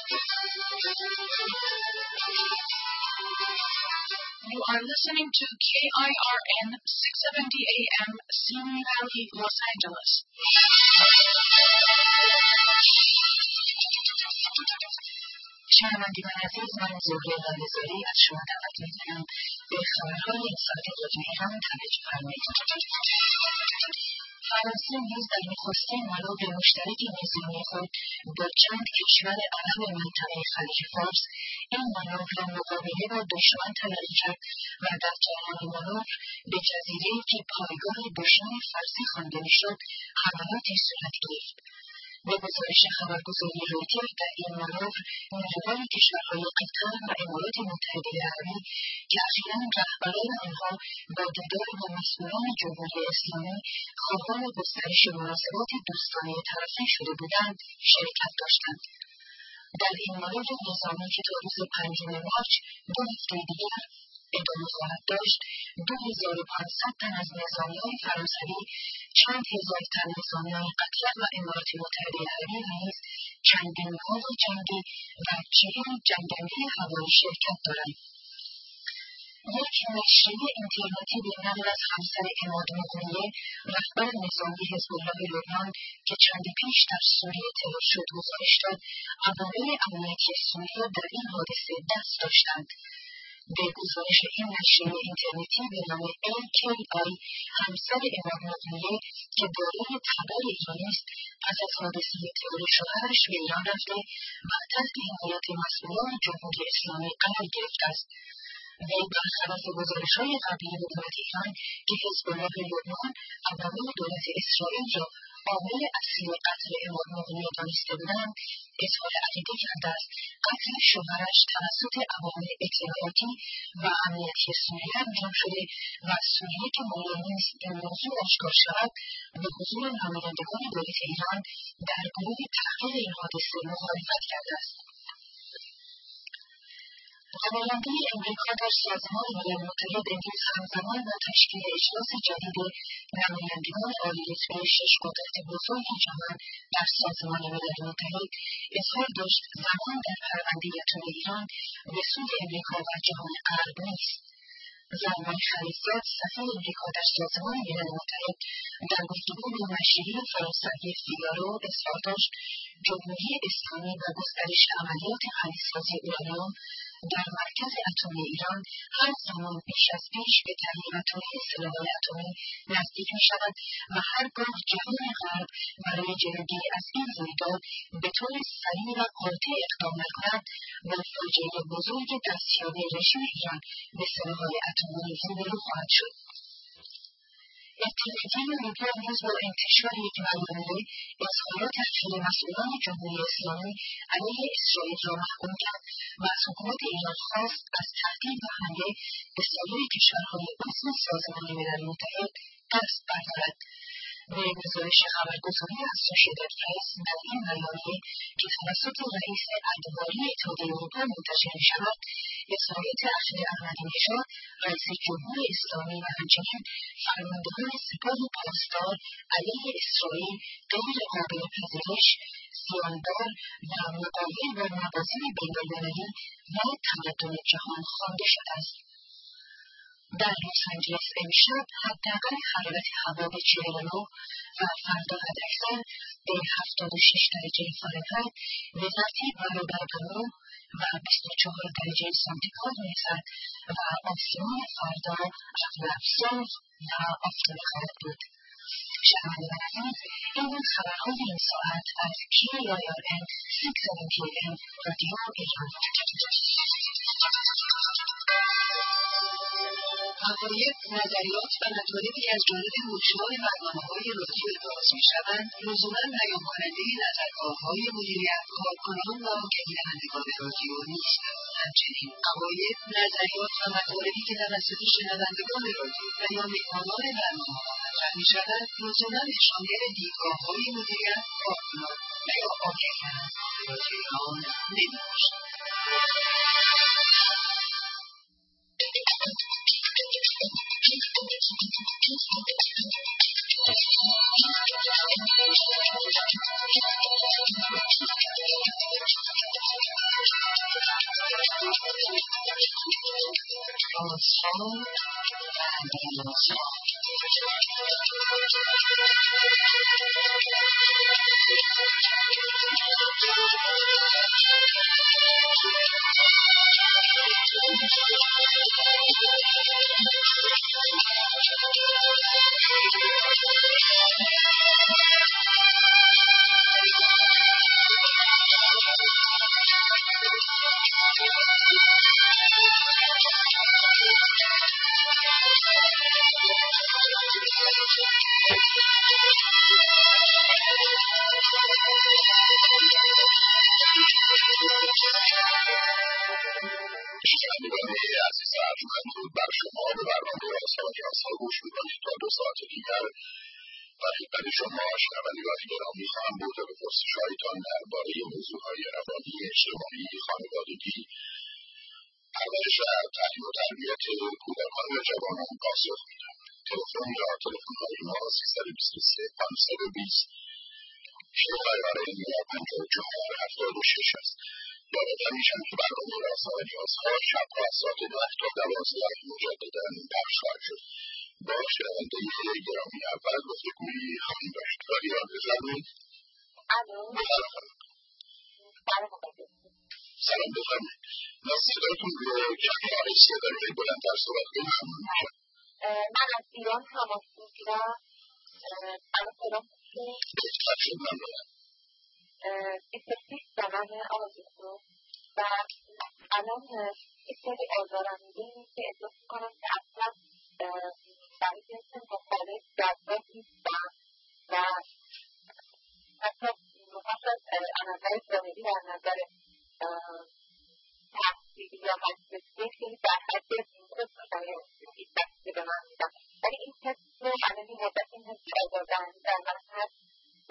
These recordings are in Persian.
You are listening to KIRN 670 AM, Simi Valley, Los Angeles. شنوندگان عزیز، من زهره لاله‌زاری از شما دعوت می‌کنم به خبرهای این ساعت رادیو ایران توجه فرمایید. فرانسه نیز در نخستین مانور مشترک نظامی خود با چند کشور عرب منطقه خلیج فارس این مانور را مقابله با دشمن تلقی کرد و در جریان مانور به جزیره‌ای که پایگاه دشمن فارسی خوانده می‌شد حملاتی صورت گرفت. به گزارش خبرگزاری رویترز در این مانور نیروهای کشورهای قطر و امارات متحده عربی که اخیراً رهبران آنها با دیدار با مسئولان جمهوری اسلامی خواهان گسترش مناسبات دوستانه طرفین شده بودند شرکت داشتند. در این مانور نظامی که تا روز 5 مارس 2 هفته دیگر ادامه خواهد داشت 2500 تن از نظامیان فرانسوی، چند هزار تن نظامیان قطر و امارات متحده عربی و نیز چندین گاو جنگی و 40 جنگنده هوایی شرکت دارند. یک نشریه اینترنتی به نقل از همسر عماد مغنیه رهبر نظامی حزب الله لبنان که چندی پیش در سوریه ترور شد گزارش داد عوامل امنیتی سوریه در این حادثه دست داشتند. به گزارش این نشریه اینترنتی به نام AKI همسر عماد مغنیه که دارای تبر ایرانی است پس از حادثه ترور شوهرش به ایران رفته و تحت حمایت مسئولان جمهوری اسلامی قرار گرفته است. وی برخلاف گزارش‌های قبلی حکومت ایران که حزب الله لبنان عوامل دولت اسرائیل را عامل اصلی قتل عماد مغنیه دانسته بودند، اظهار عقیده کرده است قتل شوهرش توسط عوامل اطلاعاتی و امنیتی سوریه انجام شده و سوریه که مایل نیست این موضوع آشکار شود به حضور نمایندگان دولت ایران در گروه تحقیق این حادثه مخالفت کرده است. نماینده امریکا در سازمان ملل متحد امروز همزمان با تشکیل اجلاس جدید نمایندگان عالی‌رتبه 6 قدرت بزرگ جهان در سازمان ملل متحد اظهار داشت زمان در پرونده اتمی ایران به سوی امریکا و جهان غرب نیست. زلمای خلیلزاد سفیر امریکا در سازمان ملل متحد در گفتگو با نشریه فرانسوی فیگارو اظهار داشت جمهوری اسلامی و گسترش عملیات خلیزسازی اورانیوم در مرکز اتمی ایران هر زمان بیش از پیش به تهیه و تولید سلاح‌های اتمی نزدیک می‌شود و هرگاه جهان غرب برای جلوگیری از این رویداد به طور سریع و قاطع اقدام نکند با فاجعه بزرگ دستیابی رژیم ایران به سلاح‌های اتمی روبرو خواهد شد. اتحادیه اروپا امروز با انتشار یک بیانیه اظهارات اخیر مسئولان جمهوری اسلامی علیه اسرائیل را محکوم کرد و از حکومت ایران خواست از تهدید و حمله به سایر کشورهای عضو سازمان ملل متحد دست بردارد. به گزارش خبرگزاری اسوشییتد پرس در این بیانیه که توسط رئیس ادواری اتحادیه اروپا منتشر می‌شود اظهارات اخیر احمدی‌نژاد رئیس جمهور اسلامی و همچنین فرماندهان سپاه پاسدار علیه اسرائیل غیرقابل پذیرش، زیانبار و مقاوم با موازین بین‌المللی و تمدن جهان خوانده شده است. در لس آنجلس امشب حداقل حرارت هوا به 49 و فردا حداکثر به 76 درجه فارنهایت به ترتیب برابر با 9 و 24 درجه سانتیگراد می‌رسد و آسمان فردا اغلب صاف و آفتابی خواهد بود. شنوندگان عزیز، این بود خبرهای این ساعت از KIRN 670 AM رادیو ایران. عقاید، نظریات و مطالبی که از جانب مجرای برنامه‌های رادیو ابراز می‌شوند لزوماً بیان کننده نظرگاه‌های مدیریت، کارکنان و گردانندگان رادیو نیستند. همچنین عقاید، نظریات و مطالبی که توسط شنوندگان رادیو و یا مهمانان برنامه‌ها مطرح می‌شوند لزوماً به شامل دیدگاه‌های مدیریت، کارکنان و یا آگهی‌کنندگان رادیو ایران نمی‌باشد. شنوندگان عزیز ارجمند، بر شما به برنامه رازها و نیازها گوش میکنید. تا 2 ساعت دیگر و خدمت شما شنوندگان گرامی خواهم بود و به پرسش‌هایتان درباره موضوعهای روانی، اجتماعی، خانوادگی، پرورش و تعلیم و تربیت کودکان و جوانان پاسخ میدم. تلفن‌های ما 323 520 54 است. یادآور میشم که برنامه رازها و نیازها شب‌ها از ساعت 10 تا 12 مجدداً پخش خواهد شد. با شنونده گرامی اول گفتگویی خواهیم داشت. یاد بفرمایید. الو. سلام بفرمایید. من صدایتون رو کمی آهسته دارید، بلندتر صحبت کنید ممنون میشم. من از ایران تماس میگیرم. الان صدام میشه؟ بهتر شد، ممنونم. 26 سالمه آرزو و الان یک سری آزارنده اینه که احساس میکنم که اصلا برای جنس مخالف جذاب نیستم و حتی از نظر ظاهری و از نظر تحصیلی یا هستگی خیلی در حد خوب بسته به من میدم، ولی این حس رو الان این مدت این حس آزاردهنده در من هست و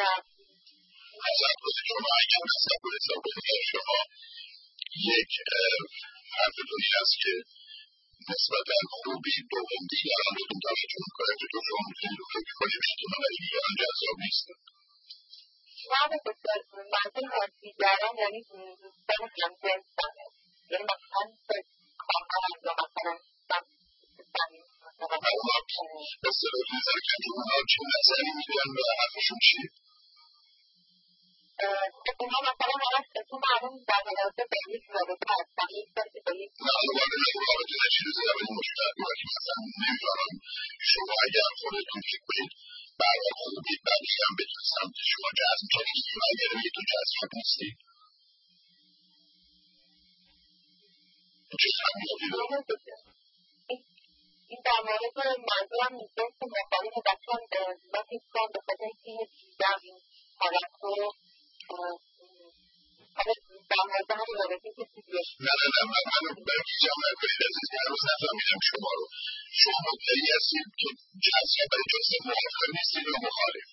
شما اگر نصب کنید شما یک حرفتون این است که نسبتاً خوبی دوم دیگران بهتون توجه میکنه که تو شما میتونید رو فکر کنید احتمال ولی دیگران جذاب نیستن. نه بسیار منظور از دیگران یعنی دوستان همجنسانه، یعنی مثلا خواهرم یا مثلا استفاده زرکن که اونا چه نظری میدن و حرفشون چیه؟ اونا مثلا تو معلوم در مورد به یک رابطه هستن، یک سرسی به یک رابطه نچیزی ولی مشکل ولی مثلا نمیدارم شما اگر خودتون فکر کنید برای خوبید بعدی هم بتون سمت شما جذب کنید و اگر تو جذب نیستید چه سمتی رو این در مورد منظورم جنس مخالف بچه‌ام من فکر کنم به خاطر اینکه دیدم این حالت رو در مورد همین رابطه که دیگه من بگیجم نکنید عزیز، من روز نفهمیدم شما رو. شما مدعی هستید که جذاب برای جنس موافق نیستید یا مخالف؟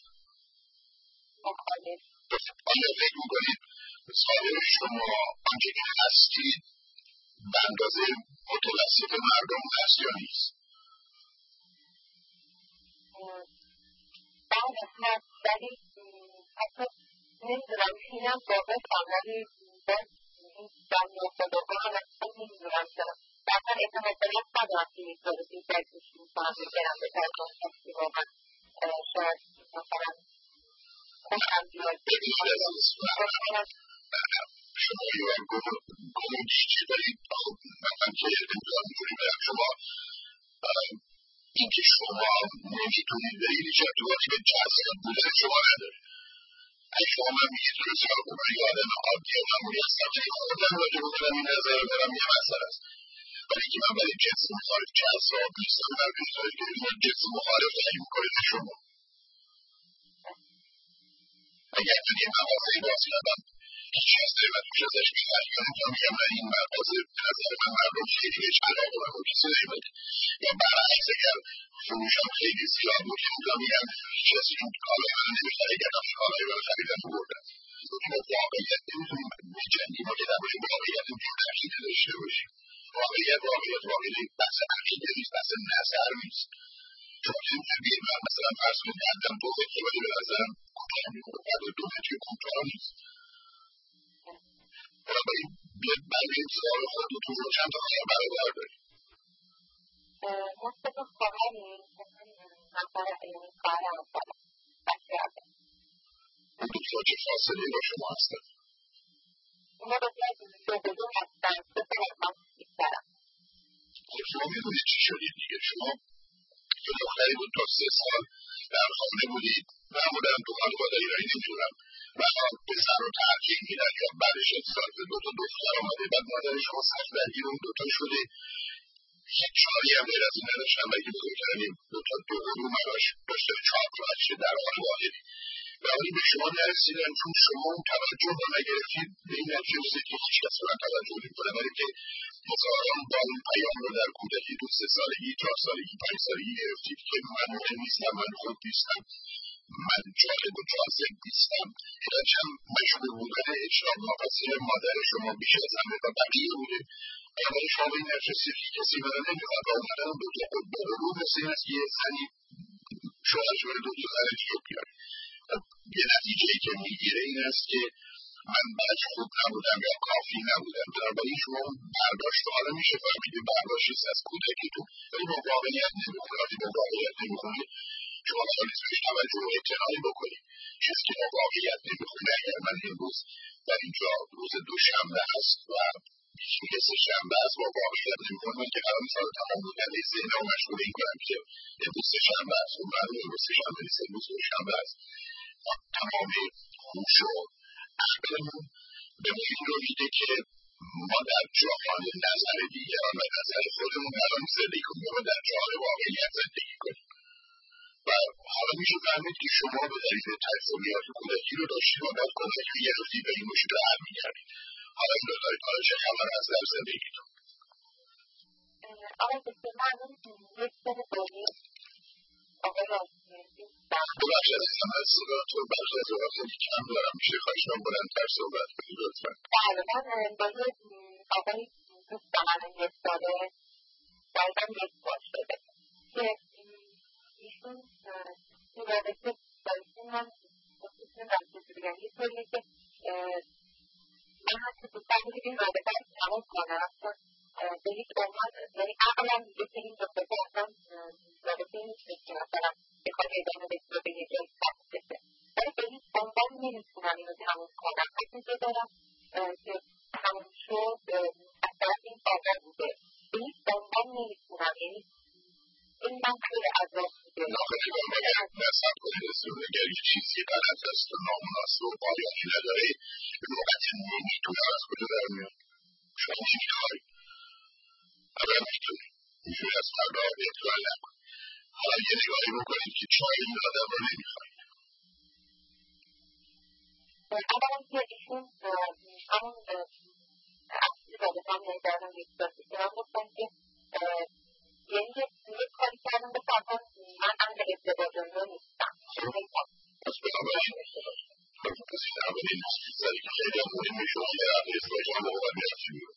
آیا فکر میکنید ظاهر شما آنچه که هستید به اندازه متوسط مردم هست یا نیست؟ بله هست، ولی حتی نمیدونم اینم واقعا ولی باز در موافقه هم اصلا نمیدونم چرا واقعا اعتماد به نفس ندارم که یک رابطه جدید شروع کنم بگرم به طرف کسی واقعا شاید مثلا خوشم بیاد شما یا گمونی که دارید مثلا که نمیدونم اینجوری برم شما این که شما نمیتونید به این ایجادواتی به جذاب بودن شما نداره. اگه شما من میگید رسیار کنم یا آدم عادی و معمولی هستم که خودم راجع بودنم این نظر دارم یه مسئله است، ولی که من برای جنس مخالف جذاب نیستم در بهتایی که این جنس مخالف تعیین میکنید شما اگر تو این مغازه باز کردم هیچ از قیمت میشه ازش میخریم یا میگم این مغازه به نظر من مردم خیلی بهش علاقه من و کسی قیمت یا برعکس اگر فروشم خیلی زیاد بود که میگم هیچ از این کالای من نمیخره اگر نفس کالای من خریدن بردن این واقعیت نمیتونیم بجنگیم و که در باید واقعیت نمیتونیم عقیده داشته باشیم. واقعیت بحث عقیده نیست، بحث نظر نیست. چون نمیتونیم من مثلا فرض کنید بندم 2 متر ولی به نظرم کوتاه میکنه بعد 2 متر کوتاه نیست. بنابراین بیاید بند انتظار خودتون رو چند تا خیلی برابر داریم. مثل خواهری که نفر یعنی خواهر اولم بچه اول اون دوتا چه فاصله با شما هستن؟ اونا دو دو هستن 3 سال از من بیشترم. خب شما میدونید چی شدید دیگه. شما یه دختری بود تا 3 سال در خانه بودید، معمولا تو خانواده‌ای رایی نمیدونم و پسر رو ترجیح میدن یا بعدش اتصال به 2 تا دختر آمده، بعد مادر شما سخت درگیر اون 2 تا شده. هیچ چاری هم غیر از این نداشتن و اگه بزرگترین 2 تا دوقلو براش داشته 4 تا بچه در حال واحدی ولی به شما نرسیدن چون شما اون توجه رو نگرفتید. به این نتیجه رسید که هیچ کس رو توجه نمی‌کنه، ولی که مطابقاً با اون پیام رو در کودکی تو 3 سالگی 4 سالگی 5 سالگی گرفتید که من مهم نیستم، من خوب نیستم، من جالب و جاذب نیستم. هرچند هم مشغول بودن اجتناب ناپذیر مادر شما بیش از همه و بقیه بوده، ولی شما به این نتیجه رسید که کسی منو نمیخواد و اومدن 2 تا دوقلو مثل این است که یه زنی شوهرش بره 2 تا زن دیگه بیاره. یه نتیجه‌ای که میگیره این است که من بچه خوب نبودم یا کافی نبودم. بنابراین شما اون برداشت رو حالا میشه فهمید برداشتی از کودکیتون ولی با واقعیت نمیخونه. وقتی با واقعیت نمیخونه شما خواهید بهش توجه و اعتنایی بکنید. چیزی که با واقعیت نمیخونه اگر من امروز در اینجا روز دوشنبه هست و میگه سه‌شنبه است با واقعیت نمیخونه من که قرار نیست تمام بودن ذهنم رو مشغول این کنم که امروز سه‌شنبه است و معلومه امروز سه‌شنبه نیست، امروز دوشنبه است. تمام هوش و عقلمون به ما این رو میده که ما در جهان نظر دیگران و نظر خودمون الان زندگی کنیم و در جهان واقعیت زندگی کنیم و حالا میشه فهمید که شما به دلیل تجربیات کودکی رو داشتید و بعد کودکی گرفتید و این مشکل رو حل می‌کردید. حالا این رو دارید حالا چه خبر از در زندگیتون؟ آقای دکتر من یک سال دومی آقای رازمیردی ببخشید عزیزم از صداتون برخی از اوقات خیلی کم دارم، میشه خواهشم بلندتر صحبت کنید لطفا. بله من با یک آقای دوست دارم یک ساله دقیقا 1 سال شده که ایشون این رابطه با ایشون من خصوصا رابطه بگم یه طوریه که من حتی دوستم میگه این رابطه رو تمام کنم چون به هیچ عنوان یعنی عقلم میگه که این رابطه اصلا رابطه نیستش که مثلا بخواد ادامه بده به یه جایی خط بشه ولی به هیچ عنوان نمیتونم اینو تمام کنم. نتیجه دارم که تمام شد از طرف این آقا بوده به هیچ عنوان نمیتونم یعنی این من خیلی عذاب بوده. ناخیلی باید نصب کنید اگر یه چیزی غلط است و نامناسب و پایانی نداره به موقت نمیتونه از کجا در میاد. شما نمیخواید اول میتونید میتونید از فردا اطلاع نکنید. حالا یه نگاهی بکنید که چای این آدم رو نمیخواید. اولا که ایشون همون اصلی رابطه هم نمیدارم یک ساسی که من گفتم که یعنی یک کاری کردم به فردا من اهل ازدواج رو نیستم. پس بنابراین پس این اولین چیزی که خیلی هم مهمه شما در اهل ازدواج هم مقابلیت چی میگه.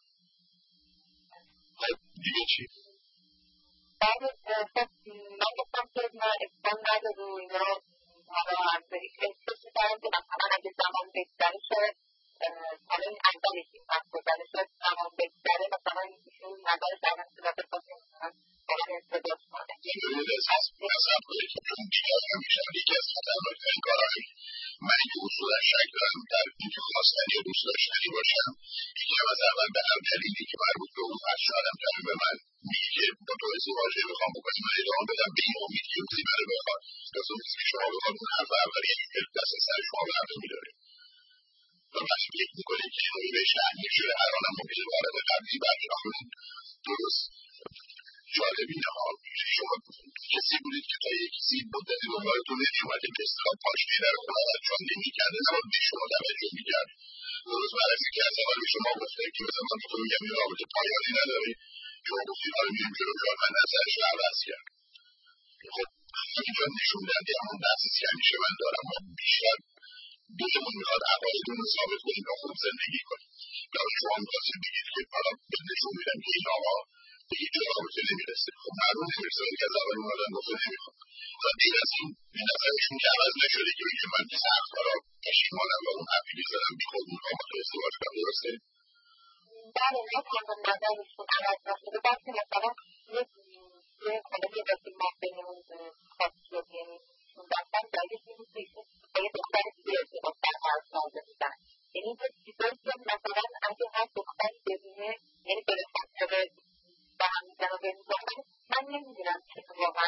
خب دیگه چی؟ بعد خب من گفتم که نه اشکال نداره و اینا حالا احساس می‌کردم که مثلا اگه زمان بگذره شاید حالا این اولش این وقت گذره شاید زمان بگذره مثلا ایشون نظرش در صورت خواهد با من ازدواج کنه. ببینید نصب کنید که چون بیشتر همیشه یکی از خطرناک‌ترین کارهای من اینکه اصولا شک دارم در اینکه خواستنی و دوست داشتنی باشم یکم از اول به هر دلیلی که مربوط به اون هست شایدم طرف به من میگه که با تو ازدواج میخوام بکنیم من ادامه بدم به این امید که روزی منو بخواد لازم نیست که شما بخواد اون حرف اولیه که دست سر شما برده میداره و وقتی فکر میکنید که این بهش تحمیل شده هر آنم ممکنه وارد قبلی برگردم درست جالبی نهار شما کسی بودید که تا یک کسی مدتی دنبالتون نمیومده که اصطلاح پاشنه در خونه بچه‌ها نمیکرده نباید به شما توجه میکرد. درست برعکس که از اول به شما گفته که مثلا من بخوام میگم این رابطه پایانی نداره شما گفتید حالا میریم جلو جان من نظرش رو عوض کرد. خب اینجا نشون دهنده همون بحثی که همیشه من دارم ما بیشتر دلمون میخواد عقایدمون رو ثابت کنیم و خوب زندگی کنیم. برای شما میخواستید بگید که حالا به نشون میدم که این آقا به هیچ رابطه نمیرسه. خب معلوم نمیرسه که از اول اومدن گفته نمیخواد. حالا دیر از این به نظرشون که عوض نشده که بگه من سخت حالا پشیمانم و اون حرفی که زدم بی خود میخوام با تو ازدواج کنم. درسته؟ بله نه تنها نظرشون عوض نشده بلکه مثلا یک که حالا یه وقتی ما بینمون خاص شد یعنی اون دستن دلیل این بود که با یه دختر دیگه ارتباط برقرار کرده بودن یعنی یه چیزایی که مثلا اگه هر دختری ببینه یعنی بره خاطره با هم میزن و بمیزن من نمیدونم که واقعا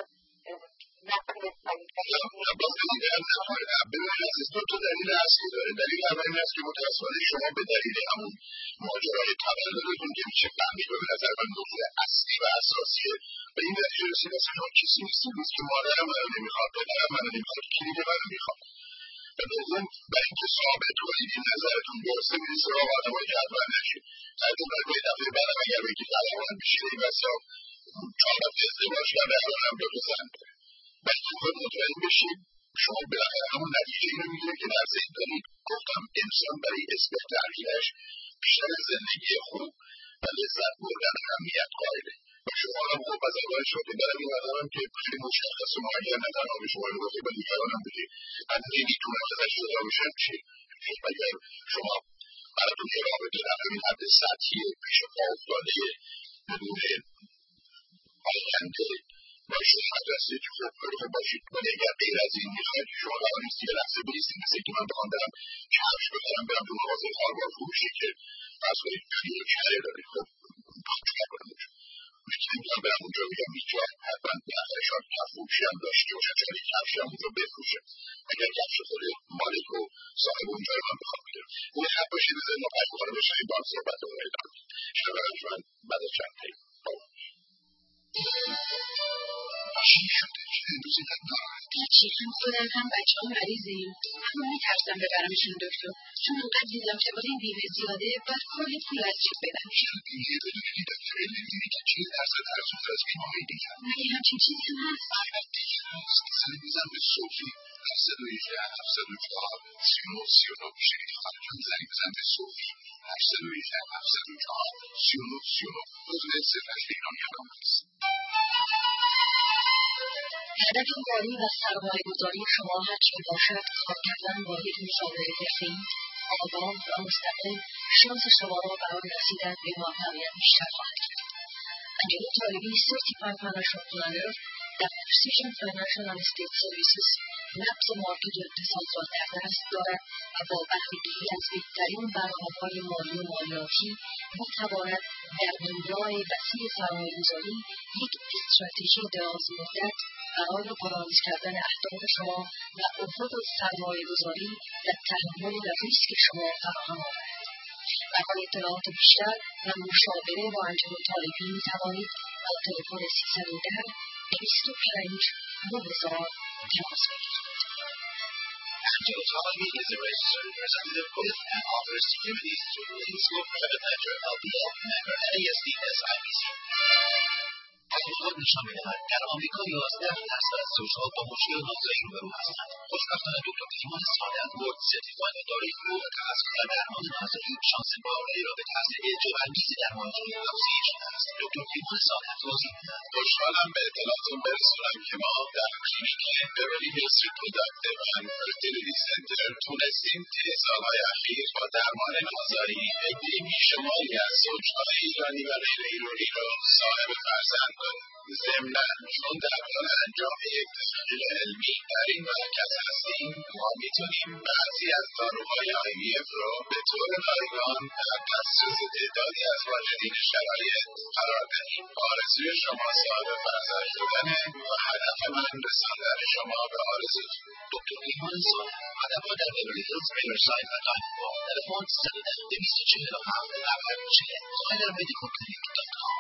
تو دلیل اصلی داره. دلیل اول این است که متأسفانه شما به دلیل همون ماجرای تولدتون که میشه فهمید و به نظر من موضوع اصلی و اساسیه به این نتیجه رسید که شما کسی نیستید که مادرم منو نمیخواد، پدرم منو نمیخواد، کلید منو میخواد. و دوم برای اینکه ثابت کنید این نظرتون درسته میرید سراغ آدمایی که حتما نشید. سرتون باید به دفعه بعدم اگر بگید طلاقان میشید این بسا 4 هفته ازدواج کرده الان هم 2 زن داره. ولی خود مطمئن بشید شما بالاخره همون نتیجه رو میگیره که در ذهن دارید. گفتم انسان برای اصلاح تغییرش بیشتر از زندگی خوب و لذت بردن اهمیت قائله و شما هم خوب از اول شده. برای این آدمم که خیلی مشخص و معین نه تنها به شما رو گفته و دیگران هم بودی من نمیتونم ازش جدا بشم چی اگر شما براتون یه رابطه در همین حد سطحی پیش پا افتاده بدون آینده باشید مدرسه که خوب خب باشید ولی اگر غیر از این میخواید که شما قرار نیست یه لحظه بایستید مثل که من بخوام برم کفش بخرم برم تو مغازه خاربار فروشی که فرض کنید فیلم کره داره خب چیکار کنم اونجا میتونم برم اونجا بگم اینجا حتما بالاخره شاید کف فروشی هم داشته باشه چون این کفشی هم اونجا بفروشه اگر کفش خود مالک و صاحب اونجا رو من بخوام بگیرم اون حق باشه بزنید ما پس بخوره بشنید با هم صحبتمون رو ادامه بدیم شنوندگان من بعد از چند دقیقه چی شده که امروز اینقدر ناراحتی؟ هم خودم هم بچه‌ها مریضیم اما میترسم ببرمشون دکتر چون اونقدر دیدم که این بیمه زیاده باید کلی پول از جیب بدم. یه بدونی که دکتر نمیدونی که 40% ارزون‌تر از بیمه‌های دیگه مگه همچین چیزی هم هست؟ البته که هست. زنگ بزن به صوفی 818 704 39 39 شنیدی خانم جان زنگ بزن به صوفی 818 704 39 39 عضو 08 ایران کلام هست. هدف کاری و سرمایه‌گذاری شما هر چه باشد کار کردن با یک مشاور حرفه‌ای آگاه و مستقل شانس شما را برای رسیدن به موفقیت بیشتر خواهد کرد. انجلی طالبی Certified Financial Planner در Precision Financial and Estate Services نبض مارکت اقتصاد را در دست دارد و با بهره‌گیری از بهترین برنامه‌های مالی و مالیاتی می‌تواند در دوره‌های وسیع سرمایه‌گذاری یک استراتژی درازمدت برای برآورد کردن اهداف شما و افق سرمایه‌گذاری و تحمل ریسک شما فراهم آورد. برای اطلاعات بیشتر و مشاوره با انجلی طالبی می‌توانید با تلفن 310 25 9000 تماس بگیرید. Angelo Talbi is a registered representative with and offers securities through Linsco Private Ledger LPL member NASD SIPC. تحقیقات نشان می‌دهد در آمریکا 11% زوج‌ها با مشکل ناظری روبرو هستند. خوشبختانه دکتر پیمان صادق بورد سرتیفاید و دارای حقوق تخصص در درمان ناظری شانس بالایی را به تحصیل جوانگیز درمانی افزایش شده است. دکتر پیمان صادق توضیح می‌دهد خوشحالم به اطلاعاتتون برسونم که ما در کلینیک برولی هیلز ریپروداکتیو اند فرتیلیتی سنتر تونستیم طی سال‌های اخیر با درمان ناظری عده‌ای بیشماری از زوج‌های ایرانی و غیر ایرانی را صاحب فرزند کنیم. ضمناً چون در حال انجام یک تحقیق علمی در این مرکز هستیم ما میتونیم بعضی از داروهای IVF را به طور رایگان در دسترس تعدادی از واجدین شرایط قرار دهیم. آرزوی شما صاحب فرزند شدنه و هدف من رساندن شما به آرزوتون. دکتر پیمان صادق هدفها در برولی هیلز ریورساید و دایموند تلفن 310 247 9040 SnyderMedicalClinic.com.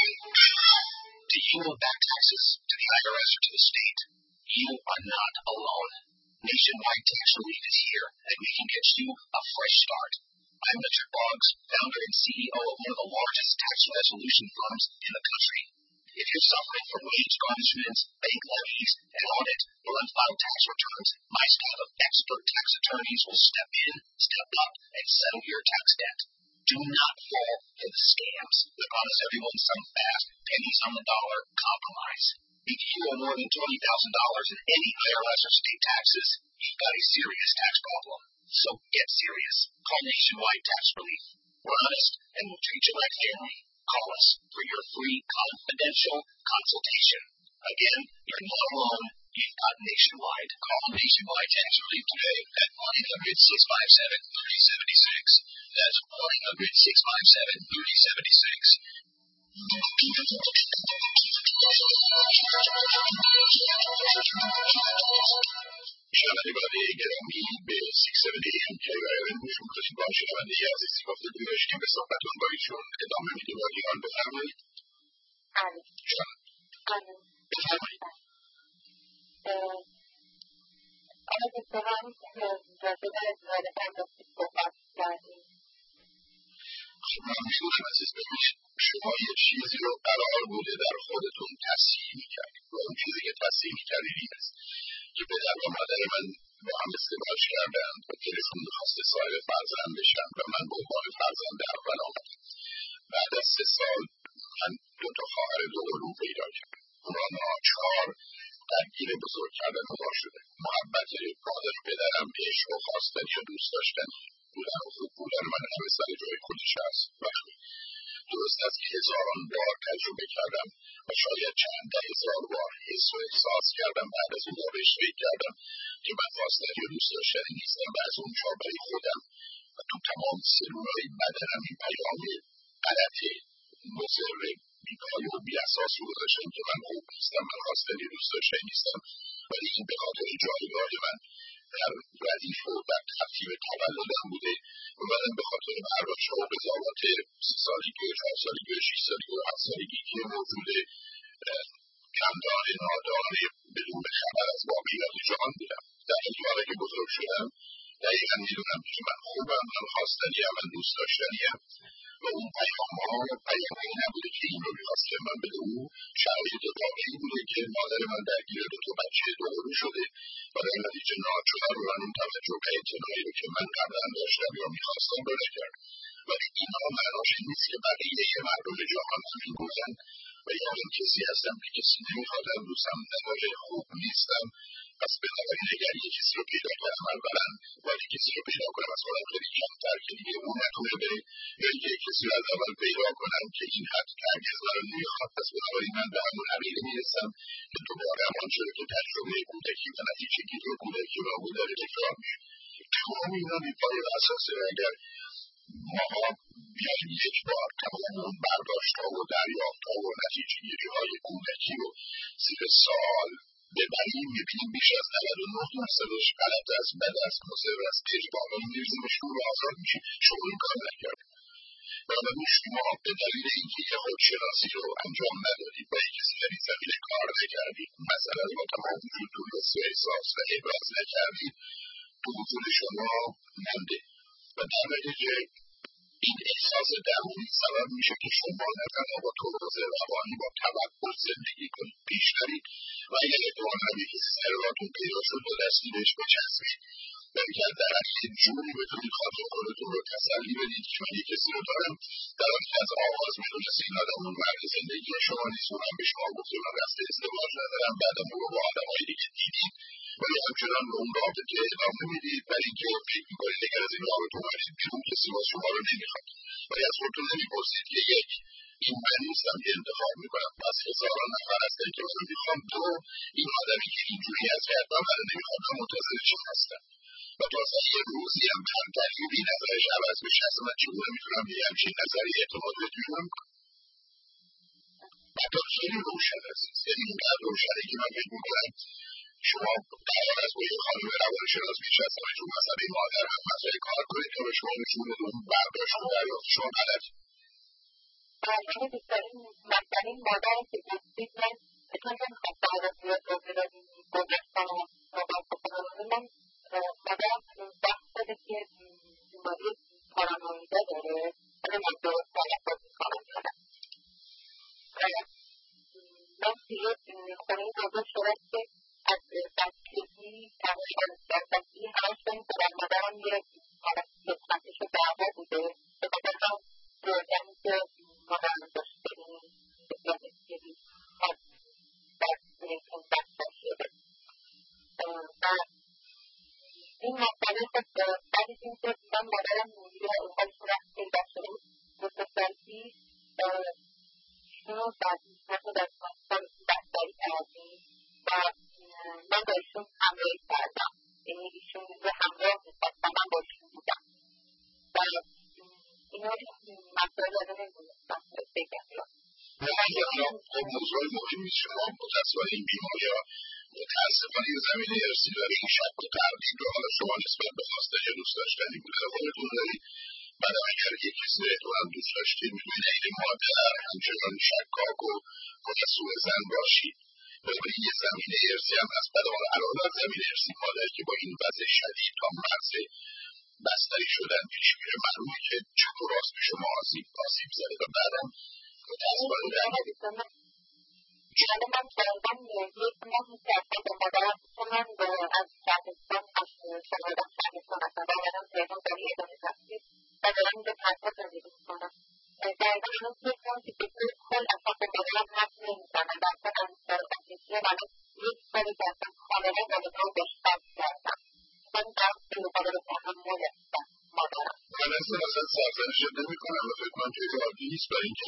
Do you owe back taxes to the IRS or to the state? You are not alone. Nationwide Tax Relief is here, and we can get you a fresh start. I'm Richard Boggs, founder and CEO of one of the largest tax resolution firms in the country. If you're suffering from wage garnishments, bank levies, an audit, or unfiled tax returns, my staff of expert tax attorneys will step in, step up, and settle your tax debt. Do not fall for the scams that promise everyone some fast, pennies on the dollar compromise. If you owe more than $20,000 in any IRS or state taxes, you've got a serious tax problem. So get serious. Call Nationwide Tax Relief. We're honest and we'll treat you like family. Call us for your free confidential consultation. Again, you're not alone. You've got Nationwide. Call Nationwide Tax Relief today at 1-800-657-3076. That's 1-800-657-3076. شنوندگان گرامی به 670 KIRN گوش میکنید. با شنونده عزیزی گفتگو داشتیم. به صحبتون با ایشون ادامه میدیم. ایران بفرمایید. بفرمایید. آقای دکتر راجع به ازدواج پرداختی صحبت کردیم. خب من میدونم عزیز، ببینید شما یه چیزی رو قرار بوده در خودتون تصحیح میکردید و اون چیزی که تصحیح میکردید این است که پدر و مادر من با هم ازدواج کردن و دلشون میخواسته صاحب فرزند بشن و من به عنوان فرزند اول آمدم. بعد از 3 سال من 2 خواهر دوقلو پیدا کردم. اونا ناچار درگیر بزرگ کردن ما شده. محبت مادر و پدرم به عشق و خواستنی و دوست داشتنی بودن و خوب بودن من همه سر جای خودش هست. درست است که هزاران بار تجربه کردم و شاید چند ده هزار بار حس و احساس کردم. بعد از اون بارش فکر کردم که من خواستنی و دوست داشتنی نیستم و از اون جا برای خودم و تو تمام سلولهای بدنم این پیام غلط مضر بیپایه و بی‌اساس رو گذاشتم که من خوب نیستم، من خواستنی دوست داشتنی نیستم. ولی این به خاطر جایگاه من در ردیف و در ترتیب تولدم بوده و منم به خاطر برداشت‌ها و قضاوت 3 سالگی و 4 سالگی و 6 سالگی و 7 سالگی که موجوده کمدان نادان بدون خبر از واقعیت جهان بودم. در این حالا که بزرگ شدم دقیقا میدونم که من خوبم، من خواستنیم، من دوست داشتنیم و اون پیام‌ها نبوده که این رو می‌خواست که من بده. اون شرایط واقعی بوده که مادر من درگیر 2 بچه دوقلو شده و در نتیجه ناچار من اون توجه به اطلاعی رو که من قبلا داشتم یا می‌خواستم رو نکرد. ولی اینها معناش این نیست که بقیه مردم جهان همین گفتن و یا من کسی هستم که کسی نمی‌خوادم دوستم نداره، خوب نیستم، پس بنابراین اگر یه کسی رو پیدا کنم اولا ولی کسی رو پیدا کنم از خودم خیلی کمتر که دیگه اون نتونه بره، یا اینکه کسی رو از اول پیدا کنم که این حد هرگز من رو نمیخواد، پس بنابراین من به همون عقیده میرسم که دوباره همان شده که تجربه کودکی و نتیجگی رو کودکی را بود داره تکرار میشه. تمام اینا بیپای و اساسه. اگر ما بیاییم یک بار تمام اون برداشت‌ها و دریافت‌ها و نتیجه‌گیری‌های کودکی رو زیر سوال ببریم می‌بینیم بیش از 99% غلط است، بد است، مضر است، اجباری می‌ریزیمش رو آزاد میشیم. شما این کار نکردید. بنابراین شما به دلیل اینکه یه خودشناسی رو انجام ندادید و یک کسی در این زمینه کار نکردید، مثلا با تمام وجودتون حس و احساس و ابراز نکردید، تو وجود شما مانده و در نتیجه این احساس درونی سبب میشه که شما نه تنها با توازن روانی با توکل زندگی کنید، پیش برید و اگر احتمال ندید که سر راهتون پیدا شد و دستی بهش بچسبید و اگر در یه جوری بتونید خاطر خودتون رو تسلی بدید که من یه کسی رو دارم در حالی که از آغاز میدونست این آدم اون مرد زندگی شما نیست، اونم به شما گفته من قصد ازدواج ندارم، بعدم رو با آدم‌های دیگه دیدید ولی همچنان به اون رابطه ادامه میدید برای اینکه فکر میکنید اگر از این رابطه اومدید بیرون کسی با شما رو نمیخواد. ولی از خودتون نمیپرسید که یک این من نیستم که انتخاب میکنم، پس هزاران نفر هستن که من میخوام، تو این آدمی که اینجوری از حتما من نمیخوام من منتظر چون هستم و تازه یه روزی هم به هم دلیلی نظرش عوض بشه اصلا من چگونه میتونم یه همچین نظری اعتماد بگیرم. مطلب خیلی روشن است، یعنی اینقدر روشنه که من فکر میکنم شما قرار است با یه خانم روانشناس میشستم چون مسئله مادر هم مسئله کار کنید تا به شما نشون بده اون برداشت و دریافت شما غلط. این بیشترین مسئله مادری که گفتید من چون نمیخواستم از زیاد توضیح بدیم گذاشتم و صحبت بکنم. من مادرم وقت داده که بیماری پارانویده داره ولی من درست تلفظ میکنم کنم. من توی خونه بزرگ شدم که از بچگی بچگی همش داریم که در مادرم یه لطفتش دعوا بوده به خاطر هم بردن که مادرم داشت بدونیم به بسیاری از این بچه شده و این مسئله خود بعد از این که من مادرم مولیه اونهایی که وقت پیدا شده بود متسلسی اینا مسائل رو نمیدونستم بگم یا خب موضوع مهمی شما متاسفانه این بیماری ها متاسفانه یه زمینه ارثی داره. این شک و تردید رو حالا شما نسبت به خواسته یا دوست داشتنی بوده خودتون دارید. بعد اگر یک کسی رو احتمالاً دوست داشتید می‌بینید این مادر همچنان شکاک و سوء ظن باشید. بنابراین یه زمینه ارثی هم هست. بعد علاوه بر زمینه ارثی مادری که با این وضع شدید تا مرز بستری شدن پیش میره، معلومه که چپ و راست به شما آسیب زده و بعدم متاسفانه در حالا من کردم یک ماه می‌کردم با مادرم که من از شهرستان شمردم شهرستان اصلا برگردم تهران برای ادامه تحصیل و دارم اینجا تنها زندگی می‌کنم. دقیقا هنوز فکرم که به طور کل اصلا به مادرم حرف نمی‌زنم و اصلا از آتیسیه من یک سالی که اصلا کاملا مادرم رو بهتر کردم. من دارم به مقابل تحمل هستم مادرم. من اصلا سرزنشت نمی‌کنم و فکر کنم که عادی نیست برای اینکه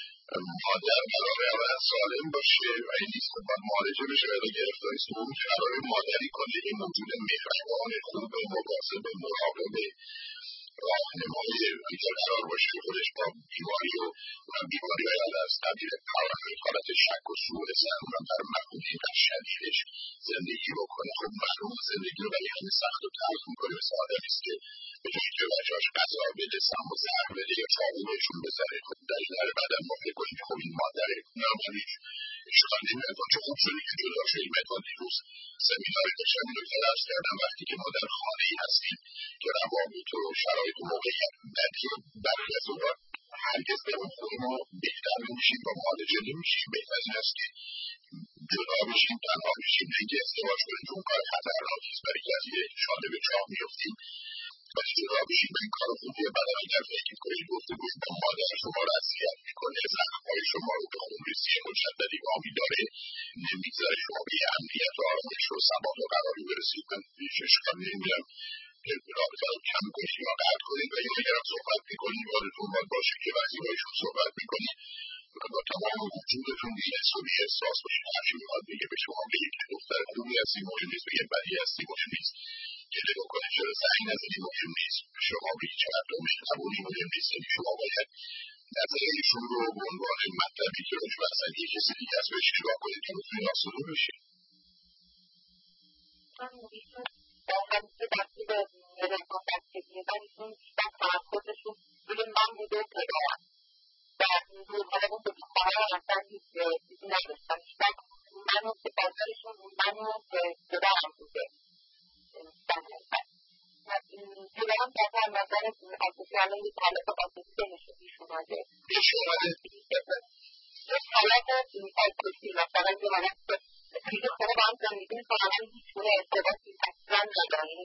مادر قراره اول سالم باشه و این نیست که باید معالجه بشه و گرفتاری سموم قراره مادری کنه این موجود مهربان خوب مواظب مراقبه راهنمای اگر قرار باشه خودش با بیماری و بیماری های از تبدیل حالت شک و سوء ظن و در مقوله شدیدش زندگی بکنه. خب معلوم زندگی رو برای همه سخت و تلخ میکنه. مثل آدمی است که به جایی که بچه‌هاش غذا بده سم و زهر بده یا چاقو بهشون بزنه، خب در این حال بعدم ما فکر کنیم که خب این مادره نامنیش اشکال نمیاد چه خوب شدی که جدا شدی. مثلا دیروز سمیناری داشتم اینو که درس کردم وقتی که ما در خانه‌ای هستیم که روابط و شرایط و موقعیت بدی و برخی از اوقات هرگز به اون خود ما بهتر نمیشیم و معالجه نمیشیم. بهتر این است که جدا بشیم، تنها بشیم، نه اینکه ازدواج کنیم که اون کار خطرناکی است برای کسی که شانه به چاه می‌افتیم. ولی جدا بشیم و این کار خوبیه. بعد اگر فکر کنید گفتگوی با مادر شما رو اذیت میکنه، زخم‌های شما رو به خونریزی مجددی وامی داره، نمیگذاره شما به یه امنیت و آرامش و ثبات و قراری برسید، من هیچ اشکالی نمی‌بینم که رابطه رو کم کنید یا قطع کنید و یا اگر هم صحبت میکنید یادتون باید باشه که وقتی باشون صحبت میکنید با تمام وجودتون بی‌حس و بی‌احساس باشید. هرچی میخواد بگه به شما بگه که دختر خوبی هستی مهم نیست، بگه بدی هستی مهم نیست، گله بکنید چرا زنگ نزدی مهم نیست، شما به هیچ قدر و مهربونی مهم نیست. یعنی شما باید نظر ایشون رو به عنوان مطلبی که راجع به اصلا یک کسی دیگه از بهش نگاه کنید که میتونید آسوده بشید. همیشه وقتی به رفاه بستگی میدن ایشون بیشتر تمرکزشون روی من بوده و پدرم و حالا اون دوتا خواهرم اصلا هیچ چیزی نداشتن. بیشتر من و سپاسدارشون من و پدرم بوده. پدرم تحت نظر عاطفی الان یک حالت عاطفی بینشون پیش اومده. یک حالت عاطفی مثلا یه حالت دیگه خونه با هم زندگی میکنم من هیچ گونه ارتباطی اصلا ندارم.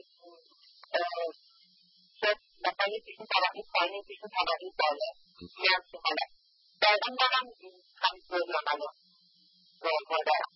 شاید مثلا یکیشون طبقه پایین یکیشون طبقه بالا یه همچین حالت. دقیقا منم همینطوری الان با مادرم.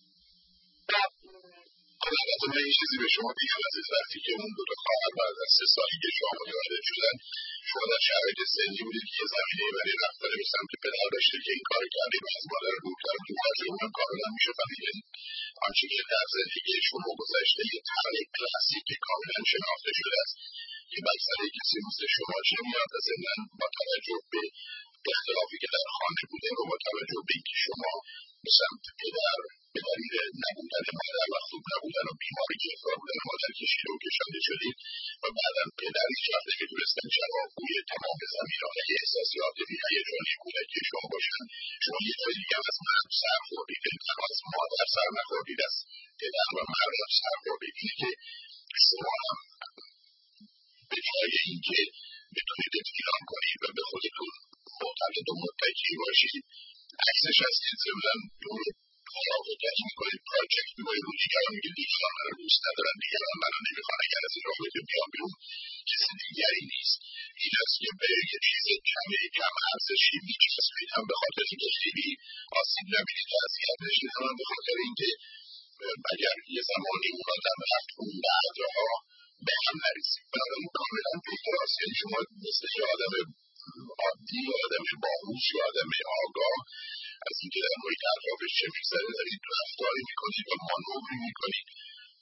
البته من این چیزی به شما بگم عزیز، وقتی که اون دوتا خواهر بعد از 3 سالی که شما متولد شدن شما در شرایط سنی بودید که یه زمینه‌ای برای رفتن به سمت پدر داشتید که این کار کردید و از مادر دورتر و دورتر شد. اونم کاملا میشه فهمید آنچه که در زندگی شما گذشته یه طرح کلاسیک کاملا شناخته شده است که بر سر کسی مثل شما چه میاد و ضمناً با توجه به اختلافی که در خانه بوده و با توجه به اینکه شما به سمت پدر به دلیل نبودن مادر و خوب نبودن و بیماری گرفتار بودن مادر کشیده و کشانده شدید و بعدا پدر هیچ وقت نمیتونستن جوابگوی تمام زمینه‌های احساسی عاطفی هیجانی کودکی شما باشن. شما یه جای دیگه هم از مرد سر خوردید، از مادر سر نخوردید، از پدر و مرد سر خوردید. اینه که شما هم به جای اینکه بتونید اطمینان کنید و به خودتون معتقد و متکی باشید عکسش هستید ضمناً دور رابطه‌ای میکنید، پراجکت میکنید رو دیگران میگید دیگران من رو دوست ندارن، دیگران من رو نمیخوان، اگر از این رابطه بیام بیرون کسی دیگری نیست. این است که به یه چیز کم ارزشی میچسبید، هم به خاطر اینکه خیلی آسیب نبینید و اذیت نشید، هم به خاطر اینکه اگر یه زمانی اون آدم رفت اون بعدها به هم نرسید. بنابراین کاملا پیداست. یعنی شما مثل یه آدم عادی، آدم باهوش، آدم آگاه از اینکه در محیط اطرافش چه می‌گذره دارید رفتاری می‌کنید و مانوری می‌کنید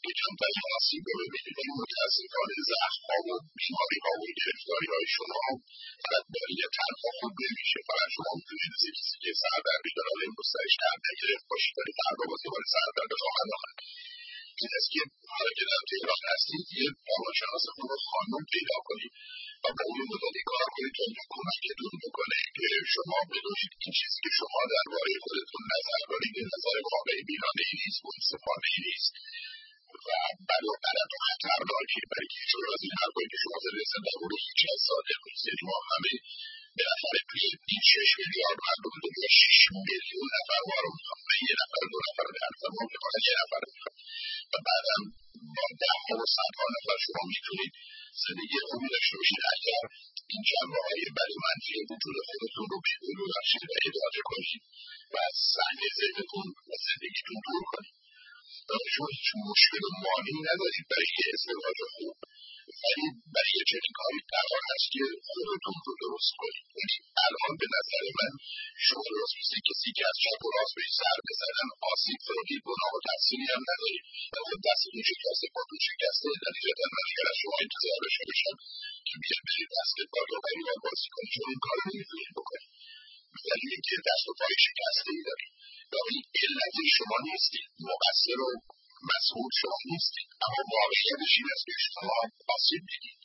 که کمترین آسیب رو ببینید. این متاسفانه زخم‌ها و بیماری‌ها و گرفتاری‌های شما فقط دلیل تنها خوب نمیشه. فقط شما میتونید مثل کسی که سردردی داره امروز سرش درد نگرفت باشید ولی فردا باز دوباره سردرد خواهد آمد. این است که حالا که در تهران هستید یه روانشناس خوب خانم پیدا کنید و با اون مدلی کار کنید تا اون کمکتون بکنه که شما بدونید این چیزی که شما درباره خودتون نظر دارید این نظر واقعی بینانه‌ای نیست، منصفانه‌ای نیست و بلافر تو خطرناکه. برای که هیچ از این حرفایی که شما زده در مورد هیچ از صادق نیست. یعنی ما همه بالاخره توی این 6 میلیارد مردم دنیا 6 میلیون نفر ما رو میخوام و یه نفر دو نفر رو در زمان میخوام یه نفر رو میخوام و بعدم با ده‌ها و صدها نفر شما میتونید زندگی خوبی داشته باشید اگر این جنبه‌های بد و منفی وجود خودتون رو ببخشید و اداره کنید و از سهم ذهنتون و زندگیتون دور کنید. شما هیچ مشکل و مانعی ندارید برای یه ازدواج خوب، ولی برای چنین کاری قرار هست که خودتون رو درست کنید. یعنی الان به نظر من شما درست مثل کسی که از چپ و راست بهش سر بزنن آسیب خوردید، گناه و تقصیری هم ندارید و خود دستتون شکسته پاتون شکسته. نتیجتا من اگر از شما انتظار داشته باشم که بیاید برید بسکتبال یا والیبال بازی کنید شما این کار رو نمیتونید بکنید به دلیل اینکه دست و پای شکسته‌ای دارید. این علت شما نیستید، مقصر و مسئول شما نیستید، اما واقعیتش این است که شما آسیب دیدید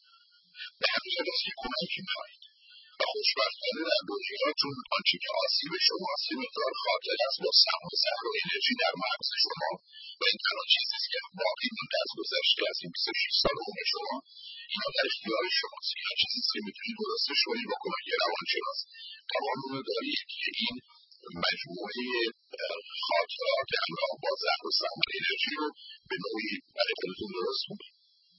به همین جهت که کمک می‌خواهید و خوشبختانه در دنیا چون آنچه که آسیب شماست یه مقدار خاطر است با سهم و سهر و انرژی در مغز شما و این تنها چیزی است که باقی مونده از گذشته از این 26 سال عمر شما. اینا در اختیار شماست. اینا چیزی است که میتونید درستش کنید با کمک روانشناس. توان رو دارید که این مجموعه خاطرات همراه با زهر و سهم و انرژی رو به نوعی برای خودتون درست کنید.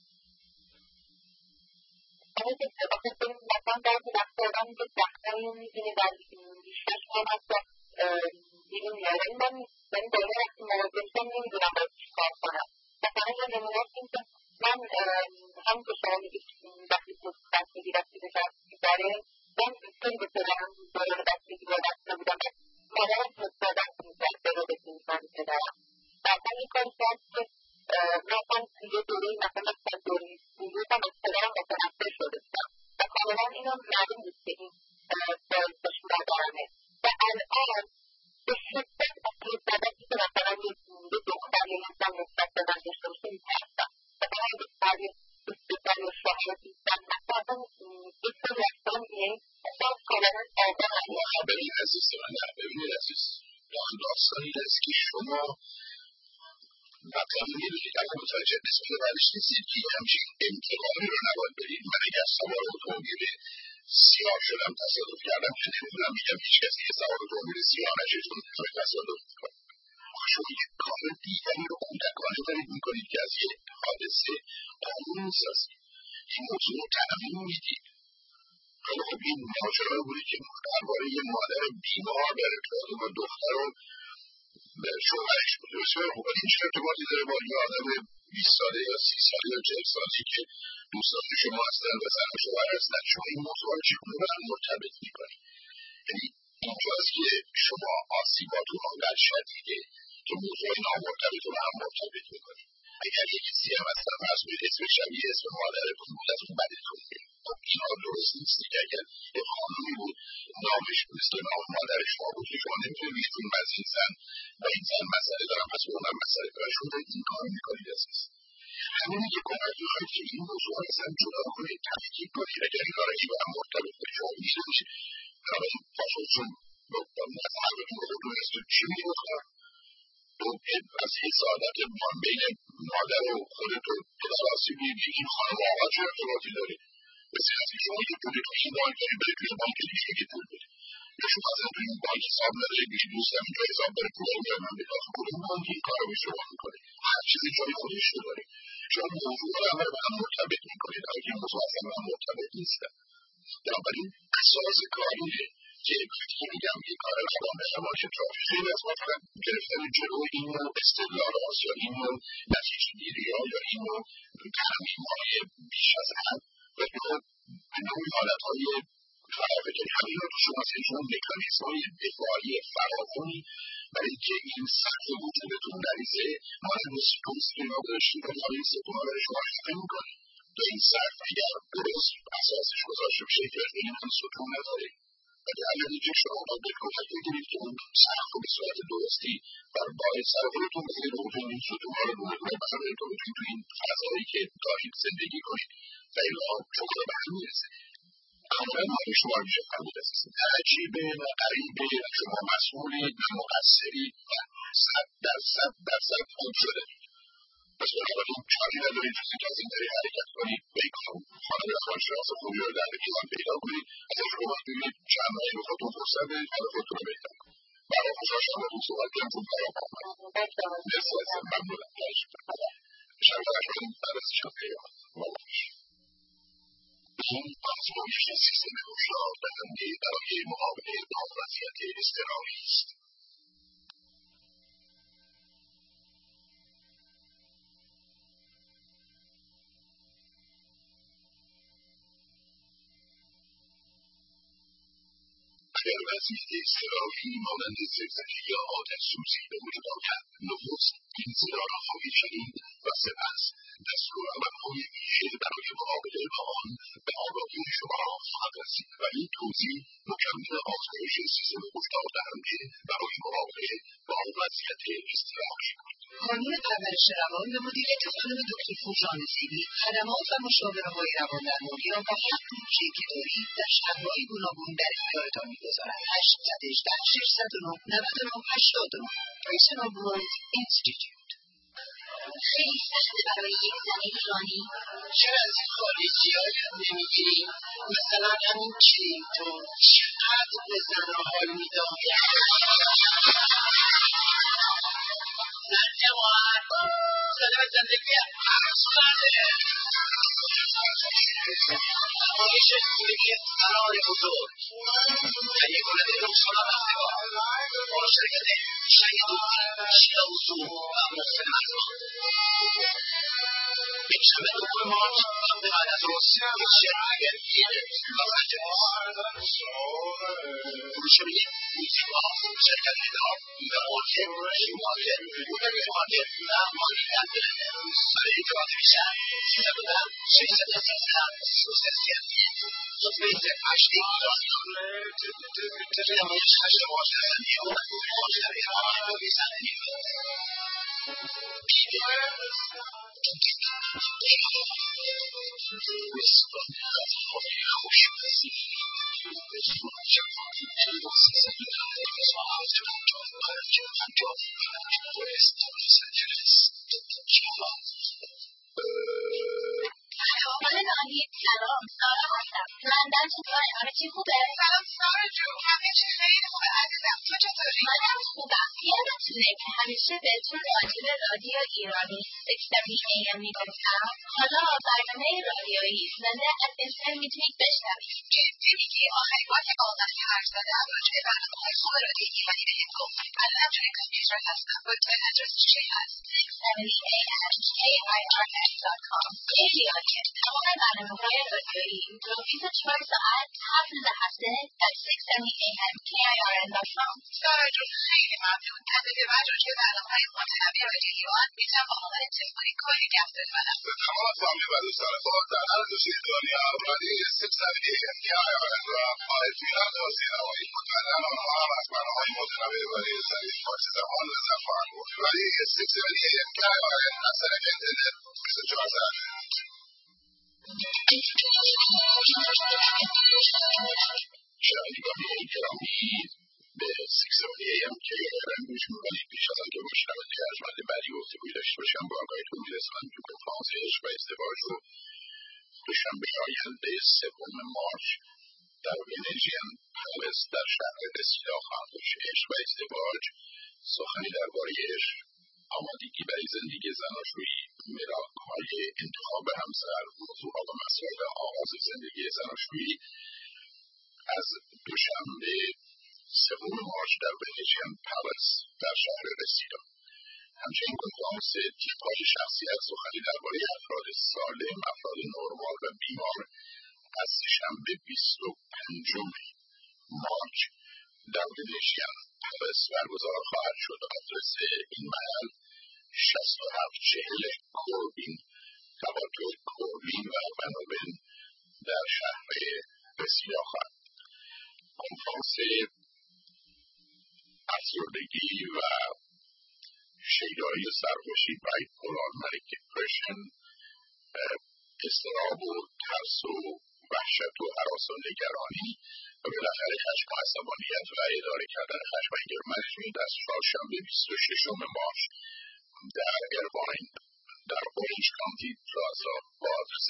آقای دکتر آخه کنید مثلا بعضی وقتا آدم که زخمایی رو می‌بینه در بیشتر شما حتی بیرون میاره. من داره وقتی مواجهشم نمیدونم باید چی کار کنم. مثلا یه نمونه است این که من هم که شما میگید وقتی بستگی وقتی به شخصی داره من خیلی به پدرم دوران بستگی وابسته بودم و مادرم مصادف می‌کرد به رو بکنید من پدرم مثلا این کاری کرد که مثلا یه دوره‌ای مثلا دوره بزرگم از پدرم متنفر شده بودم و کاملا اینو معلوم بود که این باعث داشت مادرمه و الان به شدت از مصادفی که مثلا یه دختر یا یه زن نسبت به من داشته باشه می‌ترسم. مثلا اگه بعضی استثار یا شاهد دیدم مثلا یه سری اصلا یعنی اصلا کاملا آگاه ببین عزیز من ببینید عزیز داستانی است که شما مطمئن میدونید اما متوجه نسبت بعدش نیستید که همچین انتقامی رو نباید برید. من اگر سوار اتومبیل سیاه شدم تصادف کردم که نمیدونم میگم هیچ کسی که سوار اتومبیل سیاه نشه چون میتونه تصادف کنه. شما یک کار دیگری رو کودکانه دارید میکنید که از یک حادثه قانون میسازید. این موضوع رو تعمیم میدید. خیلی خب این ماجرا بوده که درباره یه مادر بیمار در ارتباط با دختر رو شوهرش بوده. بسیار خوب این چه ارتباطی داره با یه آدم 20 ساله یا 30 ساله یا 40 ساله که دوستان شما هستن و زن و شوهر هستن؟ شما این موضوع رو چگونه به هم مرتبط میکنید؟ یعنی اینجاست که شما آسیباتون آنقدر شدیده که موضوع نامرتبط رو به هم مرتبط میکنید. اگر یک کسی هم اصلا فرض کنید اسم شبیه اسم مادرتون بود از اون بدتون میاد. خب اینا درست نیست دیگه. اگر یه خانومی بود نامش مثل نام مادر شما بود که شما نمیتونید این از این زن و این زن مسئله دارم پس به اونم مسئله دارم شما دارید این کار میکنید اساس همینی که کمک میخواید که این موضوع اصلا جدا کنید تفکیک کنید. اگر اینا رو به هم مرتبط کنید شما میدونید برای فاشلشون مذهبتون رو دونستون چی میگفتن از این سعادت بین مادر و خودت و پسراسی میدید این خانم آقا چه ارتباطی داره؟ مثل از که شما یه پولی تو این بانک دارید برید توی بانک دیگه یه پول بدید یا شما اصلا توی این بانک حساب ندارید بگید دوستم اینجا حساب داره پول رو بیارم بگید کدوم بانک این کار رو به شما میکنه؟ هر چیزی جای خودش رو داره. شما موضوع رو همه به هم مرتبط میکنید اما این موضوع اصلا به هم مرتبط نیستن. بنابراین اساس کار اینه که وقتی میگم این کار روان روانشناسی خیلی از ما فقط گرفتن جلوی این نوع استدلال هاست یا این نوع نتیجه گیری ها یا این نوع ترمیم های بیش از حد و یا به نوعی حالت های خرافه که همین رو تو شما سه جون مکانیزم های دفاعی فراوانی برای اینکه این سطح وجودتون نریزه ما امروز توصیه ما داشتیم و این ستون رو شما خفه میکنیم تو این سطح اگر درست اساسش گذاشته بشه که این هم ستون نداره ولی اگر دیگه شما باید به کمک بگیرید که اون سطح رو به صورت درستی بر باید سر خودتون بزنید و بکنید این ستون ها رو بکنید مثلا تو بتونید تو این فضایی که دارید زندگی کنید و این شما رو به هم میرسه کاملا مالی شما رو میشه فهمید اساسا عجیبه و غریبه و شما مسئولید و مقصرید و 100% خوب شده پس بنابراین چاری ندارید جز اینکه از این طریق حرکت کنید و یک خانم روانشناس خوبی رو در ایران پیدا کنید ازش رو باید ببینید چند ماهی رو خودتون فرصت بدید حال خودتون رو بهتر کنید برای خوشحال شما رو صحبت کنم خوب برای آمد مرسی عزیزم ممنونم شما فرشمانید بررسی شد پیدا این آزمایش سیستم هوشیار دهنده برای مقابله با وضعیت اضطراری است. اگر وضعیت اضطراری مانند زلزله یا آتش‌سوزی به وجود آمد، نخست این ستاره‌های شدید و سپس دستورالعمل‌های ویژه برای مقابله با آن به آگاهی شما خواهد رسید و این توضیح مکمل آزمایش سیستم هشدار دهنده برای مقابله با وضعیت اضطراری بود. خانم پرورش روان به مدیریت خانم دکتر فوزان نصیری خدمات و مشاوره‌های روان‌درمانی را با هر بودجه‌ای که دارید در شب‌های گوناگون در اختیارتان می‌گذارد. 818 609 99 89 Personal Growth Institute. خیلی سخته برای یک زن ایرانی. چرا از این خارجی‌ها یاد نمی‌گیری؟ مثلا همین کلینتون چقدر به زن‌ها حال می‌داد. زن جوان سلام زندگی افسانه نمایش زندگی قرار بزرگ تهیه کننده رکسانا رستگار با شرکت شهیدالدین شیدا وضوح و محسن مرزبان یکشنبه 2 مارس وقت بعد از ظهر شرکت لس آنجلس فروش بلیط موزیک باکس شرکت هدار ایده مارکت شیو مارکت بودنیز مارکت و مانی دنده برای اطلاعات بیشتر 310 613 خطبه 08 ایران توی نمایش 8 مارس در سندیگو مارس در احتمال سندیگو رسوان غذاهای خوشمزه من ناهید سلام سارا هستم. لندن چطوره؟ همه چی خوبه؟ سلام سارا جون همه چی خیلی خوبه عزیزم تو چطوری؟ منم خوبم. یادتونه که همیشه بهتون راجع به رادیو ایرانی 630 AM میگفتم؟ حالا برنامه رادیویی زنده از اینترنت میتونید بشنوید. جدی میگی آخرین بار که با آقا حرف زدم راجع به برنامه‌های خوب رادیو ایرانی بهم گفت. الانم توی کامپیوتر هستم. وبسایت ادرسش چی هست؟ 630amkirs.com. خیلی عالیه. تمام برنامه‌های رادیویی رو 24 ساعت 7 روز هفته در 630amkirs.com. سارا جون خیلی ممنون. از به بعد راجع به برنامه‌های متنوع رادیو ایران میتونم با آقای تلفنی کلی گپ بزنم. به تمام فامیل و دوستان خود در هر کجای دنیا رادیو 630 AMKIRS و اطمینان توصیه نمایید. مطمئناً آنها هم از برنامه‌های متنوع برای زنی فارسی زبان لذت خواهند برد. رادیو 630 AMKIRS از طریق اینترنت 24 ساعت. شنوندگان گرامی به 630 AMKIRS گوش می‌کنید. پیش از آنکه با شنونده ارجمند بعدی گفتگویی داشته باشم با آگاهیتون می‌رسانم که کنفرانس عشق و ازدواج رو دوشنبه آینده 3 مارس در ونژین پلس در شهر رسیدا خواهد داشت. عشق و ازدواج سخنی درباره عشق، آمادگی برای زندگی زناشویی، ملاک‌های انتخاب همسر، موضوعات و مسائل آغاز زندگی زناشویی از دوشنبه 3 مارس در ونژین پلس در شهر رسیدا. همچنین کنفرانس تیپ‌های شخصیت سخنی درباره افراد سالم، افراد نرمال و بیمار از شنبه 25 مارس در ونژین پاریس برگزار خواهد شد. آدرس این محل 6740 کوربین تقاطع کوربین و بنوبن در شهر بسیا خواهد. کنفرانس افسردگی و شیدایی و سرخوشی بایپولار مانیک دیپرشن، اضطراب و ترس و وحشت و هراس و نگرانی و بالاخره خشم و عصبانیت و اداره کردن خشم و اینگر منیجمنت از چهارشنبه 26 مارس در ایرواین در اورنج کانتی پلازا با آدرس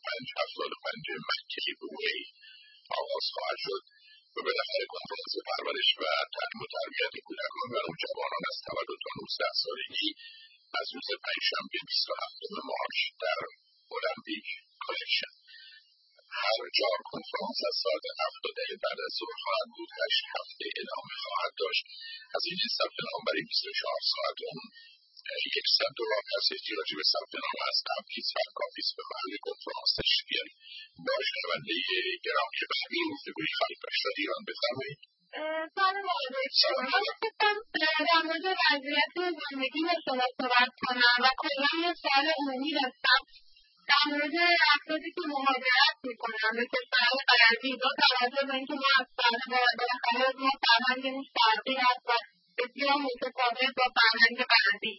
2575 مک‌کیو وی آغاز خواهد شد و بالاخره کنفرانس پرورش و تعلیم و تربیت کودکان و نوجوانان از 90 تا 19 سالگی از روز پنجشنبه 27 مارس در المپیک کالکشن. هر جا کنفرانس از ساعت 7 بعد از ظهر خواهد بود. 8 هفته ادامه خواهد داشت. هزینه ثبت نام برای 24 ساعت اون $100 هست. احتیاجی به ثبت نام از قبل نیست. هر کافی است به محل کنفرانس تشریف بیارید. با شنونده گرامی بعدی گفتگوی خواهیم داشت. ایران بفرمایید. سلام علیکم. من خواستم در مورد وضعیت زندگی با شما صحبت کنم و کلا یه سوال عمومی داشتم در مورد افرادی که مهاجرت میکنن به کشورهای غربی با توجه به اینکه ما از بالاخره ما فرهنگمون شرقی هست و بسیار متفاوت با فرهنگ غربی.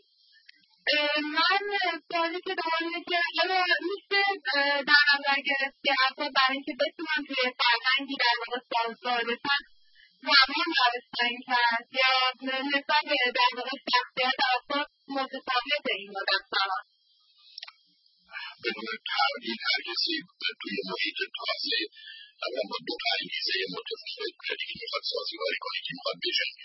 من سوالی که دارم اینه که آیا میشه در نظر گرفت که افراد برای اینکه بتونن توی فرهنگی در واقع سازگار بشن زمان داشتن کرد یا نسبت در واقع شخصیت افراد متفاوت این مدت بدون تردید هر کسی توی محیط تازه اما با دو انگیزه متفاوت که میخواد سازگاری کنه که میخواد بجنگه.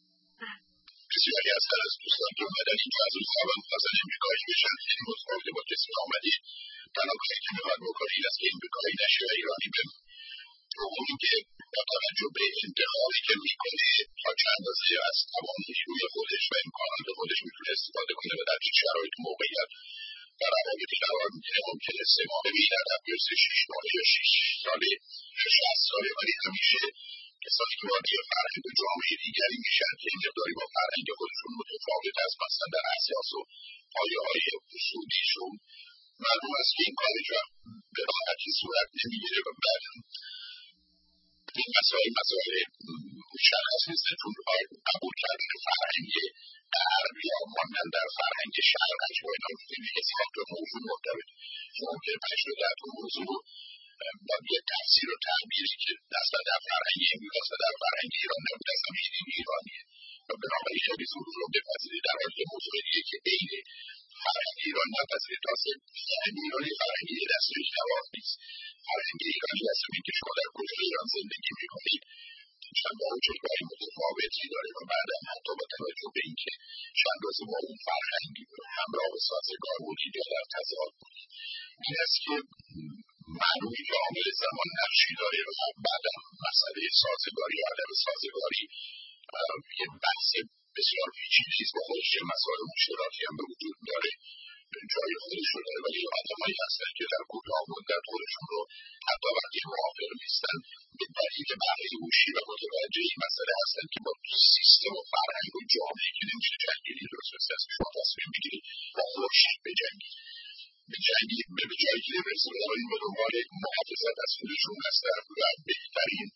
بسیاری از دوستان که اومدن اینجا از اون خوابم خواستن امریکایی بشن، خیلی متفاوته با کسی که آمدی. تنها کاری که میخواد بکنه این است که امریکایی نشه و ایرانی بمونه. دوم اینکه با توجه به انتخابی که میکنه تا چند اندازه از تمام نیروی خودش و امکانات خودش میتونه استفاده کنه و در چه شرایط موقعیت در روابطی قرار میگیره. ممکنه 3 ماهه بی‌هدف بیفته، 6 ماهه یا 6 ساله یا 60 ساله، ولی همیشه کسانی که وارد فرهنگ و جامعه دیگری میشن که این مقداری با فرهنگ خودشون متفاوت است، مثلا در اساس و پایه‌های اصولیشون، معلوم است که این کار به راحتی صورت نمیگیره و بعد این مسائل مشخص نیست چون قبول کردن فرهنگ غرب یا ماندن در فرهنگ شرق با اینا می‌بینی که ساخت به موضوع مرتبط. ممکن پشت در تو موضوع با یه تفسیر و تعبیری که اصلا در فرهنگ امریکاست و در فرهنگ ایران نبود، اصلا می‌دین ایرانیه و بنابراین خیلی زود رو بپذیرید، در حالی که موضوع دیگه که بین فرهنگ ایران نپذیرید. تازه فرهنگ ایرانی فرهنگ یه دسته جواب نیست. فرهنگ ایرانی هست که شما در کجای ایران زندگی می‌کنید چند با جایگاه متفاوتی داره و بعدم حتی با توجه به اینکه چند روز با اون فرهنگی همراه و سازگار بودید یا در تضاد بودید. این است که معلومی که عامل زمان نقشی داره و بعدم مسئله سازگاری و عدم سازگاری یه بحث بسیار پیچیده است و خودش مسائل مشکلاتی هم به وجود داره، جای خودش رو داره. ولی آدمایی هستن که در کوتاه مدت خودشون رو حتی وقتی موافق نیستن به دلیل بهره هوشی و متوجه این مسئله هستن که با سیستم و فرهنگ و جامعه که نمیشه جنگیدی درست مثل از شما تصمیم بگیرید با خورشید بجنگید به جایی که برسید این به دنبال محافظت از خودشون هستن و بهترین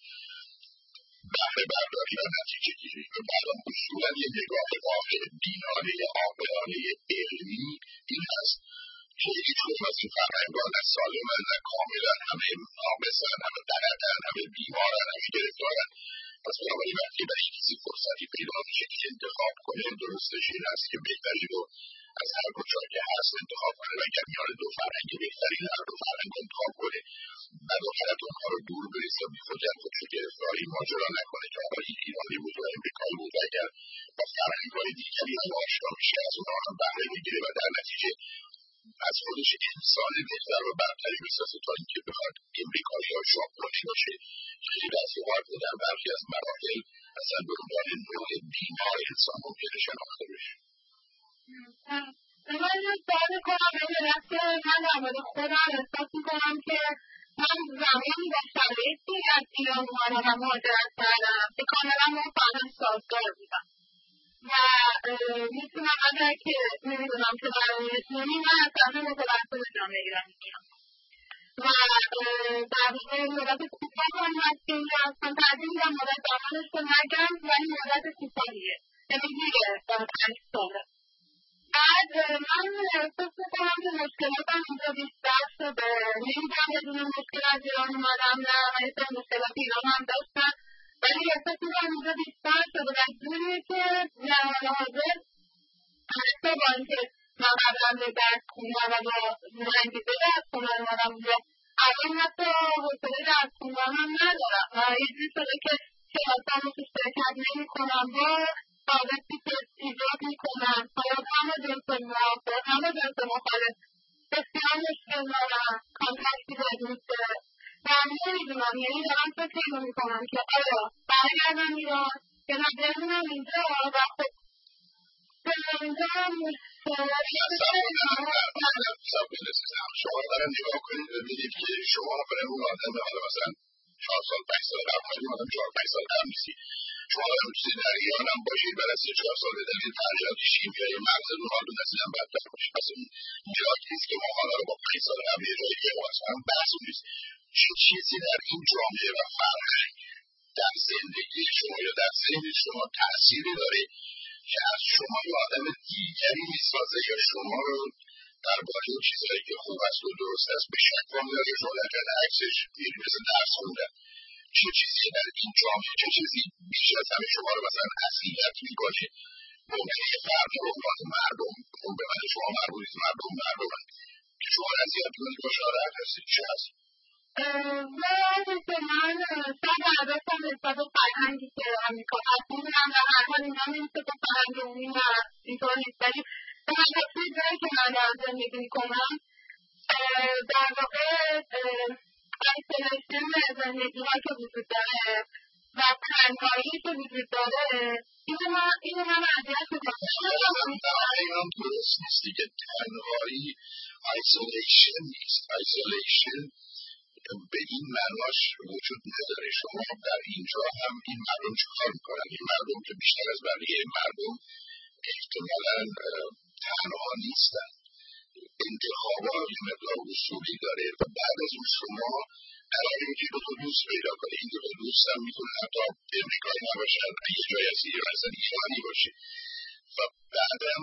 بهره برداری و نتیجه گیری و بعدم اصولا یه نگاه واقع دینانه عاقلانه علمی این هست که هیچ کدوم از این فرهنگان نه سالمن نه کاملا، همه ناقصن، همه غلطن، همه بیمارن، همه گرفتارن. پس بنابراین وقتی برای کسی فرصتی پیدا میشه که انتخاب کنه، درستش این است که بهترین رو از هر کجا که هست انتخاب کنه و اگر میان دو فرهنگ بهترین هر دو فرهنگ انتخاب کنه بعد آخرت اونها رو دور بریزه و بیخودن خودشو گرفتاری ماجرا نکنه که آقا این ایرانی بود و امریکایی بود و اگر با فرهنگ‌های دیگری هم آشنا میشه از اونها هم بهره میگیره و در نتیجه از خودش انسان بهتر و برتری بسازه تا اینکه بخواد امریکایی یا ژاپنی باشه. خیلی دست اوقات در برخی از مراحل اصلا به عنوان نوع بیمار انسان ممکنه شناخته بشه. من یه سوال کنم این که من در مورد خودم احساس میکنم که من زمانی با شرایطی از ایران اومدم و مهاجرت کردم که کاملا من فقط سازگار بودم و میتونم اگر که نمیدونم که برای اسلامی من از طرف متوسط جامعه ایرانی میام و در واقع مدت کوتاه من از اینجا هستم ترجیح میدم مدت زمانش رو نگم ولی مدت کوتاهیه یعنی دیگه 5 ساله. بعد من احساس میکنم که مشکلاتم اینجا بیشتر شده نمیگم بدون مشکل از ایران اومدم نه من یه سری مشکلات ایران هم داشتم ولی احساس میکنم اینجا بیشتر شده و جوریه که در حال حاضر حتی با اینکه من قبلا به درس خوندم و با انگیزه درس خوندن اومدم اونجا الان حتی حوصله درس خوندن هم ندارم و یه جوری شده که کلاسامو تو شرکت نمیکنم با حالتی که ایجاد میکنم باید همه جنس موافق همه جنس مخالف بسیار مشکل دارم کانتکتی باید میشه و نمیدونم یعنی دارم فکر اینو میکنم که آیا برگردم ایران که نه بمونم اینجا و خب اینجا شما دارم نگاه کنید ببینید که شما برای اون آدم حالا مثلا 4 سال 5 سال قبل خیلی آدم 4-5 سال قبل نیستی شما دارم چیزی در ایران هم باشید برای 3-4 سال در این تغییراتی شیمیایی مغزتون حالتون اصلا بدتر باشید پس اون ایراد نیست که ما حالا رو با 5 سال قبل یه جایی که مثلا بحث نیست چه چیزی در این جامعه و فرهنگ در زندگی شما یا در ذهن شما تأثیری داره که از شما یه آدم دیگری میسازه یا شما رو درباره چیزهایی که خوب است و درست است به شک وامی‌داره شما در جهت عکسش میری مثل درس خوندن چه چیزی در این جامعه چه چیزی بیش از همه شما رو مثلا اذیت میکنه ممکنه یه فرد رو عنوان مردم اون به من شما مربوطید مردمن که شما رو اذیت میکنید با شاید هستید چه هست؟ که من شاید عدستم نسبت به فرهنگی که آمریکا هست میدونم و هر حال اینا نمیشه که فرهنگ اونی و اینطور نیست ولی به حقیقتی جایی که من دارم زندگی میکنم در واقع ایسولیشن زندگی ها که وجود داره و تنهایی که وجود داره اینو من اذیت میکنم اینم درست نیست دیگه تنهایی ایسولیشن نیست ایسولیشن به این معناش وجود نداره شما در اینجا هم این مردم چه کار میکنن این مردم که بیشتر از بقیه مردم احتمالاً تنها نیستن انتخابات یه مقدار اصولی داره و بعد از اون شما قراره که دو تا دوست پیدا کنه این دو تا دوست هم میتونه حتی امریکایی نباشن یه جای از ایران اصلا ایرانی باشه و بعدم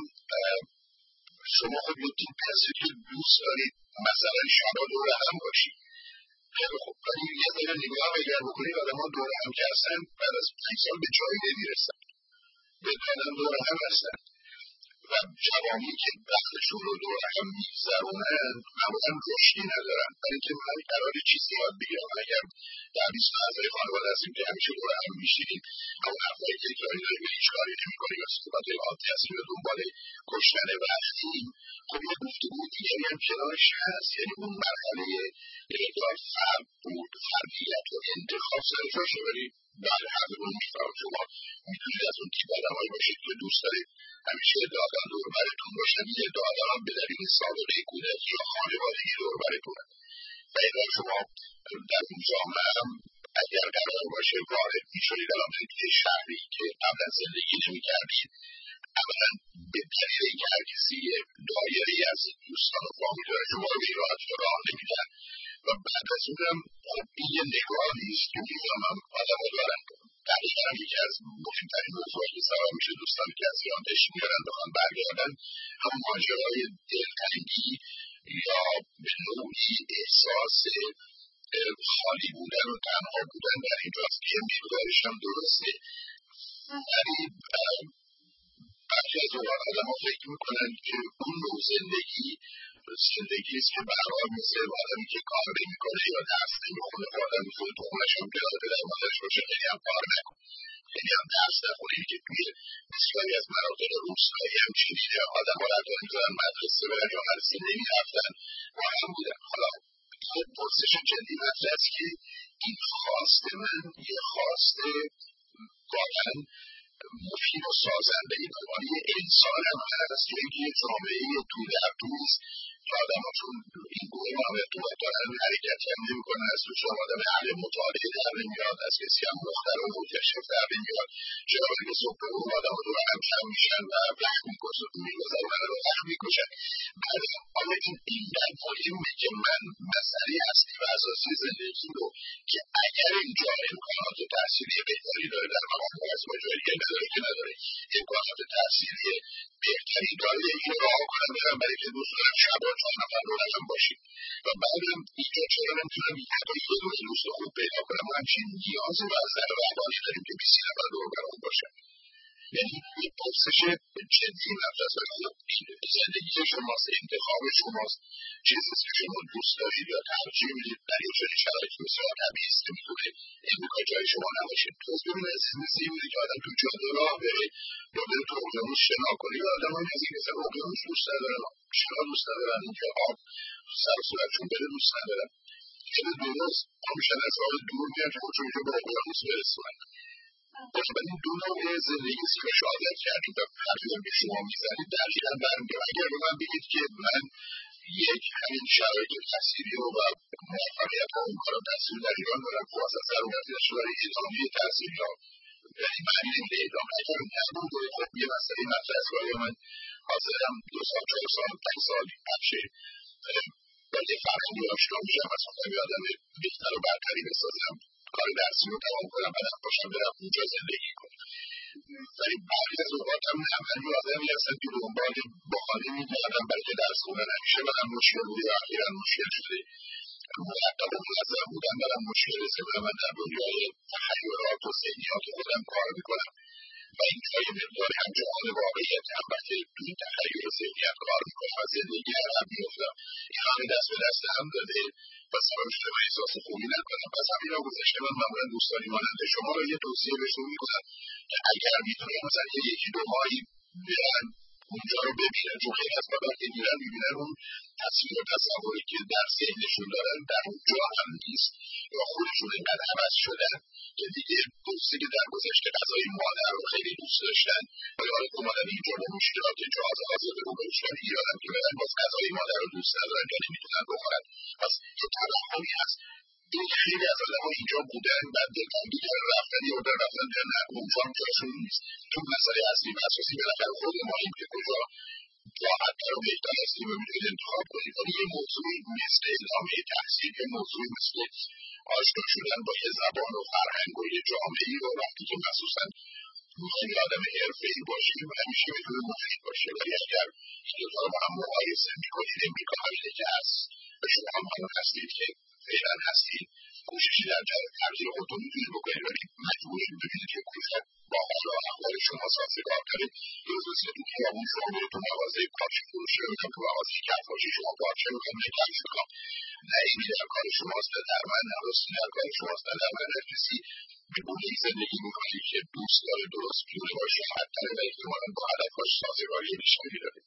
شما خب یه تیپ کسی که دوست دارید مثلا شما دور هم باشید خیلی خوب ولی یه ذره نگاه اگر بکنید آدم ها دور هم که هستن بعد از 5 سال به جایی نمیرسن به قدم دور هم هستن و جوانی که وقتشون رو دور هم میگذرونن معمولا رشدی ندارن برای اینکه من قراره چیزی یاد بگیرم اگر در 20 اعضای خانواده هستیم که همیشه دور هم میشینیم اما حرفایی که جایی داریم به هیچ کاری نمیکنیم یا صحبت عادی هستیم یا دنبال کشتن وقتیم خب یه گفتگو دیگری هم کنارش هست یعنی اون مرحله یه مقدار فرد بود فردیت و انتخاب سر جاشه ولی بعد هر دو میفهم شما میتونید از اون تیپ آدمایی باشید که دوست دارید همیشه دادن دور براتون باشن یه دادن هم به دلیل سابقه کودکی یا خانوادگی دور براتونن و اینا شما در اون جامعه هم اگر قرار باشه وارد میشونید الان برید یه شهری که قبلا زندگی نمیکردید اولا به دلیل اینکه هر کسی دایره‌ای از دوستان و فامیل داره شما رو به این راحتی راه نمیدن و بعد از اونم خب این یه نگاهی است که میفهمم آدم‌ها دارن دقیقا هم یکی از مهمترین موضوعی که سبب میشه دوستانی که از ایران تشریف میارن بخوان برگردن همون ماجرای دلتنگی یا به نوعی احساس خالی بودن و تنها بودن در اینجاست که یه مقدارش هم درسته ولی برخی از اوقات آدم‌ها فکر میکنن که اون نوع زندگی است که برحال مثل آدمی که کار نمیکنه یا درس نمیخونه و آدمی خود تخمش هم که پدر مادرش باشه خیلی هم کار نکنه خیلی هم درس نخونه اینی که توی بسیاری از مناطق روستایی هم چنینه آدم‌ها حتی نمی‌ذارن مدرسه برن یا مدرسه نمیرفتن و هم بودن حالا یه پرسش جدی مطرح است که این خواست من یه خواست واقعا مفید و سازنده این عنوان یه انسان هم هست یا اینکه یه جامعه تو در توست که آدم‌ها چون این گونه با هم ارتباط دارن حرکتی هم نمی‌کنن، از توش آدم اهل مطالعه در نمیاد، از کسی هم مخترع و مکتشف در نمیاد. چرا که صبح به اون آدم‌ها دور هم جمع میشن و وقت می‌گذرونن و وقت می‌کشن. بعد آیا این در مهمه که من مسئله اصلی و اساسی زندگی رو که اگر اینجا امکانات تحصیلی بهتری داره در مقام از جایی نداره که نداره، امکانات تحصیلی بهتری داره این رو راه کنم برم برای که دوست دارم شبا 4 نفر دورم باشیم و بعدم اینجا چرا نمیتونم یه دونه دوست خوب پیدا کنم و همچین نیازی و از نظر روانی داریم که 20 نفر دور برام باشن. یعنی این پرسش جدی مطرح است. زندگی شماست، انتخاب شماست، چیزیست که شما دوست دارید یا ترجیح میدید در یه چنین شرایطی بسیار طبیعی است که میتونه امریکا جای شما نباشه. توضیح ببینید عزیز مثل این بوده که آدم تو جاده راه بره یا بره تو اقیانوس شنا کنه یا آدم هم از این مثلا اقیانوس دوست ندارن، شنا دوست ندارن، اینکه آب سر و صورتشون بره دوست ندارن. خیلی درست ما میشن از راه دور میان که خودشون اینجا به اقیانوس برسونن. بنابراین دو نوع زندگی است که شاهدت کردیم و حرفی که شما میزنید دقیقا برمیگرده. اگر به من بگید که من یک همین شرایط تحصیلی رو و موفقیت ها اون کارم تحصیل در ایران دارم خواست از ضرورتی داشته برای ادامه تحصیلی ها یعنی معنی نمیده ادامه اگر نبوده خب یه مسئله مطرح است برای من حاضرم 2 سال 4 سال 5 سال بخشه با یه فرهنگی آشنا میشم از خودم یه آدم بهتر و برتری بسازم کار درسی رو تمام کنم بعدم باشم برم اونجا زندگی کنم. ولی بعضی از اوقات هم نه من یه آدمی هستم که دنبال بهانه میگردم برای که درس خوندن همیشه برام مشکل بوده و اخیرا مشکل شده. مرتب و منظم بودن برام مشکل رسه و من در دنیای تخیلات و ذهنیات خودم کار میکنم و اینجا یه مقدار هم جهان واقعیت هم وقتی تو این تخیل و ذهنیت کار میکنم و زندگی عقب میفتم این همه دست به دست هم داده و سبب شده من احساس خوبی نکنم. پس همین را گذاشته من معمولا دوستانی مانند شما را یه توصیه بهشون میکنم که اگر میتونم مثلا یکی دو ماهی برن اونجا رو ببینن چون خیلی از بابا که میرن میبینن اون تصویر و تصوری که در ذهنشون دارن در اونجا هم نیست یا خودشون اینقدر عوض شدن که دیگه دوستی که در گذشته غذای مادر رو خیلی دوست داشتن و یادت اومدن اینجا با مشکلات جهاز آزاده رو باشن ایرانم که برن باز غذای مادر رو دوست ندارن یا نمیتونن بخورن. پس یه توهمی هست این خیلی از آدم ها اینجا بودن بعد دلتنگی کردن رفتن یا رفتن در نه اونجا هم جاشون نیست چون مسئله اصلی و اساسی بالاخره خود ماییم که کجا راحت‌تر و بهتر هستیم و میتونید انتخاب کنید. ولی یه موضوعی مثل ادامه تحصیل یه موضوعی مثل آشنا شدن با یه زبان و فرهنگ و یه جامعه‌ای رو وقتی که مخصوصا میخوایم یه آدم حرفه‌ای باشیم همیشه میتونه مفید باشه. ولی اگر این دوتا رو با هم مقایسه میکنید امریکا همینه که هست و شما هم همون هستید که فعلا هستید کوششی در جهت تغییر خودتون میتونید بکنید ولی مجبورید ببینید که کجا با حال و احوال شما سازگار ترید. روز مثل تو خیابون شما میرید تو مغازه کفش فروشی رو میگم تو مغازه کفاشی شما پارچه میکنم نه کفش میکنم نه اینی در کار شماست نه در من نرستی در کار شماست نه در من نرسی بگونه زندگی میکنید که دوست داره درست میدونه باشه حتی و احتمالا با هدفاش سازگاری بیشتری داره.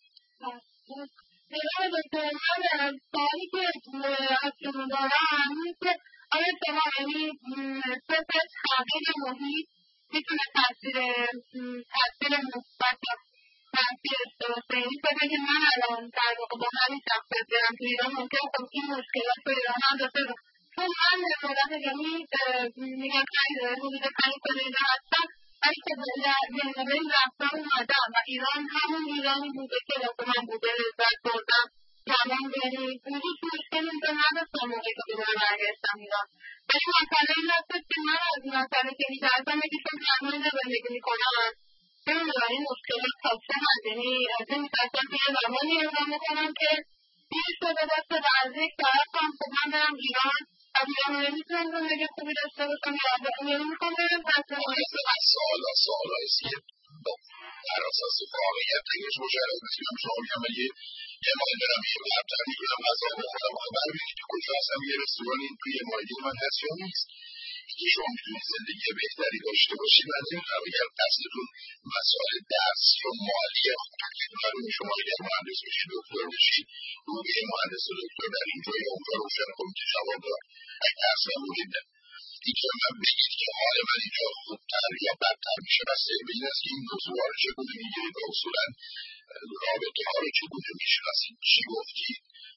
دکتر من سوالی که از شما دارم اینه که آیا شما یعنی صرف تغییر محیط میتونه تاثیر مثبت یا منفی داشته باشه؟ یعنی فکر که من الان در واقع با همین شخصیت برم تو ایران ممکن خب این مشکلات رو ایران هم داشته باشه چون من مدت یعنی میگم 5 حدود 5 سال اینجا هستم ولی خب به این رفتار اومدم و ایران همون ایرانی بوده که واسه من بوده لذت بردم تمام یعنی هیچ مشکلی اینجا نداشتم موقعی که دوباره برگشتم ایران. ولی مسئله این هستش که من از مسئله که میترسم یکی چون تنها اینجا زندگی میکنم نمیدونم این مشکلات تا چه حد یعنی از این میترسم که یه زمانی اقدام بکنم که دیر شده باشه و از یک طرف هم خب من برم ایران از ایران نمیتونم زندگی خوبی داشته باشم یعنی میخوام برم سوال هاییست که بر اساس واقعیت اگرش مجرد بسیدم شما میگم یه ماه برم یه برتر میگم غذا بخورم آخه بربینید که کجا هستم یه رستوران این توی مایلی من هست یا نیست که شما میتونید زندگی بهتری داشته باشید من نمیدونم اگر دستتون مسائل درسی و مالی خودتون شما اگر مهندس بشید دکتر بشید روی مهندس و دکتر در اینجا یا اونجا روشن کنید که جواب دار اگر اصلا مهم این که من بگید که حال من اینجا خوبتر یا بدتر میشه بسته به این است که این موضوع ها رو چگونه میگیرید و اصولا رابطه ها رو چگونه میشناسید چی گفتید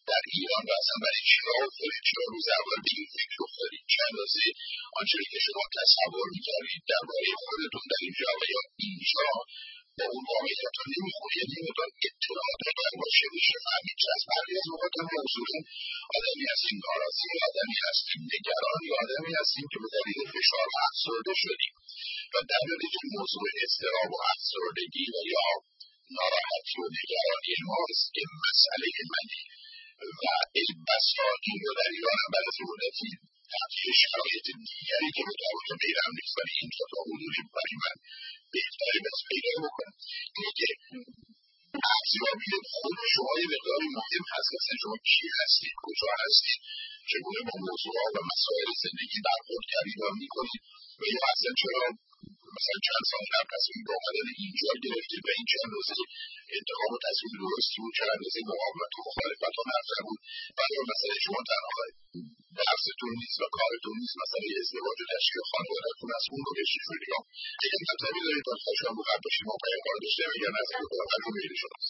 در ایران و اصلا برای چرا افتادید، چرا روز اول به این فکر افتادید، چه اندازه آنچه که شما تصور می‌کردید درباره خودتون در اینجا و یا اینجا با اون واقعیت‌ها نمی‌خونه. یعنی مقدار اطلاعات باید باشه، میشه فهمید. چه از برخی از اوقات ما اصولا آدمی هستیم ناراضی، آدمی هستیم نگران، یا آدمی هستیم که به دلیل فشار افسرده شدیم و در نتیجه موضوع اضطراب و افسردگی و یا ناراحتی و نگرانی ماست که مسئله منی و بسا این رو در ایران هم بعد از مدتی تغییر شرایط دیگری که متوجه غیرم نیست ولی اینجا تا حدودی برای من بهتری بس پیدا بکنم اینه که ارزیابی خود شما یه مقداری مهم هست. مثلا شما کی هستید، کجا هستید، چگونه با موضوعها و مسائل زندگی برخورد کردید و میکنید و یا اصلا چرا مثلا چند سال قبل تصمیم به آمدن اینجا گرفتید و این چه اندازه انتخاب و تصمیم درستی بود، چه اندازه مقاومت و مخالفت و نظر بود و یا مثلا شما تنها درستون نیست و کارتون نیست، مثلا ازدواج و تشکیل خانواده‌تون از اون رو کشید شدید. اگر مطلبی دارید با خواهشان رو قبل باشیم ما پای کار داشته و یا نظر رو کنم تجربه میلی شماست.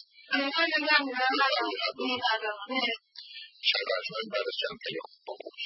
شاید برشمایی بعد از چند پیام با خوش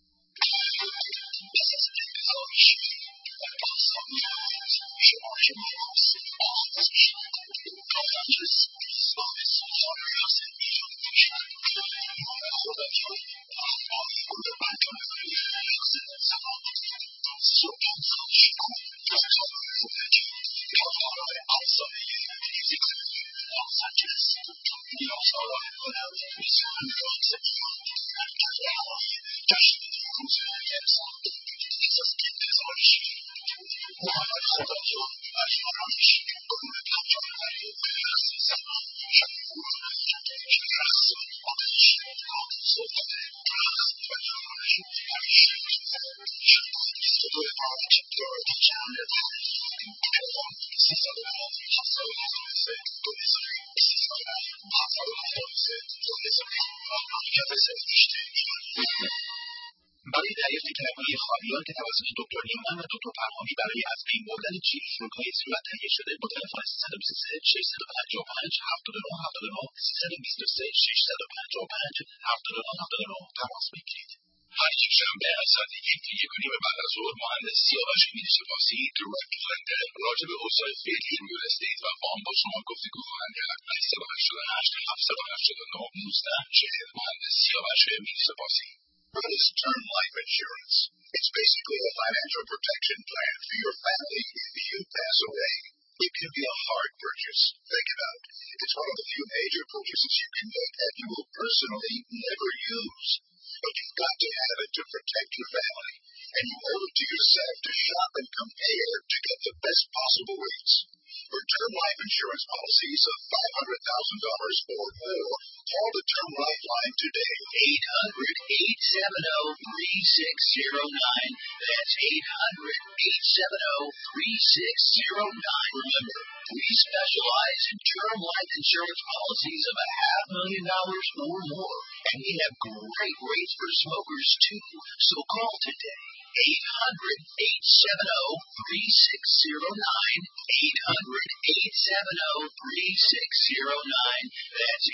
برای دریافت تحقیق خواهیان که توسط دکتر نیمان و دکتر پرهامی برای از بین بردن چیل فروگ‌های صورت تهیه شده با تلفن 323 655 7979 323 655 7979 تماس بگیرید. هر یک شنبه از ساعت 1:30 بعد از ظهر مهندس سیاوش میرسپاسی دایرکتور لندن راجع به اوضاع فعلی ریل استیت و وام با شما گفتگو خواهند کرد. 888 789 1940 مهندس سیاوش میرسپاسی. What is term life insurance? It's basically a financial protection plan for your family if you pass away. It can be a hard purchase. Think about it. It's one of the few major purchases you can make that you will personally never use. But you've got to have it to protect your family. And you owe it to yourself to shop and compare to get the best possible rates. For term life insurance policies of $500,000 or more, call the Term Life line today. 800-870-3609. That's 800-870-3609. Remember, we specialize in term life insurance policies of $500,000 or more. And we have great rates for smokers, too. So call today. 800-870-3609. 800-870-3609. That's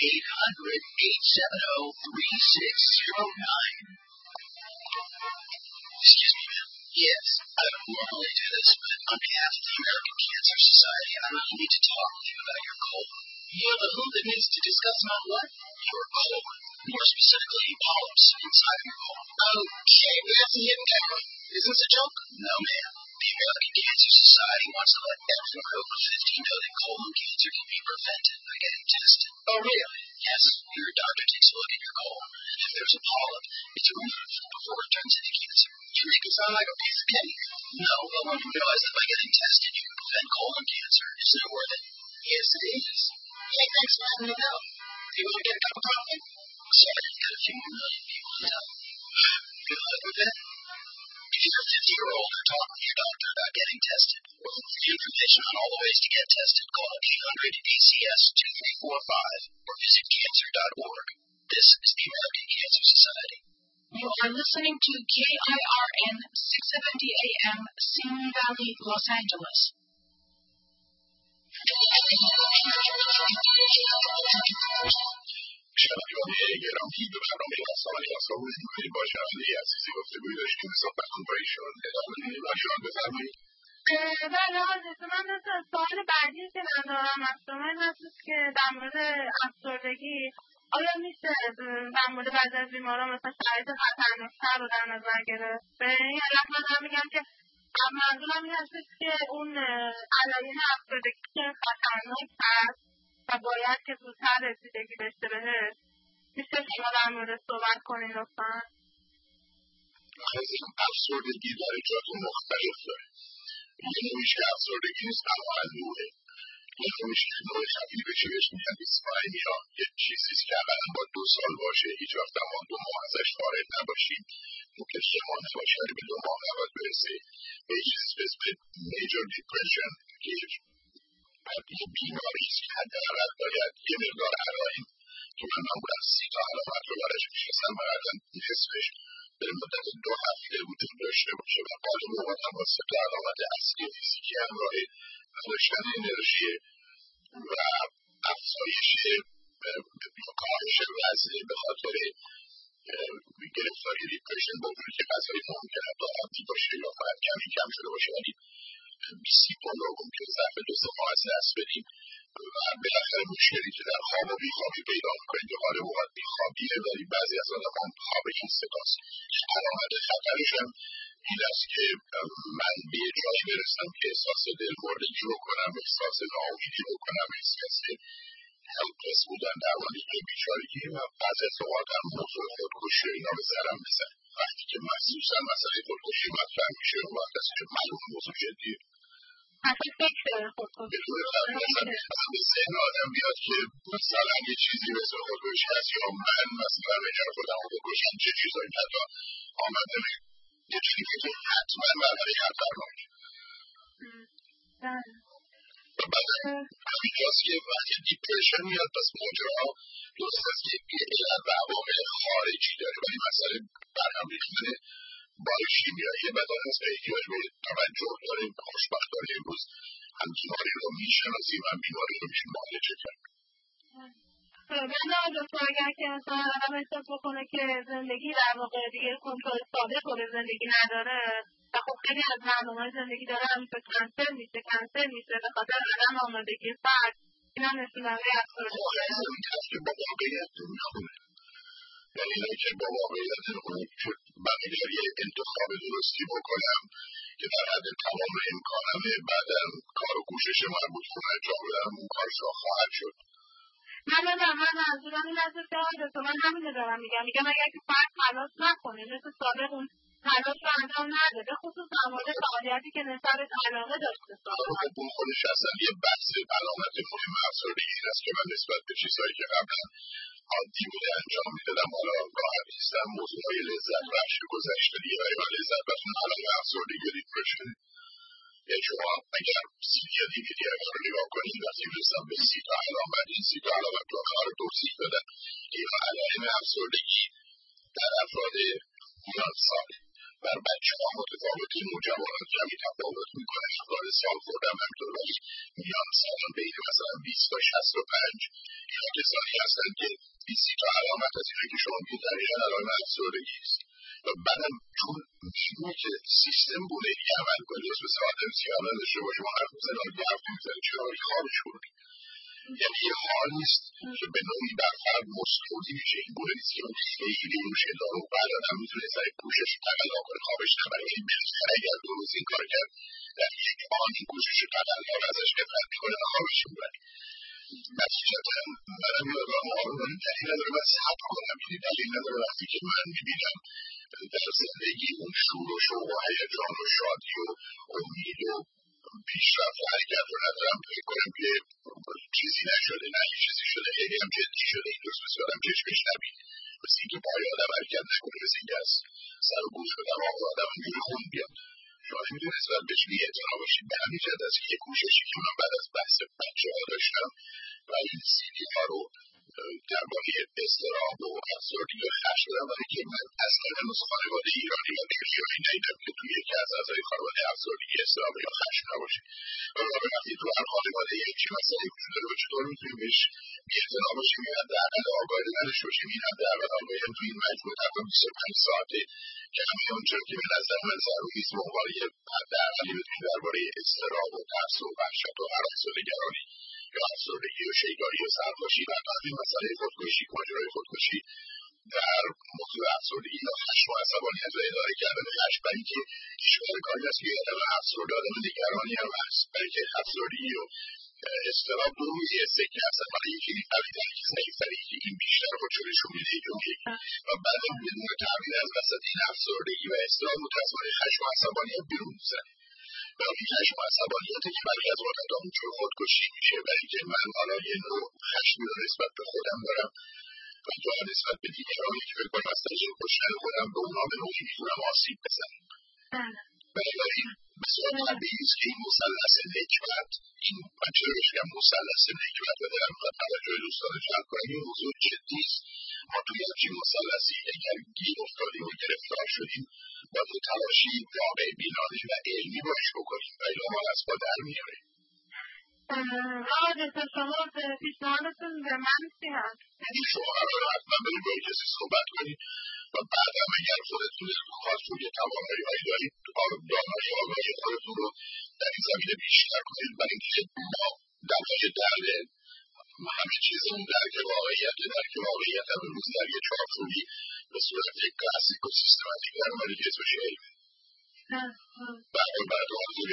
800-870-3609. Excuse me, ma'am. Yes, I don't normally do this, but on behalf of the American Cancer Society, I really need to talk with you about your colon. You're the who that needs to discuss my what? Your colon. More specifically, polyps inside of your colon. Okay, but that's a hidden camera. Is this a joke? No, ma'am. The American Cancer Society wants to let everyone over 50 know that colon cancer can be prevented by getting tested. Oh, really? Yes. Your doctor takes a look at your colon. If there's a polyp, it's removed before it turns into cancer. You make it sound like a piece of cake. No, but when you realize that by getting tested you can prevent colon cancer, isn't it worth it? Yes, it is. Hey, thanks for letting me know. Do you want to get a cup of coffee? Sorry, I've got a few more million people to tell. Good luck with that. If you're 50 or older, talk with your doctor about getting tested. For information on all the ways to get tested, call 800-ACS-2345 or visit cancer.org. This is the American Cancer Society. You are listening to KIRN 670 AM, Simi Valley, Los Angeles. شنوندگان گرامی به برنامه آسمان یاسا بود با شنونده عزیزی گفتگویی داشتیم. صحبتتون با ایشون ادامه میدیم. ایشان بفرمایید. بله آقای من مثل سوال بعدی که من دارم از شما این هستش که در مورد افسردگی آیا میشه در مورد بعضی از بیماران مثلا شرایط خطرناکتر رو در نظر گرفت؟ به این علت من دارم میگم که منظورم این هستش که اون علایم افسردگی که خطرناک هست و باید که زودتر رسیدگی بشه بهش، میشه شما در مورد صحبت کنین لطفا؟ از این افسردگی در جات مختلف داره. یه نوعیش که افسردگی نیست اما نوعه. یه نوعیش که نوع خفیفشه بهش میگن دیسپاینیا، یه چیزیست که اولا با 2 سال باشه، هیچ وقت هم 2 ماه ازش خارج نباشیم، ممکن 3 ماه نباشه ولی به 2 ماه نباید برسه. به یه چیزی به اسم میجر دیپرشن که یه بیماریست که حداقل باید یه مقدار علائم که من معمولا 30 تا علامت رو براش می‌شناسم و قطعا نصفش به مدت 2 هفته وجود داشته باشه و غالب اوقات هم با 3 تا علامت اصلی فیزیکی همراه نداشتن انرژی و افزایش کاهش وزن به خاطر گرفتاری دیپرشن با اونی که غذای ممکن حتی عادی باشه یا باید کمی کم شده باشه ولی 20 پوند رو ممکن ظرف 2 ماه از دست بدیم و بالاخره مشکلی که در خواب و بیخوابی پیدا میکنیم که غالب اوقات بیخوابیه ولی بعضی از آدمان خواب این سکاست. علامت خطرش هم این است که من به یه جایی برسم که احساس دلمردگی رو کنم، احساس ناامیدی رو کنم، احساس هلپلس بودن در مورد بیچارگی و بعضی از اوقات هم موضوع خودکشی و اینا به سرم بزنه. وقتی که مخصوصا مسئله خودکشی مطرح میشه اون وقت است که معلوم موضوع جدیه. بدون خطر به ذهن آدم بیاد که مثلا یه چیزی مثل خودکشی هست یا من مثلا بجای خودم خودکشم چه چیزایی حتی آمده یه چیزی که حتما برای خطرناک و بعد همینجاست که وقتی دیپرشن میاد پس ماجراها درست است که یه علت و عوامل خارجی داره ولی مسئله برهم ریختن بار شیمیایی بدن است و احتیاج به توجه داره. خوشبختانه امروز هم بیماری رو میشناسیم هم بیماری رو میشه معالجه کرد. من دکتر اگر که مثلا آدم احساس بکنه که زندگی در واقع دیگه کنترل ثابت رو به زندگی نداره و خب خیلی از برنامه‌های زندگی داره همینطور کنسل میشه به خاطر عدم آمادگی فرد، این هم نشوننده افسردگی این هست که با واقعیت نمیخونه. یعنی اینه که با واقعیت نمیخونه که من اگر یه انتخاب درستی بکنم که در حد تمام امکانمه بعدم کار و کوشش مربوط کنه انجام بدم اون کار خواهد شد. من منظورم این است که من همین رو دارم میگم اگر که فرد تلاش نکنه مثل سابق اون تلاش رو انجام نده به خصوص در مورد فعالیتی که نسبت به علاقه داشته خب اون خودش اصلا یه بحث علامت مهم افسردگی این است که من نسبت به چیزهایی که قبلا عادی بوده انجام میدادم حالا راحت نیستم موضوعهای لذت بخش گذشته دیگه ولی من لذت بخش اون علامه افسردگی و دیپرشن. یعنی شما اگر CD یا DVD رو نگاه کنید وقتی میرسم به 30 تا علامت این 30 تا علامت رو رو توضیح دادن که این علائم افسردگی در افراد میان ساله بر بچه ها متفاوت نوجوانان کمی تفاوت میکنه. افراد سال خوردم همینطور ولی میان سالان بین مثلا 20 تا 65 اینا کسانی هستند که 20 تا علامت از اینه که شما میگید دقیقا علائم افسردگی است و بعدم چون میدونه که سیستم بونه ای عمل کنه درست مثل آدم سیانه داشته باشه ما حرف میزنه آدم حرف میزنه چرا باید خوابش کنه. یعنی یه حال نیست که به نوعی بر فرد مستولی میشه. این گونه نیست که خیلی روش اداره و بعد آدم میتونه سر کوشش تقلا کنه خوابش نبره. یعنی بالاخره اگر 2 روز این کار کرد در یک آن این کوشش تقلا رو ازش دفت میکنه و خوابش میبره. نتیجتا منم یادم آقای دلیل نداره من صبر کنم. یعنی دلیل نداره وقتی که من میبینم در زندگی اون شور و شوق و هیجان و شادی و امید و پیشرفت و حرکت رو ندارم فکر کنم که چیزی نشده نه یه چیزی شده خیلی هم جدی شده این دوست مثل آدم چشمش نبید مثل اینکه پای آدم حرکت نکنه مثل اینکه از سر و گوش و دماغ آدم اینجوری خون بیاد. شما نمیتونید نسبت بهش بی‌اعتنا باشید. به همین جهت است که یه کوششی که من بعد از بحث بچه ها داشتم و این CD ها رو درباره اضطراب و افسردگی و خشم دارم، ولی که من اصلا هنوز خانواده ایرانی و نمیشیایی ندیدم که توی یکی از اعضای خانواده افسردگی، اضطراب یا خشم نباشه. و وقتی تو هر خانواده یک چی مسئله وجود داره و چطور میتونیم بهش بی‌اعتنا باشیم یا حداقل آگاهی نداشته باشیم. این حداقل آگاهی تو این مجموعه تقریبا 25 ساعته که همه اونجا که به نظر من ضروری است به عنوان یه حداقلی بتونیم درباره اضطراب و ترس و وحشت و هراس و نگرانی یا افسردگی و شیدایی و سرخوشی و حتی همین مسئله خودکشی، ماجرای خودکشی در موضوع افسردگی یا خشم و عصبانیت و اداره کردن خشم، برای اینکه اشکال کاری هست که آدم افسرده آدم نگرانی هم هست، برای که افسردگی و اضطراب دو روی سکه هستن، برای یکی قوی‌تر یکی ضعیف‌تر، یکی این بیشتر خودشو نشون میده یکی و بعد بدون تغییر از وسط این افسردگی و اضطراب متأسفانه خشم و عصبانیت بیرون می‌زنه. و این خشم و عصبانیتی که برای از وقت اونجور خودکشی میشه، برای که من حالا یه نوع خشمی رو نسبت به خودم دارم و یا نسبت به دیگرانی که فکر کنم از طریق کشتن خودم به اونا به نوعی میتونم آسیب بزنم. بنابراین بسیار طبیعی است که این مثلث نکبت، این من چرا بهش میگم مثلث نکبت و دارم توجه دوستان رو جلب کنم، این موضوع جدی است. ما توی همچین مثلثی اگر گیر افتادیم و گرفتار شدیم باید تلاشی واقع بینانه و علمی باش بکنیم و الا ما از پا در میاریم. آقا دکتر شما پیشنهادتون به من چی هست؟ شما قرار حتما بریم با کسی صحبت کنید و بعد هم اگر خودتون خواست روی توانایی هایی دارید دانایی آگاهی خودتون رو در این زمینه بیشتر کنید، برای اینکه ما دمای درد همه چیزمون درک واقعیت هم امروز در یه چارچوبی به صورت کلاسیک و سیستماتیک در مورد که اسمش علمه. بعد آنجوری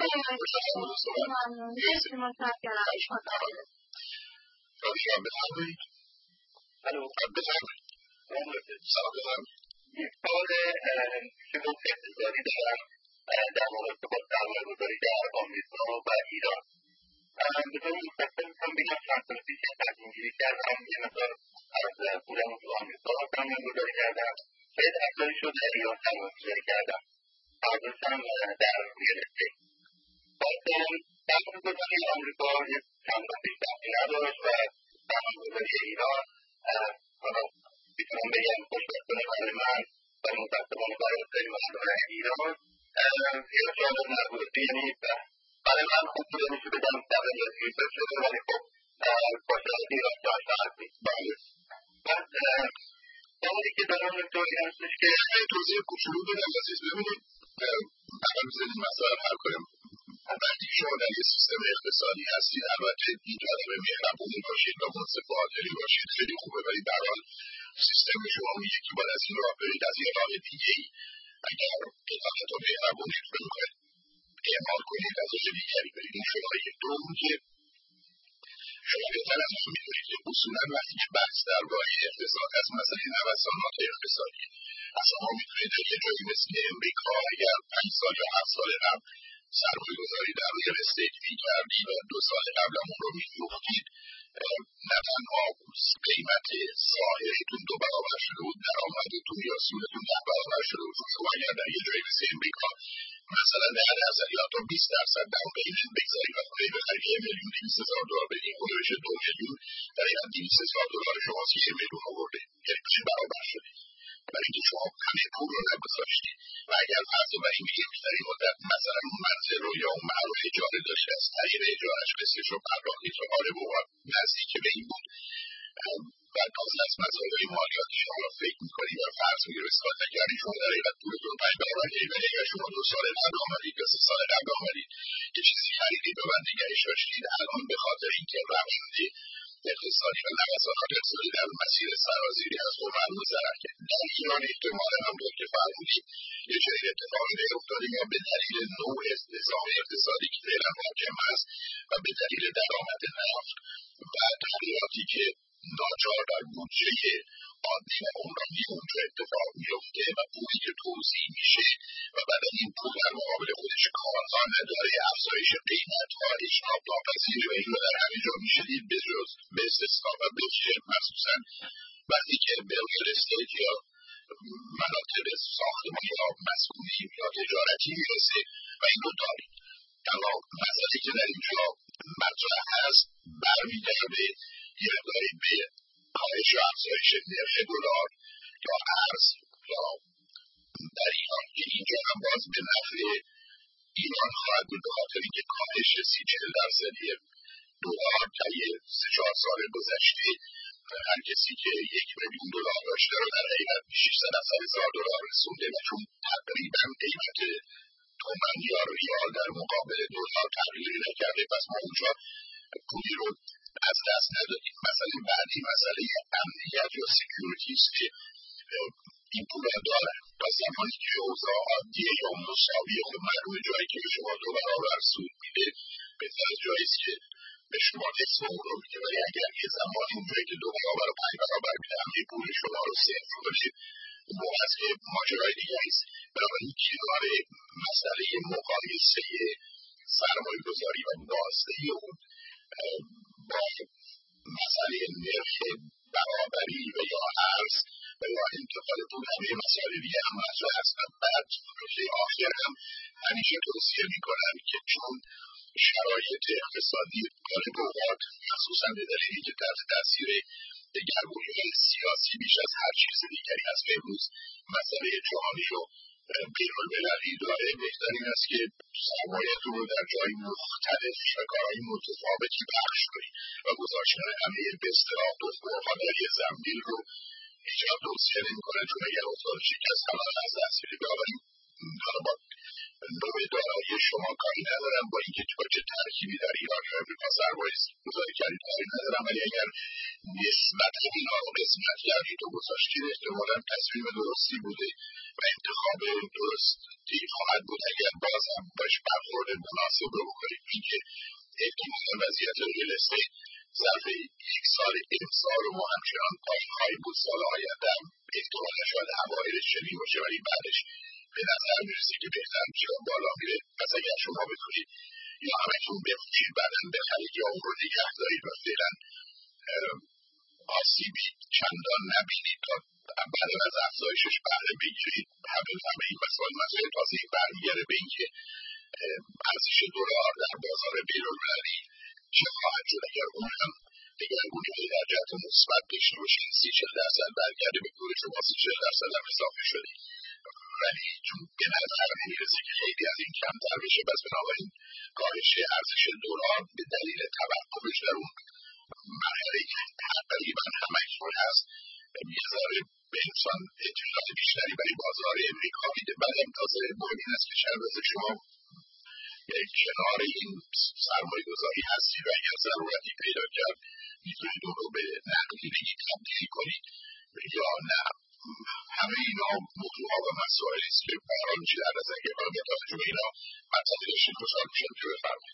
شما بفرمایید. الو بفرمایید. سلام بفرمایید. یک سوال شما اقتصادی دارم در مورد با سرمایه‌گذاری در آمریکا و ایران. به طور مختصر می‌خوام بگم چند سال پیش تصمیم‌گیری کردم یه مقدار از پولم تو آمریکا سرمایه‌گذاری کردم، شاید اکثرش رو در ایران سرمایه‌گذاری کردم، هردوش هم در ریل استیت. باز سرمایه‌گذاری آمریکا چند سال پیش دخلی نداشت و سرمایه‌گذاری ایران حالا میتونم بگم خوشبختانه برای من و متاسفانه برای خیلی مردم ایران یه جالب نبود. یعنی برای من خوب بوده میشه بدم تغییرات ریزش شده، ولی خب با شرایط ایران داشته هستید. بعد سوالی که دارم اینطوری هستش که توضیح کوچولو بدم عزیز. ببینید اول بزنید مسئله حل کنیم. وقتی شما در یه سیستم اقتصادی هستید البته این آدم مهربونی باشید و منصف و عادلی باشید خیلی خوبه، ولی به هر حال سیستم شما میگه که باید از این راه برید از یه راه دیگه‌ای. اگر اطاعت و مهربونیت رو می‌خواید اعمال کنید از راه دیگری برید. این شما یک. دوم که شما بهتر از من می‌دونید که اصولاً وقتی که بحث درباره اقتصاد هست مسئله نوسانات اقتصادی اصلا ما می‌تونید در یه جایی مثل امریکا اگر 5 سال یا 7 سال قبل سرمایه‌گذاری در ریل استیت می‌کردید و 2 سال قبل هم اون رو می‌فروختید، نه تنها قیمت ظاهریتون 2 برابر شده بود، درآمدتون یا سودتون 10 برابر شده بود. شما اگر در یه جایی مثل امریکا مثلا 10% یا تا 20% داون پیمنت بگذارید و خونه بخرید $1,200,000 بدین، خونه بشه $2,000,000، در این حد $200,000 شماست که $1,000,000 آورده، یعنی 5 برابر شده. برای اینکه شما همه پول رو نگذاشتید و اگر فرض رو بر این بگیم که در این مدت مثلا اون منزل رو یا اون محل رو اجاره داشته از طریق اجارهش قسطش رو پرداختید و غالب اوقات نزدیک به این بود و تازه از مسائل مالیاتی شما فکر میکنید و فرض میگه اثبات نکردید شما در حقیقت پولتون 5 برابر کردید. ولی اگر شما 2 سال قبل آمدید یا 3 سال قبل آمدید یه چیزی خریدید و بعد نگهش داشتید، الان به خاطر اینکه روند اقتصادی و نوسانات اقتصادی در مسیر سرازیری از رو معلوم ضرر کرد. در ایران احتمالا همونطور که فرمودید یه چنین اتفاقی نیفتاده یا به دلیل نوع نظام اقتصادی که فعلا حاکم است و به دلیل درآمد نفت و تغییراتی که ناچار در بودجه عادی و عمرانی اونجا اتفاق میفته و پولی که توزیع میشه و بعد این پول در مقابل خودش کارها نداره، افزایش قیمت‌ها اجتناب ناپذیره و این رو در همه جا میشه دید به جز به استثنا و به ویژه مخصوصا وقتی که به ریل استیت یا مناطق ساختمانی یا مسکونی یا تجارتی میرسه و این رو دارید. اما مسئله که در اینجا مطرح هست برمیگرده یه مقداری به خاطر اینکه کاهش 30-40% دلار طی 3-4 سال گذشته هر کسی که $1,000,000 داشته رو در حقیقت $600,000 رسونده و چون تقریبا قیمت تومن یا ریال در مقابل دلار تغییری نکرده، پس ما اونجا پولی رو از دست ندادیم. مسئله بعدی مسئله امنیت یا سکیوریتی است که این پول را داره و زمانی که اوضاع عادیه یا مساویه، خب معلومه جایی که به شما 2 برابر سود میده بهتر جایی است که به شما نصف اون رو میده، ولی اگر یه زمانی اونجایی که 2 برابر و 5 برابر میده همه پول شما رو صفر کنه، اون موقع است که ماجرای دیگه است. بنابراین کنار مسئله مقایسه سرمایه گذاری و بازدهی اون با مسئله نرخ برابری و یا ارز و یا انتقال پول همه مسائل دیگه هم مطرح هستند. بعد نکته آخر هم همیشه توصیه میکنم که چون شرایط اقتصادی غالب اوقات مخصوصا به دلیلی که تحت تاثیر دگرگونی‌های سیاسی بیش از هر چیز دیگری هست و امروز مسئله جهانی رو بین‌المللی داره، بهتر این است که سرمایه‌تون رو در جای مختلف و کارهای متفاوتی بخش کنید و گذاشتن همه به اصطلاح دکترها در یه زنبیل رو هیچ توصیه نمی‌کنه، چون اگر افتاد شکست همه از دست میره. بنابراین حالا با نوع دارایی شما کاری ندارم، با اینکه چه ترکیبی در ایران یا امریکا سرمایه گذاری کردید کاری ندارم، ولی اگر نسبت اینا رو قسمت کردید و گذاشتید احتمالاً تصمیم درستی بوده و انتخاب درستی خواهد بود اگر بازم باش برخورد مناسب رو بکنید. اینکه احتمالاً وضعیت ریل استیت ظرف 1 سال امسال و همچنان پایین خواهی بود، سال آینده هم احتمالاً شاید اوایلش چنین باشه ولی بعدش به نظر میرسه که بهتر میشه و بالا میره. پس اگر شما بتونید یا همتون بفروشید بعداً بخرید یا اون رو نگه دارید و فعلا آسیبی چندان نبینید تا بعد از افزایشش بهره بگیرید، همه این مسائل تازه برمیگرده به اینکه ارزش دلار در بازار بین‌المللی چه خواهد شد. اگر اون هم دگرگونی‌های در جهت مثبت داشته باشید 30-40% برگرده به پول شما، 30-40% هم اضافه شده، ولی چون به نظر نمیرسه که خیلی از این کمتر بشه، پس بنابراین کاهش ارزش دلار به دلیل توقفش در اون مرحله که تقریبا همکنون هست یه ذره به انسان اطلاعات بیشتری برای بازار امریکا میده. بعد هم تازه مهم این است که شرایط شما کنار این سرمایه گذاری هستید و اگر ضرورتی پیدا کرد میتونید اون رو به نقدینگی تبدیل کنید یا نه. همه اینا موضوعها و مسائلی است که برای میشه در نظر گرفت. با توجه به اینا مطلبی داشتید خوشحال میشم که بفرمایید.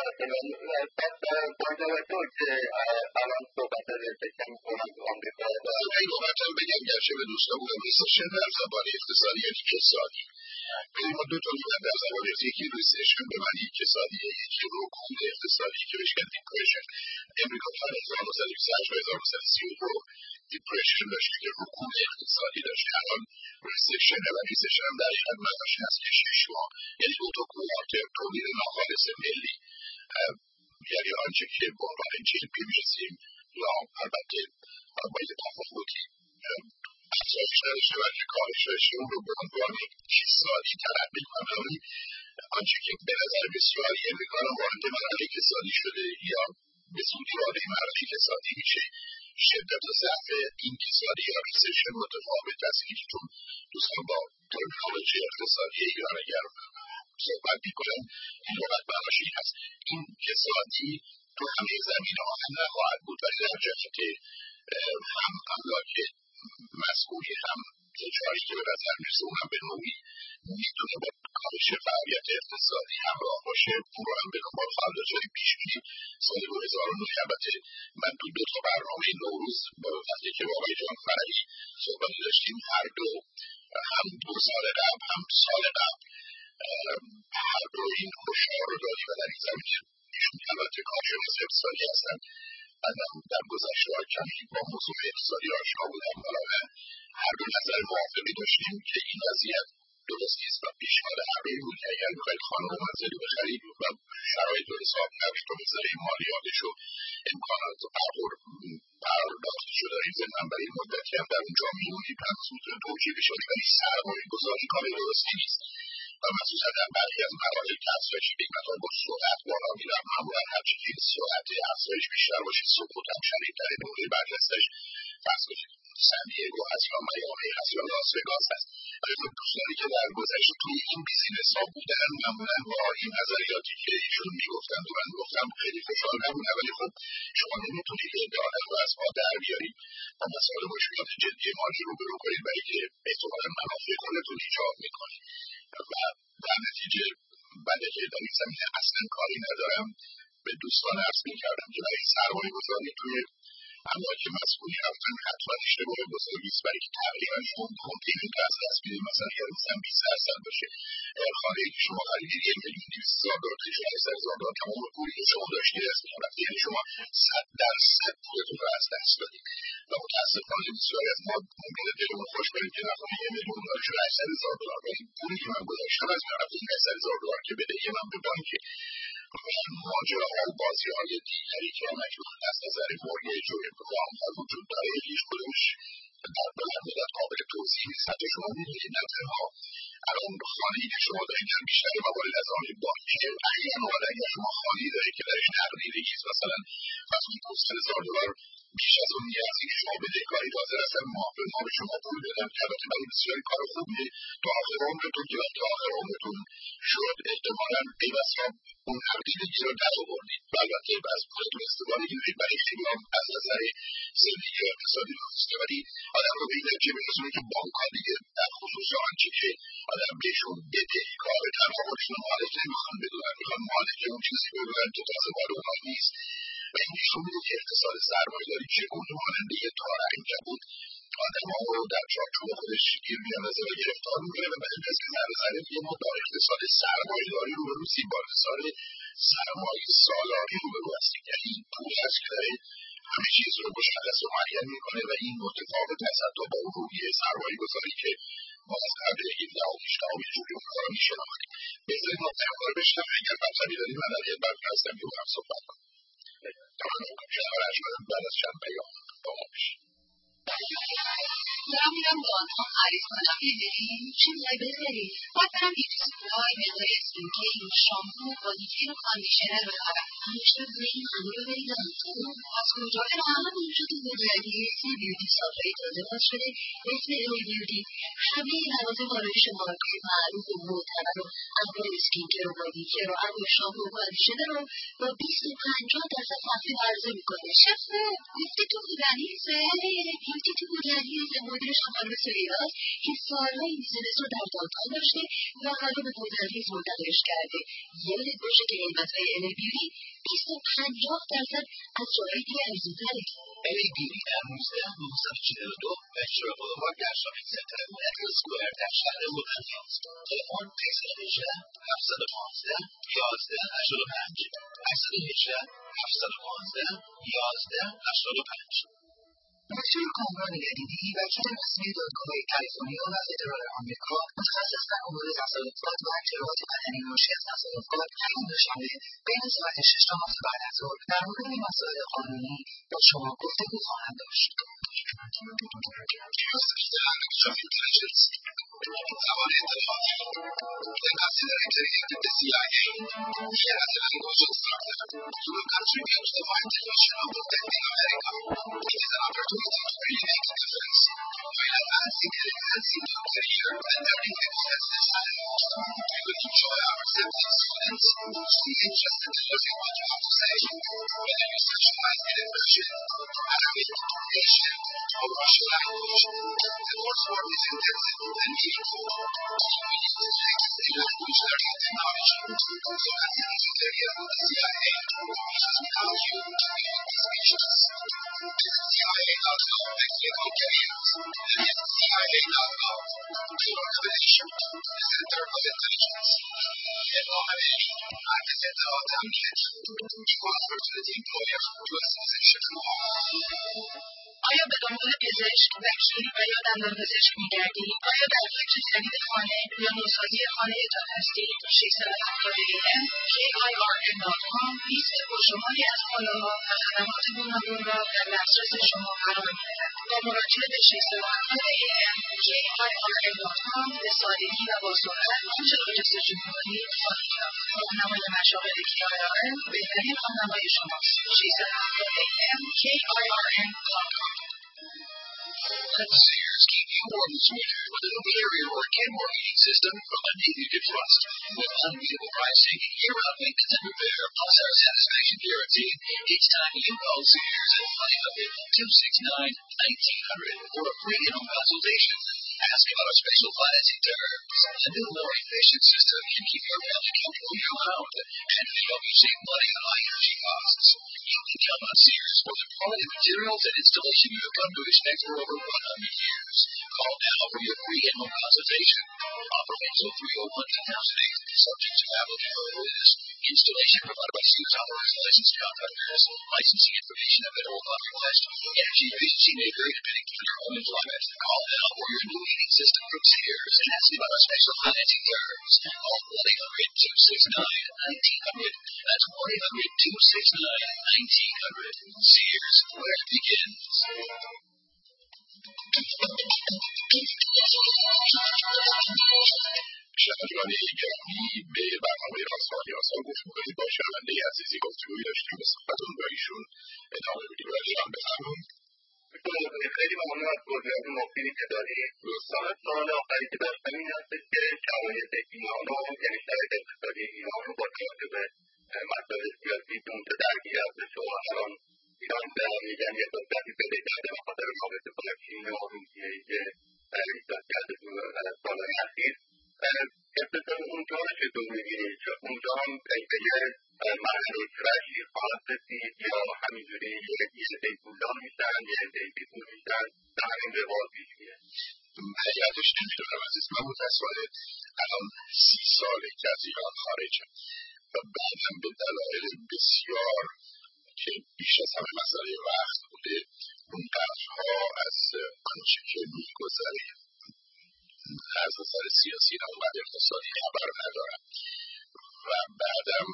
با توجه که الان صحبت فکر می‌کنم آمریکا و این نکته هم بگم گرچه به دوستامون ریسشن در زبان اقتصادی یعنی اقتصادی، ولی ما دو تا لغت در زبان یکی ریسشن به معنی اقتصادیه، یکی رکود اقتصادی که بهش میگن دیپرشن. امریکا تا 1928 و 1932 دیپرشن داشته که رکود اقتصادی داشته. الان ریسشن و ریسشن هم در حقیقت معناش هست که 6 ماه، یعنی دو تا کوارتر تولید ناخالص ملی، یعنی آنچه که به عنوان GDP می‌رسیم یا البته با یه تفاوتی افزایش نداشته بلکه کاهش داشته، اون رو به عنوان اقتصادی تلقی کنم. ولی آنچه که به نظر بسیاری امریکان وارد مرحله اقتصادی شده یا به زودی وارد مرحله اقتصادی میشه، شدت و ضعف این اقتصادی یا ریسشن متفاوت است. چون دوستان با ترمینولوژی اقتصادی ایران اگر صحبت میکنم این لغت معناش این هست، این اقتصادی تو همه زمینه‌ها هم نخواهد بود ولی در جهت هم املاک مسئولی هم تجاری که به نظر میرسه اونم به نوعی میتونه با کاهش فعالیت اقتصادی همراه باشه. اون رو هم به دنبال خواهد داشت. ولی پیش بینی سال 2009 البته من تو 2 تا برنامه نوروز با وقتی که با آقای جان فرحی صحبت داشتیم هر دو هم 2 سال قبل هم سال قبل هر دو این هشدار رو دادیم و در این زمینه ایشون البته کارشناس اقتصادی هستن. من در گذشته کمی با موضوع اقتصادی آشنا بودم، بنابراین هر دو نظر موافقی داشتیم که این وضعیت درست نیست و پیشنهاد هر دوی بود که اگر می‌خواید خانه و منزلی بخرید و شرایط رو حساب نبید و بذاره مالیاتش و امکانات پرداختش رو دارید ضمن برای این مدتی هم در اونجا میمونید، هنوز میتونه توجیه بشه، ولی سرمایه گذاری کار درستی نیست. و مخصوصا در برخی از مراحل که افزایش قیمت‌ها با سرعت بالا میرن، معمولا هرچه که سرعت افزایش بیشتر باشه سقوط هم شدیدتره. نمونه برجستش فرض کنید سن دیگو هست یا میامی هست یا لاس وگاس هست. ولی خب دوستانی که در گذشته توی این بیزینس ها بودن معمولا با این نظریاتی که ایشون میگفتن و من گفتم خیلی خوشحال نبودن. ولی خب شما نمیتونید یه آدم رو از ما در بیارید و مسائل مشکلات جدی مالی رو برو کنید برای که احتمالا منافع خودتون ایجاد میکنید. و در نتیجه بنده که در این زمینه اصلا کاری ندارم، به دوستان عرض میکردم که برای سرمایه گذاری توی املاک مسکونی رفتن حتما اشتباه بزرگی است، برای که تقریبا شما ممکنه که از دست بدید مثلا یا مثلا 20% باشه. خانه‌ای که شما خریدید 1,200,000 تا 400,000 تمام پولی که شما داشتید از بین رفت، یعنی شما 100% پولتون رو از دست دادید. و متاسفانه بسیاری از ما ممکنه دلمون خوش بریم که نکنه $1,000,000 شده $800,000 ولی پولی که من گذاشتم از بین رفت. این $800,000 که بدهی من به بانکه ماجراها و بازی‌های دیگری که مجموعاً از نظر مورگیج و وام‌ها وجود داره هیچ کدومش در بلند مدت قابل توضیح نیست. حتی شما می‌بینید نه تنها الان خانه‌ای که شما دارید در بیشتر موارد از آن بانکی احیانا اگر شما خانه‌ای دارید که درش نقدی بگید مثلا فرض کنید $200,000 بیش از اون از این شما بدهکاری حاضر هستن ماه به ماه به شما پول بدن که البته برای بسیاری کار خوبیه تا آخر عمرتون که تا آخر عمرتون شد احتمالاً پیوستها اون نقدینگی رو در آوردید و البته از پولتون استفاده گیرید برای خیلی هم از نظر زندگی و اقتصادی درسته. ولی آدم رو به این نتیجه میرسونه که بانک‌ها دیگه در خصوص آنچه که آدم بهشون بدهکاره تنها خودشون مالک نمیخوان بدونن، میخوان مالک اون چیزی بدونن که تازه مال اونها نیست. و این نشون میده که اقتصاد سرمایه‌داری چگونه ماننده یه تاره‌ای بود آدم‌ها رو در چارچوب خودش گیر می‌اندازه و گرفتار می‌کنه و به اساس نظر یه مدار اقتصاد سرمایه‌داری رو به روسی با اقتصاد سرمایه سالاری رو به رو هستیم. یعنی این پول هست که داره همه چیز رو مشخص و معین می‌کنه و این متفاوت است حتی با اون روحیه سرمایه‌گذاری که ما از قبل 17 یه جوری اون کارا می‌شناختیم. بذارید ما تکرار بشنویم. اگر مطلبی داریم من در خدمت هستم که با هم صحبت کنیم. تمام کنم شنوندگان بعد از چند پیام با ما باشید. دارم میرم با آنها خرید کنم. میدونی چی میخوای بخری؟ باید برم بیوتی سپلای، مقدار اسکینکیر، شامپو، بادیکیر و کاندیشنر بخرم. همیشه روی این همه رو بریدم. از کجا برم؟ اینجا تو بزرگی اسم بیوتی سپلای تازه باز شده، اسم ای بیوتی. همه لوازم آرایش مارکای معروف و معتبر و انواع اسکینکیر و بادیکیر و انواع شامپو و کاندیشنر رو با 20 و 50% تخفیف عرضه میکنه. شفه گفتی تو بودنیزه؟ بیوتی تو بودنیزه. مدیرش هم خانم سویراست که سالها این بیزینس رو در دانتان داشته و حالا به بودنیز منتقلش کرده. یادت باشه که قیمت‌های ال بیوتی 20 و 50% از جاهای دیگه ارزون‌تره. ال بیوتی در 1942 وکتور بولوار در شاپینگ سنتر مدرن اسکوئر در شهر بودنیاز. تلفن 818 715 1185 818 715 1185. دکتر کامران یدیدی وکیل رسمی دادگاه کالیفرنیا و فدرال آمریکا، متخصص در امور تصادفات و اطلاعات مدنی ناشی از تصادفات، هر دوشنبه بین ساعت 6 تا 7 بعد از ظهر در مورد مسائل قانونی با شما گفتگو خواهند داشت. زبان اطلاعاتی که قصد رکریت به CIA یه رسل انگوزو started to contribute to the integration of the tech in America. It is an opportunity to really make a difference while advancing and enhancing your career and earning experiences and most. We will enjoy our 70 students who be interested in learning what you have to say, whether you specialize in Persian, Arabic, Asian, or Russian language. The coursework is intensive and meaningful. You will use the latest in language learning technology to advance your career with the CIA, which is without you doing these missions. Visit CIA.gov and click on careers. Visit CIA.gov. Your revelation, the center of intelligence. Practice اطلاعات امنیت. Equal opportunity employer to assist in shipment. آیا به دنبال پزشک، دکتر و یا دندانپزشک می‌گردید؟ آیا در فکر خرید خانه یا نوسازی خانه‌تان هستید؟ 670 KIRN.com لیست پرشماری از کالاها و خدمات گوناگون را در دسترس شما قرار می‌دهد. با مراجعه به 670 KIRN.com به سادگی و با سرعت آنچه را جستجو می‌کنید خواهید یافت. راهنمای مشاغل KIRN بهترین راهنمای شماست. 670 KIRN.com. Let Sears keep you warm this winter with a new Carrier or Kenmore heating system from a name you can trust. With unbeatable pricing, year-round maintenance and repair, plus our satisfaction guarantee, it's time you call Sears at 1-800-269-1900 for a free in-home consultation. Ask about our special financing terms. A new, more efficient system can keep your family comfortable year-round and help you save money on high energy costs. You can count on Sears for the quality materials and installation you have come to expect for over 100 years. Call now for your free in-home consultation. Offer ends with 301-2008, subject to applicable list. Installation provided by Sears authorized licensed contractors. Licensing information available upon request. Energy efficiency may vary depending on your home employment. Call now for your new heating system from Sears and ask about our special financing terms. Call 1-800-269-1900. That's 1-800-269-1900. Sears, where it begins. شنوندگان گرامی، به برنامه رازها نیازها گفتگوهای با شنونده عزیزی گفتگویی داشتیم. به صحبتون با ایشون ادامه میدیم. برایشان بفرمایید. خیلی ممنون از توضیحات مفیدی که دارید. سوال آخری که داشتم این هستش که شرایط ایران رو، یعنی شرایط اقتصادی ایران رو با توجه به مسائل سیاسی که اونجا درگیر هستش و الان ایران میگن یه قدرتی پیدا کرده به خاطر رابطه با چین و روسیه‌ای که ایجاد کرده تو سالهای اخیر. اقتصاد اونجا رو چطور می‌بینید؟ چون اونجا هم به یه مرحله کرشی خواهد رسید یا همینجوری یه عده‌ای پولدار میشن، یه عده‌ای بیپول میشن، در همین روال پیش میره؟ حقیقتش نمیدونم عزیز، من متاسفانه الان 30 ساله که از ایران خارجم و بعدم به دلایل بسیار که بیش از همه مسئله وقت بوده اون قدرها از آنچه که میگذره از نظر سیاسی و اونقدر اقتصادی خبر ندارم و بعدم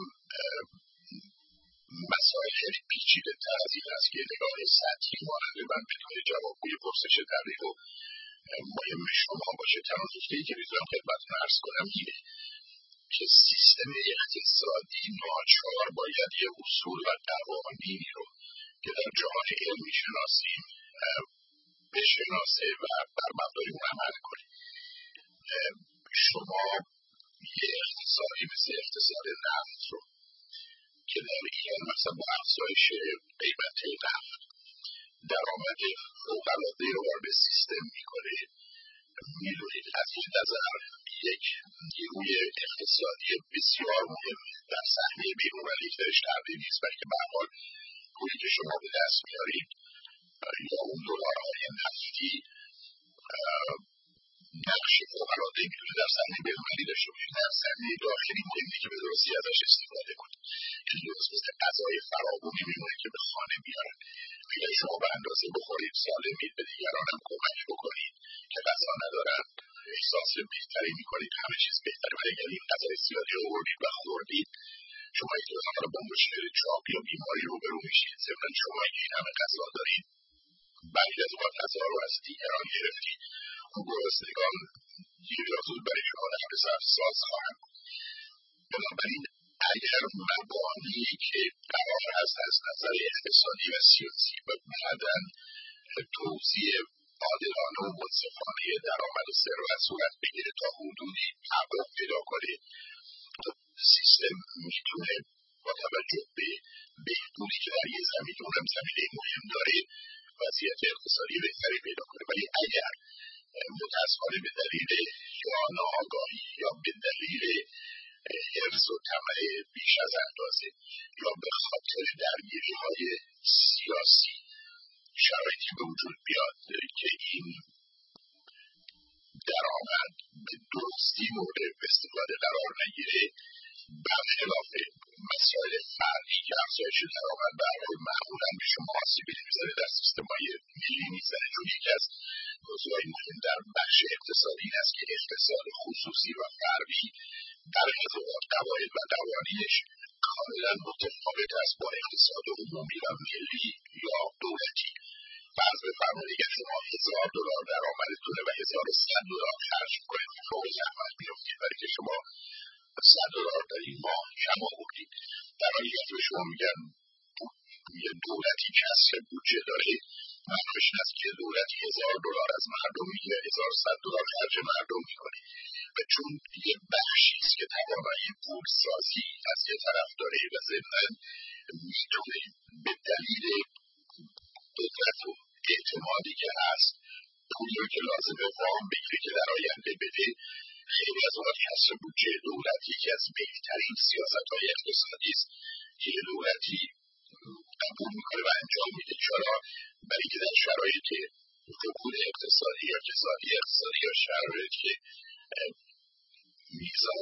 مسائل خیلی پیچیده تر از این است که نگاه سطحی مانند من بدون جوابگوی پرسش دقیق و مهم شما باشه. تنها نکته‌ای که میتونم خدمتتون عرض کنم اینه که سیستم اقتصادی ناچار باید یه اصول و قوانینی رو که در جهان علم میشناسیم بشناسه و بر مبنای اون عمل کنه. شما یه اقتصادی مثل اقتصاد نفت رو که در ایران مثلا با افزایش قیمت نفت درآمد فوق‌العاده رو وارد سیستم میکنه، میدونید از این نظر یک نیروی اقتصادی بسیار مهم در صحنه بین‌المللی درش تبدیل نیست، بلکه به هر حال پولی که شما به دست میارید یا اون دلارهای نفتی نقش فوق‌العاده‌ای میتونه در صحنه بین‌المللی داشته باشه. در صحنه داخلی مهمه که به درستی ازش استفاده کنید. یعنی درست مثل غذای فراوانی میمونه که به خانه میارن. اگر شما به اندازه بخورید سالمید، به دیگران هم کمک بکنید که غذا ندارن، احساس بهتری میکنید، همه چیز بهتره. ولی اگر این غذای زیادی رو آوردید و خوردید، شما یک روزانه با مشکل چاق یا بیماری روبرو میشید. ضمن شما این همه غذا دارید، بعضی از اوقات غذا رو از دیگران گرفتید، اون گرسنگان یا زود برای شما در ساز خواهند. بنابراین اگر مبانی که قرار هست از نظر اقتصادی و سیاسی و بعداً توزیع عادلانه و منصفانه درآمد و ثروت صورت بگیره تا حدودی تحقق پیدا کنه، سیستم میتونه با توجه به بهبودی که در یه زمینه اونم زمینه مهم داره وضعیت اقتصادی بهتری پیدا کنه. ولی اگر متاسفانه به دلیل یا ناآگاهی یا به دلیل حرص و طمع بیش از اندازه یا به خاطر درگیری‌های سیاسی شرایطی به وجود بیاد که این درآمد به درستی مورد استفاده قرار نگیره، برخلاف افزایش درآمد به هر حال معمولا به شما آسیبی نمیزنه، در سیستم‌های ملی میزنه، چون یکی از موضوعهای مهم در بخش اقتصادی این است که اقتصاد خصوصی و فردی برخی از اوقات قواعد و قوانینش کاملا متفاوت است با اقتصاد عمومی و ملی یا دولتی. فرض بفرمایید اگر شما $1000 درآمدتونه و $1100 خرج می‌کنید فوق زحمت می‌افتید، ولی که شما $100 در این ماه کم آوردید. در حالی که به شما میگن یه دولتی کسر بودجه داره، معنیش این است که دولتی $1000 از مردم میگیره، $1100 خرج مردم میکنه و چون یه بخشی است که توانایی پولسازی از یه طرف داره و ضمناً میتونه به دلیل قدرت و اعتمادی که هست پولی رو که لازمه وام بگیره که در آینده بده، خیلی از اوقات کسر بودجه دولتی که از بهترین سیاست‌های اقتصادی است که دولتی قبول میکنه و انجام میده. چرا؟ برای که در شرایط رکود اقتصادی یا کسادی اقتصادی یا شرایطی که میزان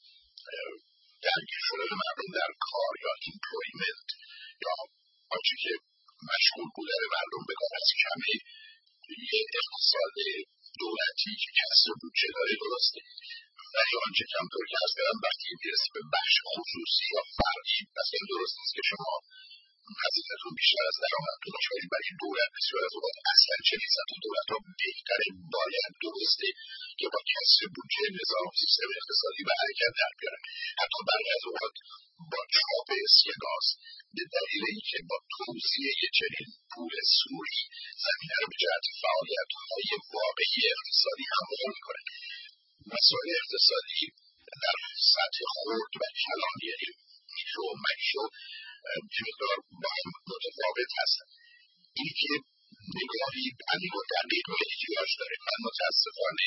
درگیر شدن مردم در کار یا ایمپلویمنت یا آنچه که مشغول بودن مردم به کار از کمه، یه اقتصاد دولتی که کسر بودجه داره درسته، ولی آنچه که همطور که از کردم وقتی میرسی به بخش خصوصی یا فردی اصلا درست نیست که شما هزینه‌تون بیشتر از درآمدتون باشه، ولی برای دولت بسیار از اوقات اصلا چه نیست. حتی دولت‌ها بهتره، باید، درسته که با کسر بودجه نظام سیستم اقتصادی به حرکت در بیارن. حتی برخی از اوقات با چاپ اسکناس به دلیل اینکه با توزیع چنین پول سوری زمینه رو به جهت فعالیت‌های واقعی اقتصادی هموار می‌کنه. مسائل اقتصادی در سطح خرد و کلان یعنی میکرو و مکرو مقدار با هم متفاوت هستن. اینی که نگاهی عمیق و دقیق و احتیاج داره. من متاسفانه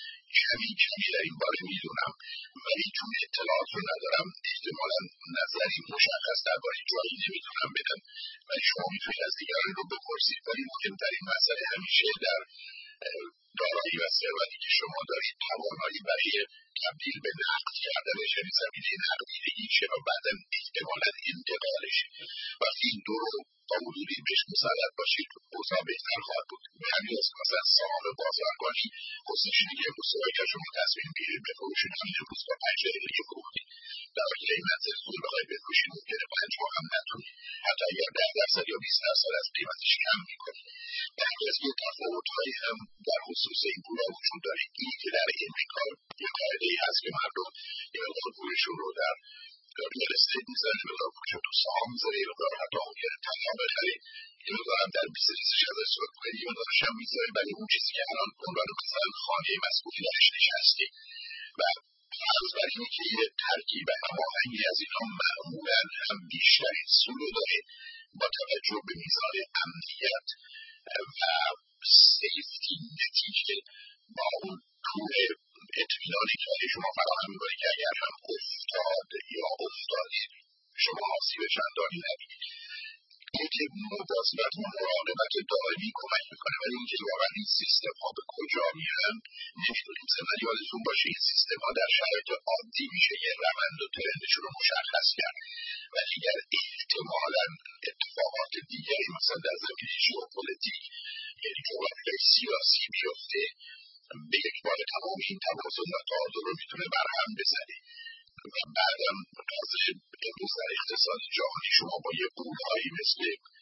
کمی در این باره میدونم ولی چون اطلاعات رو ندارم احتمالاً نظری مشخص درباره جایی نمیتونم بدم، ولی شما میتونید از دیگران رو بپرسید. ولی مهمترین مسئله همیشه در دارایی و ثروتی که شما دارید توانایی برای تبدیل به نقد کردنش، یعنی زمینه نقدینگیشه و بعدا احتمالاً انتقالش. وقتی این دو رو تا حدودی بهش مسلط باشید اوضاع بهتر خواهد بود. به همین است که مثلا صاحب بازرگانی خودش دیگه امروز اگر شما تصمیم بگیرید بفروشید همین امروز با 5 دقیقه فروختید، در حالی که قیمت زیر بخواهید بفروشید ممکنه 5 هم نتونید، حتی اگر 10% یا 20% از قیمتش کم میکنید. در از یه تفاوت‌هایی هم در خصوص این پولا وجود داره. اینی که در امریکا یه قاعده‌ای هست که مردم یه مقدار پولشون رو در ریال استیت می‌ذارن، یه مقدار پولشون تو سهام می‌ذارن، یه مقدار حتی ممکنه طلا بخره، یه مقدار هم در بیزنسش ازش سود کنه، یه مقدارش هم می‌ذاره برای اون چیزی که الان عنوان مثلا خانه مسئولی درش نشستی. و فرض بر اینه که یه ترکیب هماهنگی از اینا معمولاً هم بیشترین سود رو داره با توجه به میزان امنیت و سیفتی نتی که با اون پول اطمینانی که شما فراهم می‌کنید که اگر هم افتاد یا افتادید شما آسیب چندانی نبینید. این که مواظبت و مراقبت دائمی کمک میکنه، ولی اینکه واقعا این سیستم ها به کجا میرن نمیدونیم. ضمن یادتون باشه این سیستم ها در شرایط عادی میشه یه روند و ترندشون رو مشخص کرد، ولی اگر احتمالاً اتفاقات دیگری مثلا در زمینه ژئوپلیتیک یعنی جغرافیای سیاسی بیفته به یک بار تمام این توازن و تعادل رو میتونه برهم بزنه. و بعدم تازه امروز در اقتصاد جهانی شما با یه بوم‌هایی مثل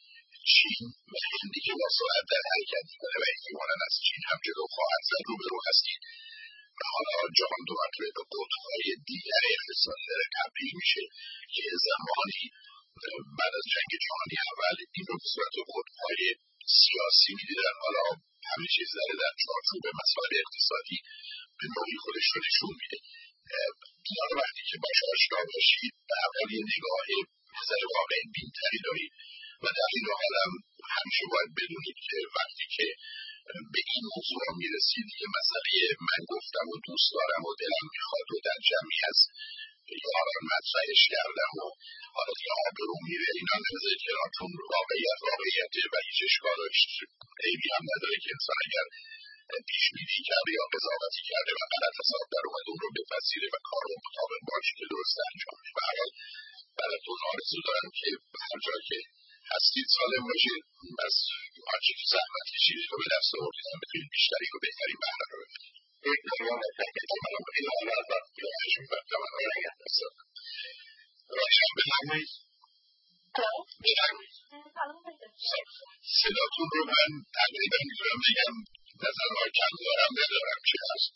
چین و هندی که با سرعت در حرکت میکنه و احتمالاً از چین هم جلو خواهد زد روبرو هستید و حالا جهان دو مرتبه به قطب‌های دیگر اقتصادی داره تبدیل میشه که زمانی بعد از جنگ جهانی اول این رو به صورت قطب‌های سیاسی میدیدن، حالا همه چیز داره در چارچوب مسائل اقتصادی به نوعی خودش رو نشون میده. حالا وقتی که باش آشنا باشید به اول یه نگاه نظر واقع بین‌تری دارید و در این حال هم همیشه باید بدونید که وقتی که به این موضوع میرسید که مسئله من گفتم و دوست دارم و دلم میخواد و در جمعی از یاران مطرحش کردم و حالا که آبرو میره اینا نمیذارید کنار، چون واقعیته و هیچ اشکال و عیبی هم نداره که انسان اگر پیش بینی کرده یا قضاوتی کرده و غلط حساب در اومد اون رو بپذیره و کار رو مطابق با آنچه که درست انجام بده. به هر حال براتون آرزو دارم که هر جا که هستید سالم باشید، از آنچه که زحمت کشیدید و به دست آوردید هم بتونید بیشتری و بهترین بهره رو ببرید. یک دنیا متشکرم که من این حالا از وقتی رو خواهشون برد من رو نگه دستم رایشم بفرمایید. صداتون رو من تقریبا میتونم بگم نظر ما کم دارم ندارم چه هست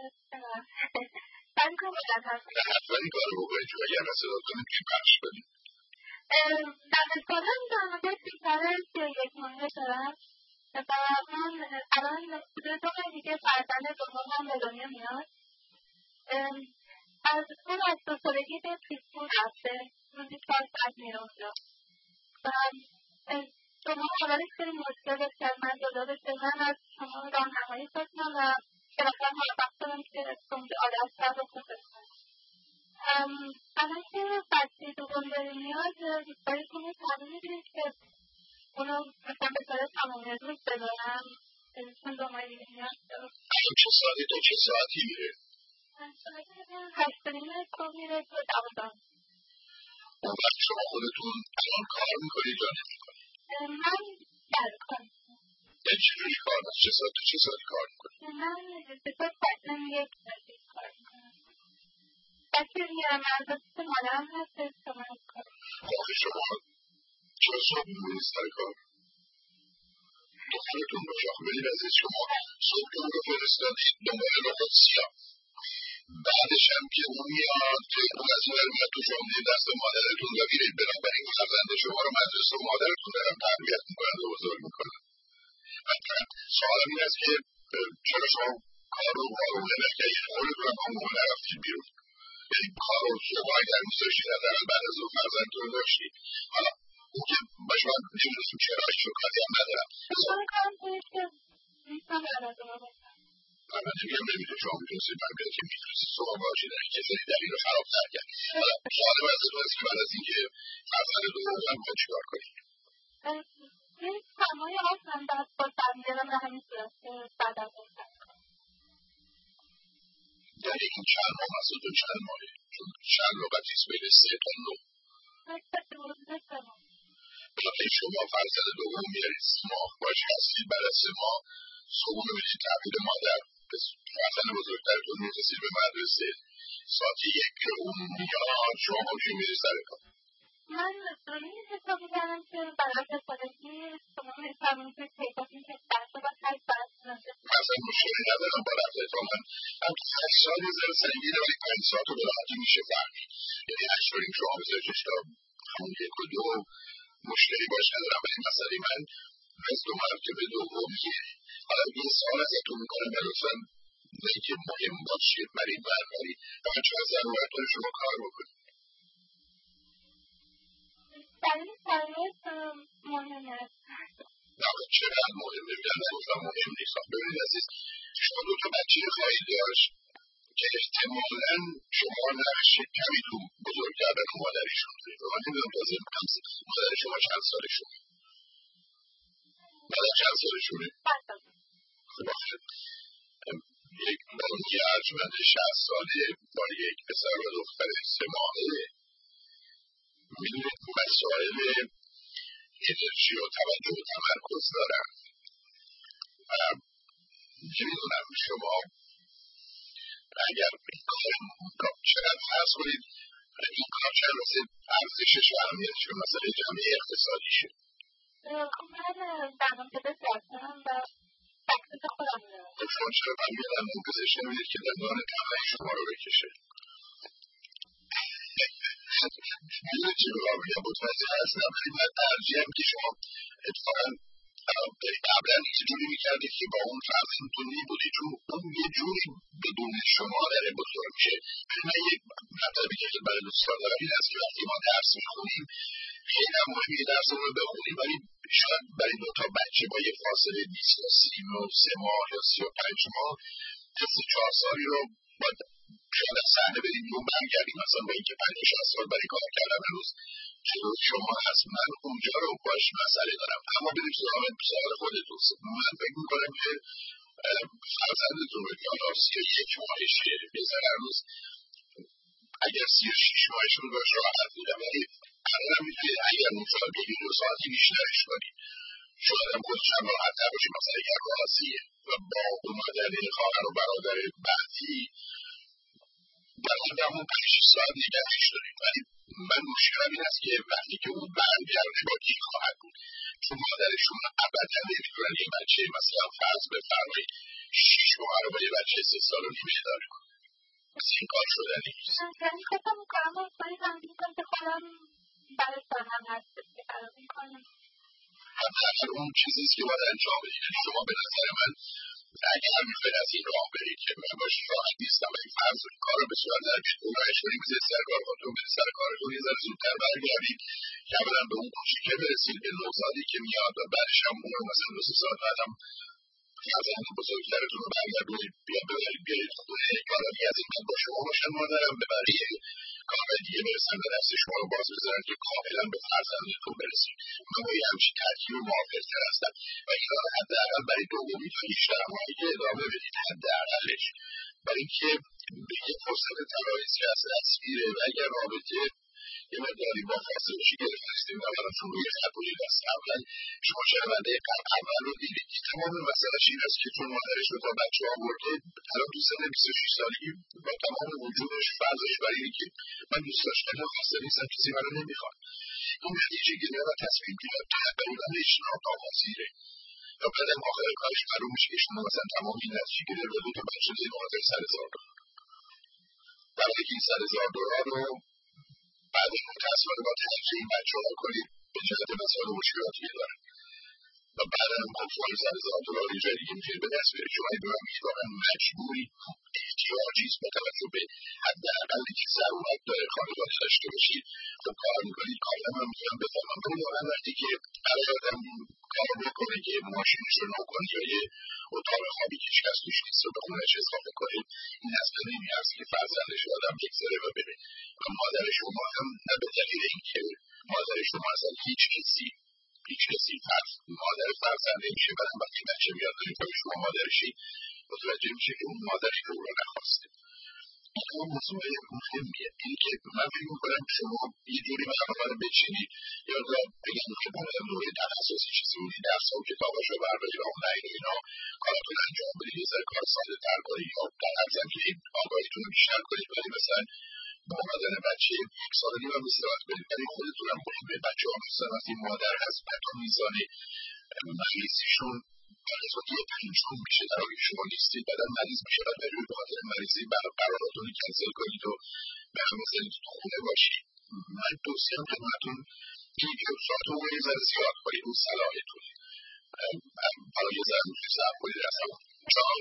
حتما این کار رو بکنید چون اگر صداتون میتونید پخش بدید. دانشگاه‌ها در بیشتر 31 ماهه دارم و من الان 2 ماه دیگه فرزند دومم به دنیا میاد. از اون از 2 سالگی به پریسکول رفته، روزی 4 ساعت میره اونجا و شما اولش خیلی مشکل داشت که من جدا بشه. من از شما راهنمایی خواستم و بالاخره موفق شدم که اونجا عادت کرد و خوب بشم. الان که بچه دوم داره میاد باید کنه تمام میدونید که اونو مثلا به طور تمامی روز بذارم چون 2 ماه دیگه میاد. چه ساعتی تا چه ساعتی میره؟ ساعت 8:30 صبح میره تا 12. اون وقت شما خودتون الان کار میکنید یا نمیکنید؟ من کار میکنم. یعنی چجوری کار میکنید؟ چه ساعت تا چه ساعتی کار میکنید؟ من به طور ساعتم 1 ساعتی کار میکنم. بچه میرم ارزاست مادرم هستش که من کار آخه شما چرا صبح میمونید سر کار؟ دخترتون باشه. آخه برید عزیز شما صبح اون رو فرستادید دنبال رخت سیاه، بعدش هم که اون میاد اون از اون میاد تو شما میدید دست مادرتون و میرید بنابراین فرزند شما رو مدرسه و مادرتون دارن تربیت میکنن و بزرگ میکنن. سوالم این است که چرا شما کار رو آرومه نکردید؟ خودتون هم آرومه نرفتید بیرون؟ یعنی کار رو شما اگر دوست داشتید حداقل بعد از اون فرزندتون رو داشتید. حالا اون که باشه من نمیدونستم چرا هیچ کاری هم ندارم. من نمیگم نمیدونم شما میدونستید، من میگم که میدونستید شما باشید در این کسی در این رو خرابتر کرد. حالا سوالم ازتون است که بعد از اینکه فرزند دوم هم باید چیکار کنید؟ یک سرمایه هستم دست با برمیدارم و همین صورت بعد از اون یعنی این چند ماه مسئول چند ماهه؟ چون چند لغتیست بین 3 تا 9. وقتی شما فرزند دوم میارید 3 ماه باش هستید، بعد از 3 ماه صبح رو میدید تحویل مادر، فرزند بزرگترتون میرسید به مدرسه، ساعت 1 که اون میاد شما همچین میرید سر کار. من داریم حساب می‌کردم که برای استفادگی شما می‌فرمایید که پیداتون که درس و 8 ساعت نشه. اصلا مشکلی ندارم با رفتارتان. من 8 ساعت یه ذره سنگینه ولی 5 ساعت رو به راحتی میشه فهمید. یعنی 8 رو این شما بذارید تا همون 1 و 2 مشکلی باش ندارم. ولی مسئله من مثل دو مرتبه دومیه. حالا این سوال ازتون میکنم و لطفاً نه که مهم باشه برای برنامه‌ای اما چقدر ضرورتون شما کار بکنید. در این شرایط مهمه. نه چقدر مهمه؟ من گفتم مهم نیست. ببینید عزیز شما 2 تا بچه خواهید داشت که احتمالاً شما نقش کمی تو بزرگ کردن مادریشون دارید. من نمیدونم تازه مادر شما چند سالشونه؟ مادر چند سالشونه؟ 5 سال. خب آخه یک بانگی ارجمند 60 ساله با یک پسر و دختر 3 ماهه میدونید مسائل انرژی و توجه و تمرکز دارن و نمیدونم شما اگر این کار چقدر فرض کنید این کار چند مثل ارزشش و اهمیتش و مسئله جمعی اقتصادیشه. من برنامه‌ریزی کردم و تکلیف خودم دارم. خب شما چرا برای دندانپزشک نمیدید که دندان طبعی شما رو بکشه؟ میدونید چی بخوام بگم؟ متوجه هستم ولی من ترجیحم که شما اتفاقا قبلا یه جوری میکردید که با اون فرزندتون میبودید چون اون یه جوری بدون شما داره بزرگ میشه. من یک مطلبی که برای دوستان دارم این است که وقتی ما درس میخونیم خیلی هم مهم یه درسمون رو بخونیم ولی شاید برای 2 تا بچه با یه فاصله 20 تا 33 ماه یا 35 ماه تا 4 سالی رو باید شاید از صحنه بریم بیرون برگردیم مثلا با اینکه 50-60 سال برای کار کردن هنوز جلو شما هست. من اونجا رو باش مسئله دارم اما بریم سوال خودتون. من فکر میکنم که فرزندتون رو که حالا 31 ماهشه بذاره هنوز اگر 36 ماهشون داشت راحت بودم، ولی الان میتونید اگر اون سال بگید 2 ساعتی بیشترش کنید شاید هم خودش هم راحت تر باشید. مثلا اگر راضیه و با اون مادر خواهر و برادر بعدی باید همون 5 ساعت نگهش دارید. ولی من مشکلم این است که وقتی که اون برگرده با کی خواهد بود، چون مادرشون ابدا نمیتونن یه بچه مثلا فرض بفرمایید 6 ماه رو با یه بچه 3 سال و نیم اداره کنن. مثل این کار شدنی نیست. یعنی خودم میکنم و کنی تنظیم کنم که خودم برای سالم هست فرام میکنم. حداقل اون چیزیست که باید انجام بدید. شما به نظر من اگر میخواید از این راه برید که من باش راحت نیستم و این فرض و این کار رو به صورت در بیت بونایش کنید بزید سر کار خودتون برید سر کارتون یه ذره زودتر برگردید که اولا به اون کوچیکه برسید به نوزادی که میاد و بعدش هم اون مثلا 2 ساعت بعد هم فرزند بزرگترتون رو برگردونید بیایید خونه. کارا دیگه از این من با شما باشن مادرم به بقیه کارهای دیگه برسن به دست شما رو باز بذارن که کاملا به فرزندتون برسید. من با یه همچین ترکیب موافق‌تر هستم و این را حداقل برای دومی تا 18 ماهی که ادامه بدید حداقلش، برای اینکه به یه فرصت تمایز که از دست میره و اگر رابطه یه مقداری با فاصله‌ای گرفتیم و براتون روی خط بودید از قبلا شما شنونده اول رو دیدید که تمام مسئله‌اش این است که چون مادرش رو تا بچه آورده الان تو سن 26 سالگی با تمام وجودش فرضش بر اینه که من دوست داشتم و خسته نیستم کسی منو نمیخواد. این نتیجه گیری و تصمیم گیری تقریبا اجتناب ناپذیره و بعدم آخر کارش معلوم میشه که شما مثلا تمام این نتیجه گیری رو بدید و بچه زیر حاضر $100,000 در حالی که این $100,000 رو بعد متأسفانه با تحقیق این بچه ها کنید به جهت مسائل مشکلاتی که دارن و بعد هم کنترل $100,000 جدیدی میتونید به دست بیارید. شما این دورم میگه مجبوری احتیاجیست با توجه به حداقلی که ضرورت داره خانواده داشته باشید خب کار میکنید. کارم هم میگم بفهمم ولی واقعا وقتی که برای آدم کار بکنه که ماشینش رو نو کنید یا یه اتاق خوابی که هیچ کس توش نیست رو به خونش اضافه کنید این اصلا نمیارزه که فرزندش آدم بگذاره و بره. و مادر شما هم نه به دلیل اینکه مادر شما اصلا هیچ کسی مادر فرزنده میشه بعد وقتی بچه میاد دارید تا شما مادرشی متوجه میشه که اون مادری که او رو نخواسته. این هم موضوع مهمیه. این که من فکر میکنم شما یه جوری برنامه رو بچینید یا بگم که مثلا دوره تخصصی چیزی بودی درس و کتاباش رو بردارید آنلاین و اینا کاراتون انجام بدید یه ذره کار ساده تر کنید یا در هر زمینه آگاهیتون رو بیشتر کنید ولی مثلا با مادر بچه 1 سال و نیم هم استراحت بدید ولی خودتون هم مهمه بچه ها مثلا وقتی مادر هست حتی میزان مریضیشون در قسمت 1/5 میشه در حالی که شما نیستید بعدم مریض میشه و مجبور به خاطر مریضی قراراتون رو کنسل کنید و به همه سنید تو خونه باشید. من توصیهم خدمتتون اینه که ساعتون رو یه ذره زیاد کنید اون صلاحتونه. حالا یه ذره میشه صبر کنید اصلا جان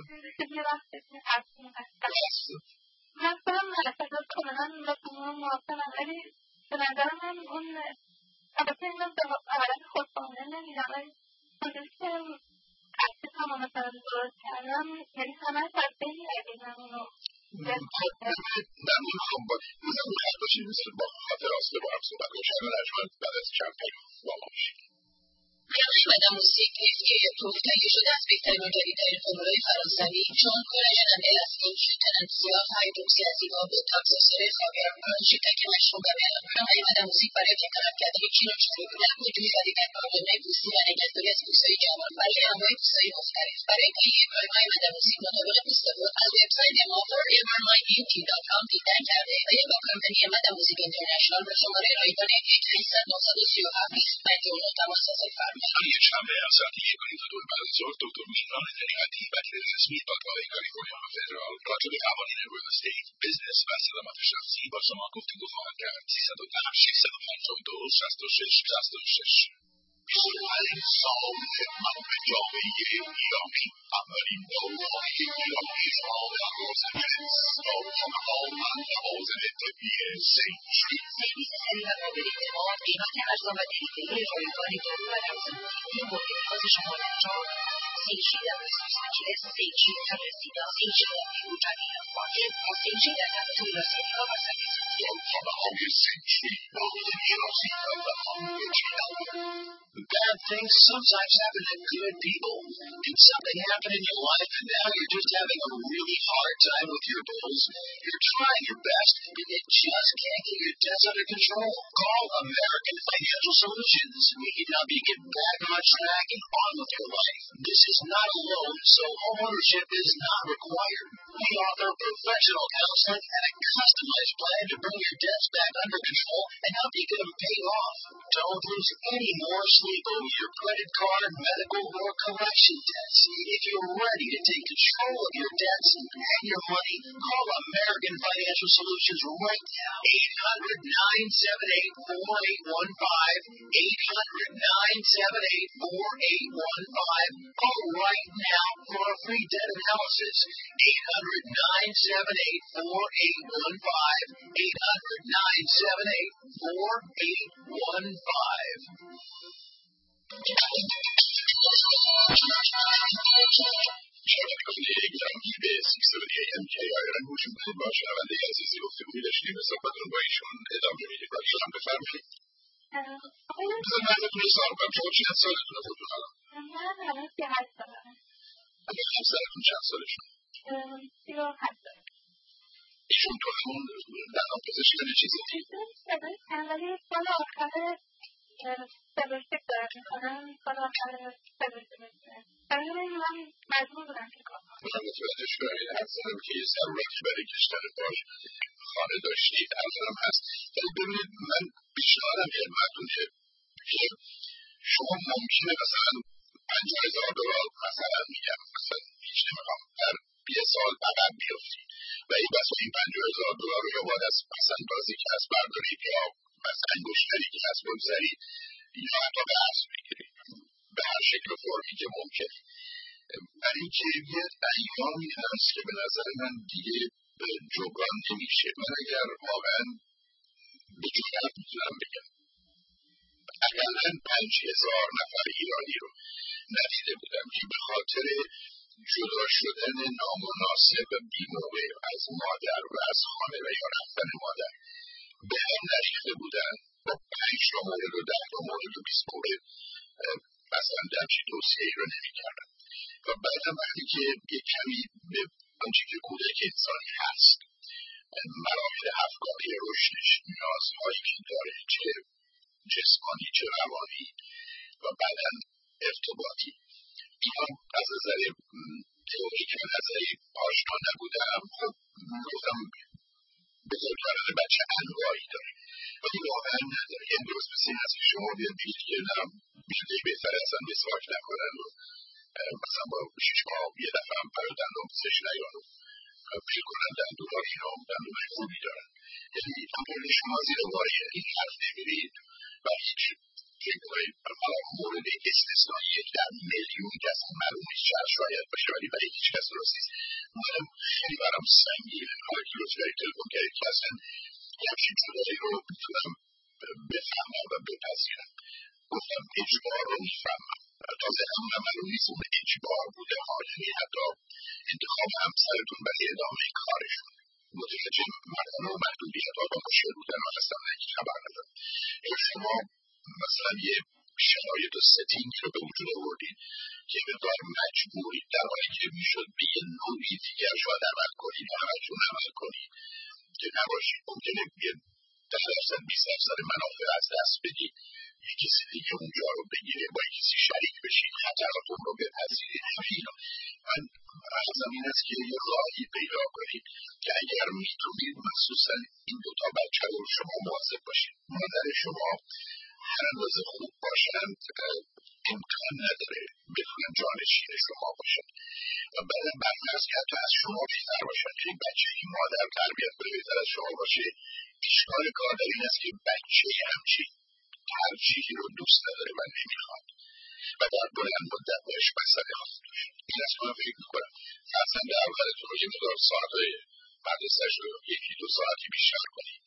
من خودم مرتبط کنم با شما موافقم ولی به نظر من اون البته این رو به حالت خودخواهانه نمیدم ولی خودش که قصد تمام مثلا درست کردم یعنی همه تبدیلی اگه اونو نمیخوام با نظر خط باشید مثل با خاطر آسته با هم صحبت کنم شاید نجمت بعد از کم پیام با ما باشید. برای مدام موسیقی توفتایی شده از بهترین و جدیدترین فرمولهای فرانسوی چون کلاژن الاستیک تنانسیا هایدروکسی‌آزیدا بوتاکس و سره خاگر شرکت مشروع و برنامه‌های مدام موسیق برای تکرار کردن کیلوچرو نقدی جدید در کارخانه‌های پوستی و نگهداری از پوست‌های جوان برای انواع پوست‌های مختلف. برای تهیه کارهای مدام موسیق مطابق پوست‌ها از وبسایت ما forevermybeauty.com دیدن کرده و یا با کمپانی مدام موسیق اینترنشنال به شماره رایگان 1-800-937-59 تماس حاصل فرمایید. یه شنبه از ساعت 1:02 بعد از ظهر دکتر مهران طریقتی وکیل رسمی دادگاه کالیفرنیا فدرال راجع به قوانین ریل استیت بزنس و سلامت شخصی با شما گفتگو خواهد کرد. 310-652-66-66 اولین سال من به جامعه ایرانی اولین دوران ایرانی شما در لس آنجلس دادگاه من لوازم طبی سیچی قیمت ارزان و دلیوری رایگان دارو و لوازم طبی مورد نیاز شما در جان سیچی در لس آنجلس سیچی در رسیدا سیچی در نیو جدید مارکت و سیچی در نقاط ولاسیتا و سرویسوزی دادگاه سیچی مورد نیازی Bad things sometimes happen to good people. If something happens happen in your life and now you're just having a really hard time with your goals? You're trying your best and you just can't get your debts under control. Call American Financial Solutions. We can help you get back on track and on with your life. This is not a loan, so homeownership is not required. We offer professional counseling and a customized plan to bring your debts back under control and help you get them paid off. Don't lose any more sleep over your credit card, medical, or collection debts. If you're ready to take control of your debts and your money, call American Financial Solutions right now. 800-978-4815. 800-978-4815. Call right now for a free debt analysis. 800-978-4815. 800-978-4815. KBS 670 AM KIRN گوش میکنید. با شنونده عزیزی گفتگویی داشتیم. صحبتتون با ایشون ادامه میدیم. برایشان بفرمایید. بذار من ازتون یه سوال کنم. شما چند سالتونه خودتون الان؟ من الان 38 سالمه. همسرتون چند سالشونه؟ 38 سالمه. ایشون تو همون دندان پزشکی یا چیزی؟ ولی سال آخر پزشکی دارم میکنم. سال آخر پزشکی میکنم. ولی من مجبور بودم که کار کنم. من متوجه شدم. حد زدم که یه ضرورتی برای کشتن باش خانه داشتید. ارزم هست. ولی ببینید من پیشنهادم خدمتتونه که شما ممکنه مثلا $50,000 مثلا میگم مثلا هیچ نمیخوام در یه سال عقب بیفتی و این بس این $50,000 رو یا باید از مثلا بازی کسب بردارید یا مثلا گشتری که کسب بگذارید یا حتی به عرض بگیرید به هر شکل و فرمی که ممکنه. برای اینکه یه ایامی هست که به نظر من دیگه جبران نمیشه. من اگر واقعا به جرات میتونم بگم اقلاً 5,000 نفر ایرانی رو ندیده بودم که به خاطر جدا شدن نامناسب و بی‌موقع از مادر و از خانه و یا رفتن مادر به هم نریخته بودن با 5 تا مورد و 10 تا مورد و 20 مورد مثلا همچین توصیه‌ای رو نمی‌کردم. و بعدم وقتی که یه کمی به آنچه که کودک انسانی هست مراحل افکاری رشدش نیازهایی که داره چه جسمانی چه روانی و بعداً ارتباطی اینا از نظر تئوریک و نظری آشنا نبودم. خب گفتم بزرگواران بچه انواعی داره ولی واقعا نداره. یعنی درست مثل این هست که شما بیاد بگید که نرم بیده بهتره اصلا مسواک نکنن و مثلا با 6 ماه یه دفعه هم برای دندان پزشک نیان و پیل کنن دندون‌ها اینا دندون‌های خوبی دارن. یعنی همون شما زیر بار این حرف نمیرید و هیچ فکرهای مورد استثنایی 10 میلیون که اصلا معلوم نیست شاید باشه ولی برای هیچ کس درست نیست. منم خیلی برام سنگینه حالا که لطف دارید تلفن کردید که اصلا یه همچین جدایی رو میتونم بفهمم و بپذیرم. گفتم اجبار رو میفهمم. تازه همونم معلوم نیست اون اجبار بوده ها. یعنی حتی انتخاب همسرتون برای ادامه کارشون متوجه مردم و محدودیت ها با مشکل بودن ها هستم نکی خبر ندارم. شما مثلا یه شرایط و ستینگی رو به وجود آوردید که مقدار مجبورید در حالی که میشد به یه نوعی دیگر شاید عمل کنید یا همتون عمل کنید که نباشید. ممکنه یه 10% 20% منافع از دست بدید یه کسی دیگه اونجا رو بگیره با یه کسی شریک بشید خطراتون رو بپذیرید. همه اینا من عرضم این است که یه راهی پیدا کنید که اگر میتونید مخصوصا این دوتا بچه رو شما مواظب باشید. مادر شما هر اندازه خوب باشن امکان نداره بتونن جانشین شما باشن و بعدم برفرض که حتی از شما بهتر باشن. یعنی بچه این مادر تربیت کنه بهتر از شما باشه. اشکال کار در این است که بچه همچین ترجیحی رو دوست نداره و نمیخواد و در بلند مدت باش مسئله خواهد داشت. این از من فکر میکنم فرزند اولتون رو یه مقدار ساعتهای مدرسه‌اش رو 1-2 ساعتی بیشتر کنید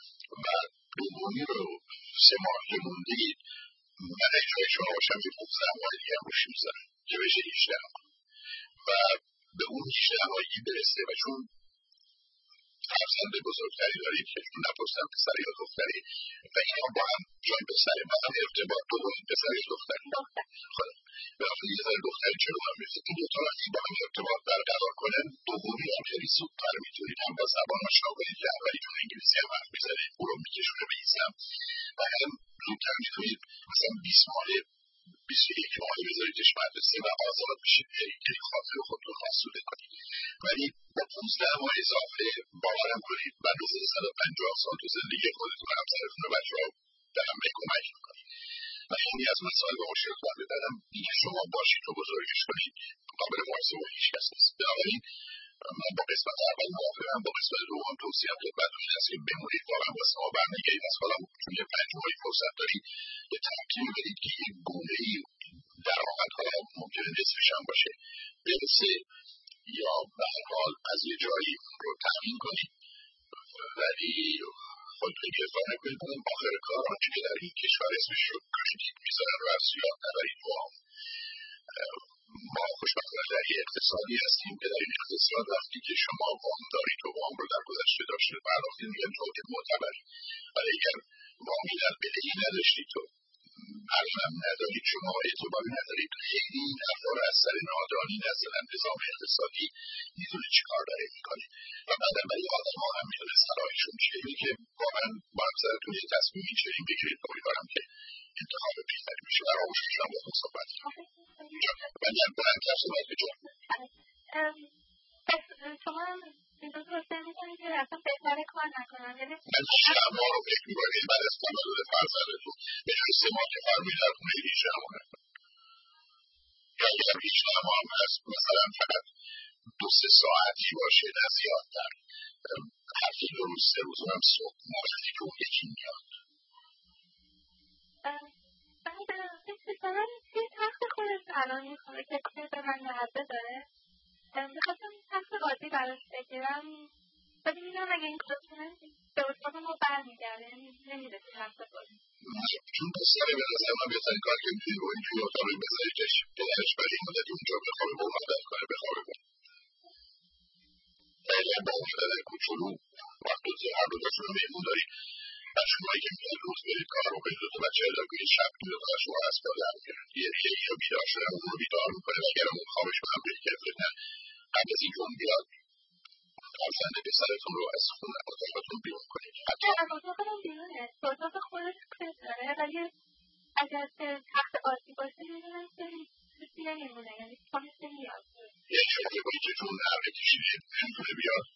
و دومی رو 3 ماه که موندید من اجرای شما باشم یه 15 ماه دیگه هم روش میذارم که بشه 18 ماه و به اون 18 ماهی برسه و چون فرزند بزرگتری داری که نپرسن پسری یا دختری و اینا با هم جای پسری مثلا ارتباط دوم پسری دختری خب بنابراین یه ذره دختری چرا هم میفته این دوتا وقتی با هم ارتباط برقرار کنن دومی هم خیلی زودتر میتونید هم با زبان آشنا کنید که اولی چون انگلیسی هم حرف میزنید او رو میکشونه به این سمت و هم زودتر میتونید مثلا 20 ماهه 21 ماهه بذاریدش مدرسه و آزاد بشید یعنی خاطر خودتون آسوده کنید ولی با 15 ماه اضافه باورم کنید بعد از 150 سال تو زندگی خودتون همسرتون و بچه‌ها در هم کمک میکنید و یعنی از مسائل با مشکل کار بدنم دیگه شما باشید و بزرگش کنید قابل مقایسه با هیچ کس نیست بنابراین من با قسمت اول موافقم با قسمت دوم توصیه‌ام خدمتتون این است که بمونید واقعا واسه ما برنگردید از حالا چون یه 5 ماهی فرصت دارید یه ترکیبی بدید که یک گونه‌ای درآمدها ممکنه نصفش هم باشه برسه یا به هر حال از یه جایی رو تامین کنید ولی خودتون اجازه نکنید اون آخر کار آنچه که در این کشور اسمش رو کردید میذارن رو از سیاه نبرید وام ما خوشبختانه در یه اقتصادی هستیم که در این اقتصاد وقتی که شما وام دارید و وام رو در گذشته داشته پرداختید میگن جهت معتبری ولی اگر وامی در بدهی نداشتید و الان ندارید شما اعتباری ندارید خیلی این حرفا رو از سر نادانی مثلا نظام اقتصادی میدونه چی کار داره میکنه و بعدم برای آدم ها هم میدونه صلاحشون چیه اینه که واقعا با همسرتون یه تصمیم چنین بگیرید امیدوارم که انتخاب بهتری بشه و آغوشش هم با خود صحبت کنید ولی هم بلندتر صحبت بجان شما دیدون توصیه میکنید که اصلا بهتره کار نکنم من 6 ماه رو فکر میکنید بعد از تولد فرزندتون به جای 3 ماه که فرمید در خونه 18 ماه یا اگر 18 ماه هم هست مثلا فقط 2-3 ساعتی باشه نه زیادتر هفته 2 روز 3 روز هم صبح موقعی که اون یکی میاد بعد مثلا توی تخت خودش الان میخوره که توی به من لحظه داره میخواستم تخت قاضی براش بگیرم ولی میدونم اگه این کار کنم به اتاق ما برمیگرده نمیده که تخت قاضی چون پسره به نظر من بهترین کار که میتونی رو اینجوری اتاقی بذاریدش پدرش برای این مدت اونجا بخوابه با اون عادت کنه بخوابه اگر با اون پدر کوچولو وقت هر دو تاشون رو میمون دارید و شمایی که میتونید روز برید کار رو برید دوتا بچه ادا کنید شب که دوتا شما از کار در میگیرن یه یا بیدار شدن اون رو بیدار میکنه و اگر اون خوابش به هم بریکت نه قبل از این که اون بیاد فرزند پسرتون رو از خونه اتاقتون بیرون کنید حتی از اتاقم بیرونه اتاق خودش کس داره ولی اگر تخت قاضی باشه میدونم که کسی نمیمونه یعنی پامیست نمیاد یه شکل باید که جون نرمه کشیدید نمیتونه بیاد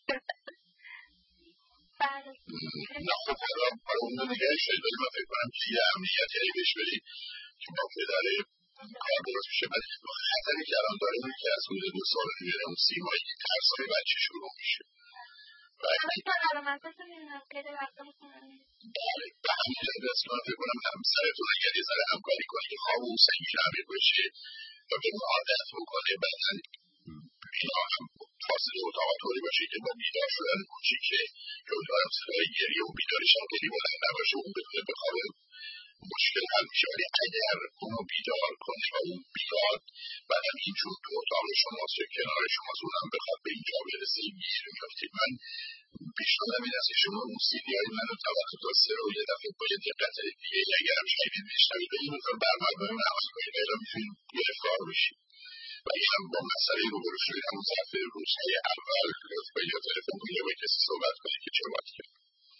نه خب حالا برای اون نگهش شاید ولی من فکر کنم که یه امنیت یعنی بهش بدید که با پدره کار درست میشه ولی خطری که الان داره اینه که از حدود 2 سال دیگه اون 30 ماهی ترسای بچه شروع میشه ولی که علامتاشو میبینم خیلی رفته میکنم بله به همین جد است که من فکر کنم همسرتون اگر یه ذره همکاری کنه که خواب اون سنگین عمیق بشه و به اون عادت بکنه بعدا اینا هم فاصله اتاق طوری باشه که با بیدار شدن کوچیکه که امیدوارم صدای گریه و بیدارش هم خیلی بلند نباشه اون بتونه بخوابه مشکل حل میشه ولی اگر اونو بیدار کنه و اون بیاد بعدم این چون تو اتاق شماست یا کنار شماست اونم بخواد به اینجا برسه گیر میافتید من پیشنهادم این است که شما اون CD های منو توسط واسه رو یه دفعه با یه دقت دیگه اگر هم شنیدید میشنوید و این مقدار برنامه‌های رو عمل کنید الا میتونید گرفتار بشید و اگه هم با مسئله روبرو شدید همون ظرف روزهای اول لطفا یا تلفن کنید یا با کسی صحبت کنید که چه باید کرد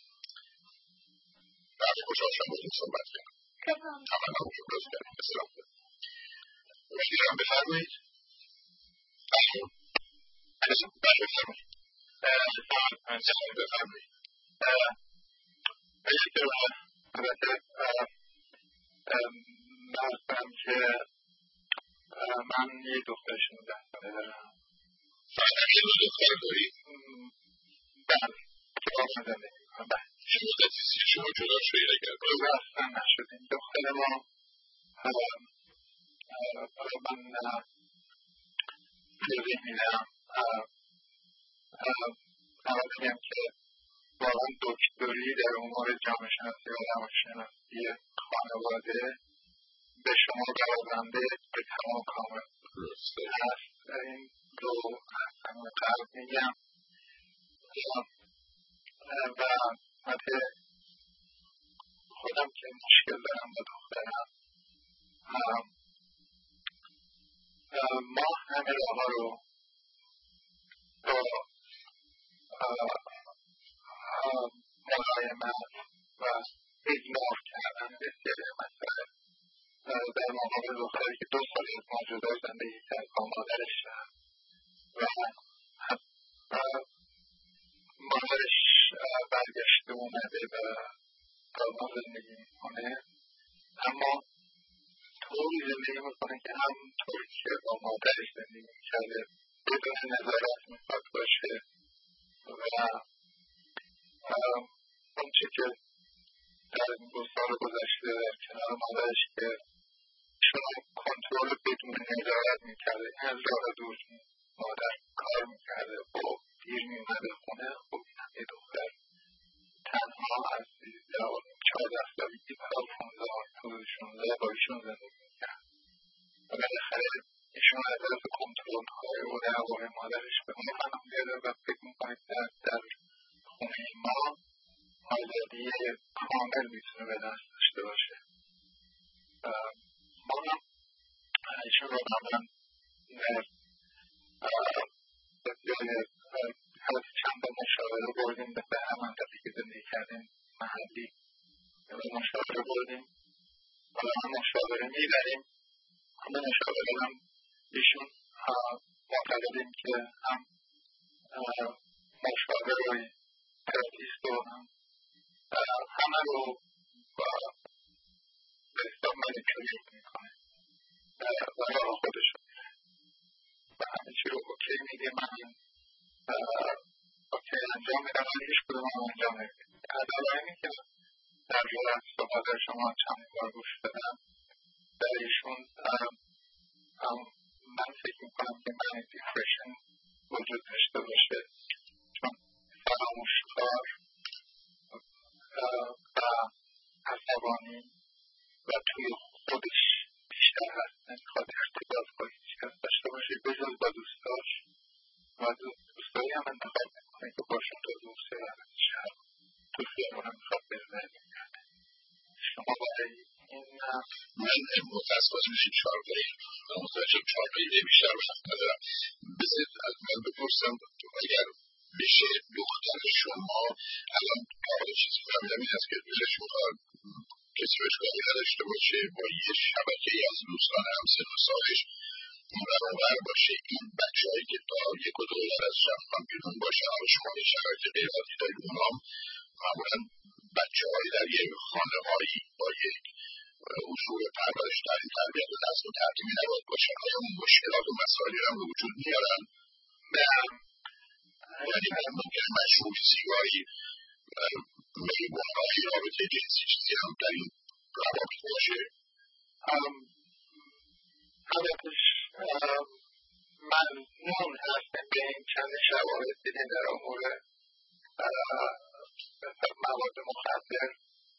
بله خوشحال شدم باهاتون صحبت کردم تمنا رو شکر کردیم بسیار خوب مشکلم بفرمایید بفرمایید بفرمایید اگه که البته مرسم که من یه دختر 16 ساله دارم فقط یه دختر دارید؟ بله که با من زندگی میکنم چه مدتی شما جدا شدید اگر جدا اصلا نشدیم دختر ما من توضیح میدم اول بگم که واقعا دکتری در امور جامعه شناسی و روانشناسی خانواده به شما برازنده به تمام کامل هست این رو از همه قلب میگم و البته خودم که مشکل دارم با دخترم، ما همه راه‌ها رو با ملایمت و ایگنور کردن بسیاری مسائل در مقابل دختری که 2 سال از ما جدا زندگی کرد با مادرش و مادرش برگشته اومده و با ما زندگی میکنه، اما طوری زندگی میکنه که همونطوری که با مادرش زندگی میکرده بدون نظارت میخواد باشه و اون چه که در این 2 سال گذشته در کنار مادرش که شما کنترل بدون نظارت میکرده، این از راه دور مادر کار میکرده و دیر میومده خونه. خب یه دختر تنها از 14 سالگی تا 15 با ایشون زندگی میکرد و بالاخره ایشون از طرف کنترل های و دعوای مادرش به اون فهم بیاره و فکر میکنه که در خونه ما آزادی کامل میتونه به دست داشته باشه. ما ایشون رو قبلا در چند با مشاوره بردیم به هر منطقی که زندگی کردیم محلی مشاوره بردیم و مشاوره میبریم. همه مشاوره هم ایشون معتقدیم که هم مشاوره روی تراپیست و همه رو به حساب منیپولیت میکنه و راه خودش رو و همه چی رو اوکی میگه، من اوکی انجام میدم ولی هیچ کدوم هم انجام نمیدیم. علاوه اینه که در صحبت شما چند بار گوش دادم در ایشون من فکر میکنم که من دیپرشن وجود داشته باشه، چون فراموشکار و عصبانی و توی خودش بیشتر هست، نمیخواد ارتباط با هیچ کس داشته باشه بجز با دوستاش و دوستایی هم انتخاب میکنه که باشون تا دوسته شب تو خیابون هم میخواد بزنی. شما برای این من متاسفانه میشیم چهارگاهی و متوجه چهارگاهی بیشتر وقت ندارم. بذارید از من بپرسم اگر بشه دختر شما الان کار چیزی فهمیدم این است که دلش میخواد کسی بهش کاری نداشته باشه، با یه شبکه ای از دوستان همسن و سالش برابر باشه. این بچه هایی که تا 1 و 2 سال از شهران بیرون باشه اما شما یه شبکه غیراتی دارید، اونام معمولا بچه هایی در یک خانه هایی با یک اصول پرورش تعلیم تربیت و نسل و ترتیبی نباید باشن. آیا اون مشکلات و مسائلی هم به وجود میارن؟ یعنی ممکنه مشروب سیگاری میبونهایی رابطه جنسی چیزی هم در این روابط باشه؟ حالتش ممنون هستم به این چند شواهد دیدیم در امور مواد مخدر،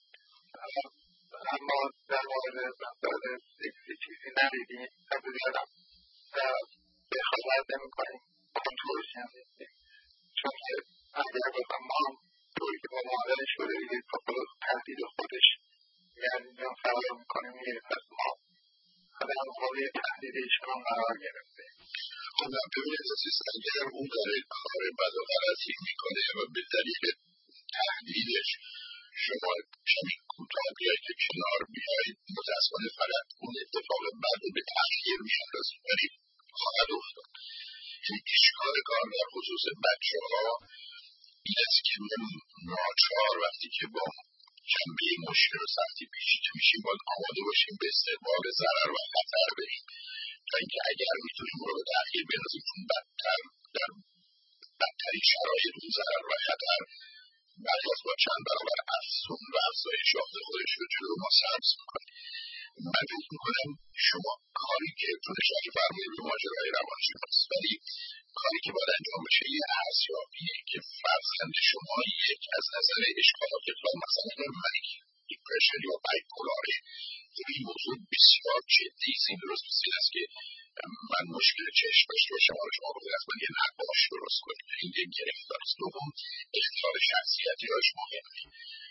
اما در مورد مسائل سکسی چیزی ندیدیم و بزیادم بخواهد نمی کنیم کنترلش هم نیستیم، چون که اگر بخوام ما هم طوری که با مادرش شده دیگه با تهدید خودش یعنی جان فرار میکنیم میره، پس ما در مقابل تهدید ایشون هم قرار گرفته. خب ببینید عزیز، اگر اون داره کار بد و غلطی میکنه و به دلیل تهدیدش شما کمی کوتاه بیایید که کنار بیایید، متاسفانه فقط اون اتفاق بد رو به تأخیر میاندازید ولی خواهد افتاد. یعنی اشکال کار در خصوص بچه ها این است که ناچار وقتی که با جنبه مشکل و سختی پیچیده میشیم باید آماده باشیم به استقبال ضرر و خطر بریم تا اینکه اگر میتونیم رو به تأخیر بندازیم چون در بدترین شرایط اون ضرر و خطر بعد از با چند برابر افزون و افزایش یافت خودش رو جلو ما سبز میکنه. من فکر میکنم شما کاری که تو اشاره فرمایید به ماجرای روانشناس، ولی کاری که باید انجام بشه یه ارزیابیه که فرزند شما یک از نظر اشکالات اطلاق مثلا منیک دیپرشن یا بایپولاره، این موضوع بسیار جدی است. این درست مثل است که من مشکل چشم داشته باشم شما گفتید از من یه نقاش درست کنید، این یک گرفتار است. دوم اختلال شخصیتی هاش مهمه.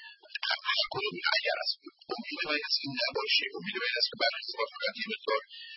هر کدوم اگر از امید باید از این نباشه، امید باید است که برخی فقط یه مقدار